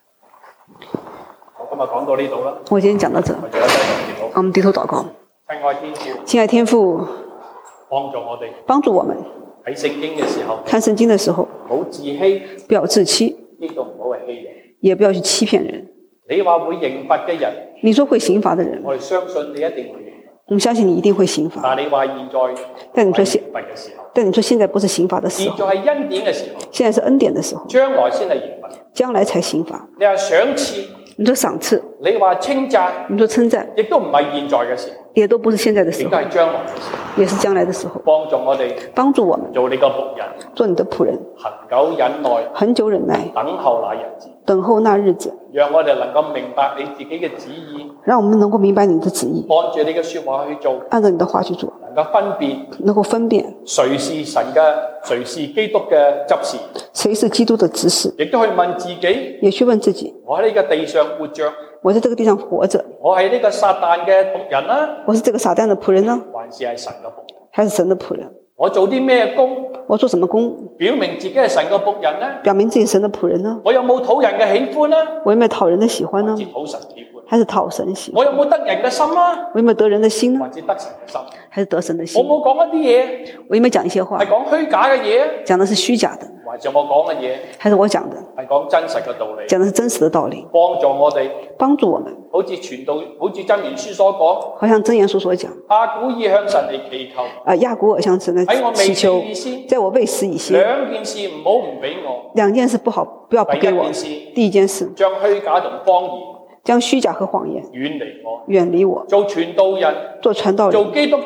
我今日講到呢度啦。 我今天講到這。我們低頭禱告。 親愛天父。 親愛天父。 幫助我哋。 幫助我們。 喺聖經嘅時候。 看聖經的時候。 唔好自欺。 不要自欺。 亦都唔好去欺人。 也不要去欺騙人。 你話會刑罰嘅人。 你說會刑罰的人。 我哋相信你一定會。 我們相信你一定會刑罰。 但你話現在， 但你說現， 罰嘅時候， 但你說現在不是刑罰的時候， 現在係恩典嘅時候， 現在是恩典的時候， 將來先係刑罰， 將來才刑罰。 你話賞賜， 你說賞賜， 你話稱讚， 你說稱讚， 亦都唔係現在嘅時候， 也都不是現在的時候， 應該係將來嘅時候， 也是將來的時候。 幫助我哋， 幫助我們做你個僕人， 做你的僕人， 恒久忍耐， 恒久忍耐， 等候那日子， 等候那日子， 讓我哋能夠明白你自己嘅旨意， 讓我們能夠明白你的旨意， 按住你嘅說話去做， 按照你的話去做， 能夠分辨， 能夠分辨誰是神嘅，誰是基督嘅執事， 誰是基督的執事， 亦都去問自己， 也去問自己， 我喺呢個地上活着， 我在這個地上活着， 我係呢個撒旦嘅僕人啦， 我是這個撒旦的僕人呢， 還是係神嘅僕人， 還是神的僕人？ 我做啲咩工？ 我做什麼工？ 表明自己係神嘅僕人呢？ 表明自己神的僕人呢？ 我有冇討人嘅喜歡呢？ 我有沒有討人的喜歡呢？ 還是討神喜歡？ 還是討神喜歡？ 我有冇得人嘅心啊？ 我有沒有得人的心呢？ 還是得神嘅心？ 還是得神的心？ 我冇講一啲嘢， 我有沒有講一些話？ 係講虛假嘅嘢？ 講的是虛假的。 還是我講嘅嘢？ 還是我講的？ 係講真實嘅道理。 講的是真實的道理。 幫助我哋。 幫助我們。 好似傳道，好似箴言書所講。 好像箴言書所講。亞古已向神嚟祈求。 啊，亞古爾向神嚟祈求。在我未死以前。 兩件事唔好唔俾我。 兩件事不好，不要不給我。第一件事。 將虛假同謊言。 將虛假和謊言。 遠離我。 遠離我。 做傳道人。 做傳道人。 做基督徒。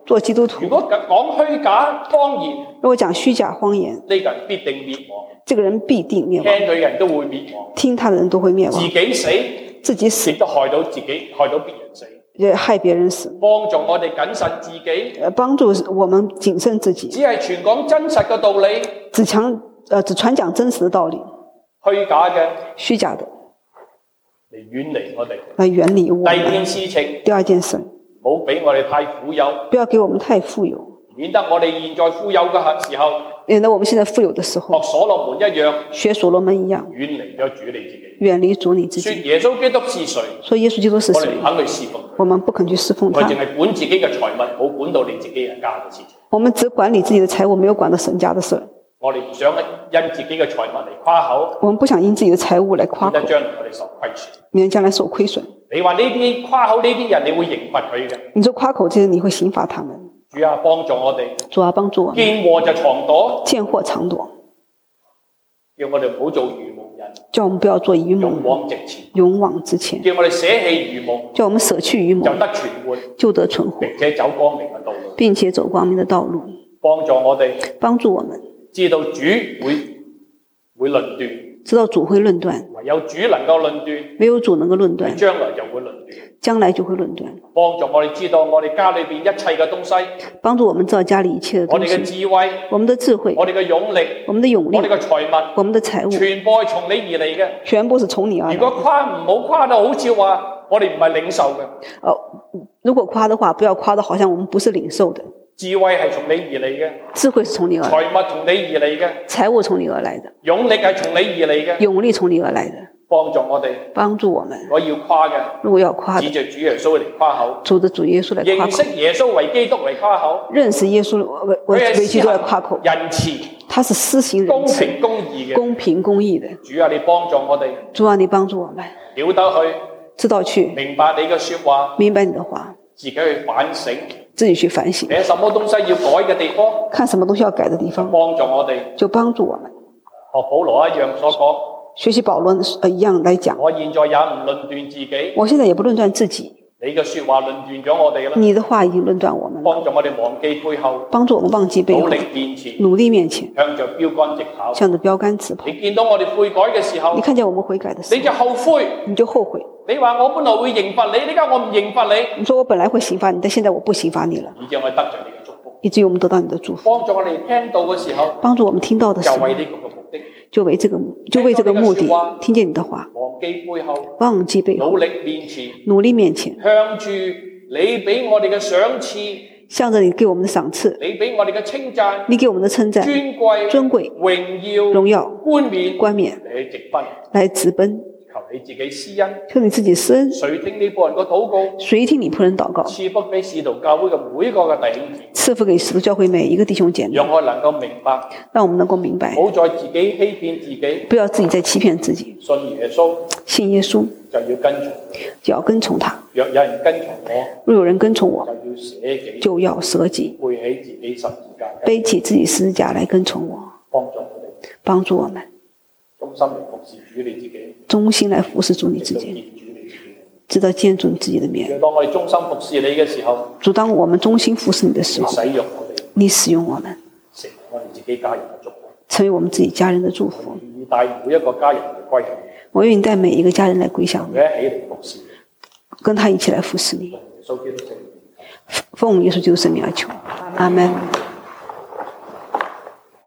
做基督徒。 如果講虛假謊言， 如果講虛假謊言， 呢個人必定滅亡。 這個人必定滅亡。 聽佢嘅人都會滅亡。 聽他的人都會滅亡。 自己死， 自己死， 亦都害到自己，害到別人死。 也害別人死。 幫助我哋謹慎自己。 幫助我們謹慎自己。 只係傳講真實嘅道理。 只強，呃，只傳講真實的道理。 虛假嘅， 虛假的， 嚟遠離我哋。 來遠離我們。 第二件事情。 第二件事。 唔好俾我哋太富有。 不要給我們太富有。 免得我哋現在富有嘅時候。 免得我們現在富有的時候。 學所羅門一樣。 學所羅門一樣。 遠離咗主你自己。 遠離主你自己。 說耶穌基督是誰？ 說耶穌基督是誰？ 我哋唔肯去侍奉。 我們不肯去侍奉他。 我淨係管自己嘅財物，冇管到你自己人家嘅事情。 我們只管理自己的財物，沒有管到神家的事。 我哋唔想因自己嘅財物嚟誇口。 我們不想因自己的財物嚟誇口。 免得將來我哋受虧損。 免得將來受虧損。 你話呢啲誇口呢啲人，你會刑罰佢嘅。 你說誇口這些，你會刑罰他們。 主啊，幫助我哋。 主啊，幫助我們。 見禍就藏躲。 見禍藏躲。 叫我哋唔好做愚蒙人。 叫我們不要做愚蒙人。 勇往直前。 勇往直前。 叫我哋捨棄愚蒙。 叫我們捨去愚蒙。 就得存活。 就得存活。 並且走光明嘅道路。 並且走光明的道路。 幫助我哋。 幫助我們。 知道主會會論斷。 知道主會論斷。 唯有主能夠論斷。 唯有主能夠論斷。 將來就會論斷。 將來就會論斷。 幫助我哋知道我哋家裏邊一切嘅東西。 幫助我們知道家裏一切的東西。 我哋嘅智慧。 我們的智慧。 我哋嘅勇力。 我們的勇力。 我哋嘅財物。 我們的財物。 全部係從你而嚟嘅。 全部是從你而來。 如果誇唔好誇到好似話我哋唔係領受嘅。 哦，如果誇的話，不要誇得好像我們不是領受的。 智慧係從你而嚟嘅。 智慧是從你而來。 財物從你而嚟嘅。 財物從你而來的。 勇力係從你而嚟嘅。 勇力從你而來的。 幫助我哋。 幫助我們。 我要誇嘅。 如果要誇的。 指着主耶穌嚟誇口。 指着主耶穌嚟誇口。 認識耶穌為基督嚟誇口。認識耶穌為為基督嚟誇口。 仁慈。 他是施行仁慈。 公平公義嘅。 公平公義的。 主啊，你幫助我哋。 主啊，你幫助我們。 曉得去。 知道去。 明白你嘅說話。 明白你的話。 自己去反省。 自己去反省。 睇什麼東西要改嘅地方。 看什麼東西要改的地方。 幫助我哋。 就幫助我們。 學保羅一樣所講。 學習保羅一樣來講。 我現在也唔論斷自己。 我現在也不論斷自己。 你嘅說話論斷咗我哋啦。 你的話已經論斷我們了。 幫助我哋忘記背後。 幫助我們忘記背後。 努力面前。 努力面前。 向着標杆直跑。 向着標杆直跑。 你見到我哋悔改嘅時候。 你看見我們悔改的時候。 你就後悔。 你就後悔。 你話我本來會刑罰你，呢家我唔刑罰你。 你說我本來會刑罰你，但現在我不刑罰你了。 以致我哋得着你嘅祝福。 以至於我們得到你的祝福。 幫助我哋聽到嘅時候。 幫助我們聽到的時候。 就為呢個目的。 就為這個就為這個目的。聽見你的話。 忘記背後。 忘記背後。 努力面前。 努力面前。 向住你俾我哋嘅賞賜。 向着你給我們的賞賜。 你俾我哋嘅稱讚。 你給我們的稱讚。 尊貴。 尊貴。 榮耀。 榮耀。 冠冕。 冠冕。 嚟直奔。 來直奔。 求你自己施恩， 求你自己施恩。 誰聽你僕人個禱告？ 誰聽你僕人禱告？ 賜福俾使徒教會嘅每一個嘅弟兄姊妹。 賜福給使徒教會每一個弟兄姐妹。 讓我能夠明白， 讓我們能夠明白。 唔好再自己欺騙自己， 不要自己再欺騙自己。 信耶穌， 信耶穌就要跟從， 就要跟從他。 若有人跟從我， 若有人跟從我， 就要捨己， 就要捨己， 背起自己十字架， 背起自己十字架來跟從我， 幫助我哋， 幫助我們。 忠心嚟服侍主你自己， 忠心來服侍主你自己，直到見主你自己的面。 當我哋忠心服侍你嘅時候， 主當我們忠心服侍你的時候， 使用我哋， 你使用我們， 成為我哋自己家人嘅祝福， 成為我們自己家人的祝福。 我願意帶每一個家人嚟歸向你， 我願意帶每一個家人來歸向你， 一起嚟服侍你， 跟他一起來服侍你。 奉耶穌基督聖名， 奉耶穌基督聖名而求，阿門。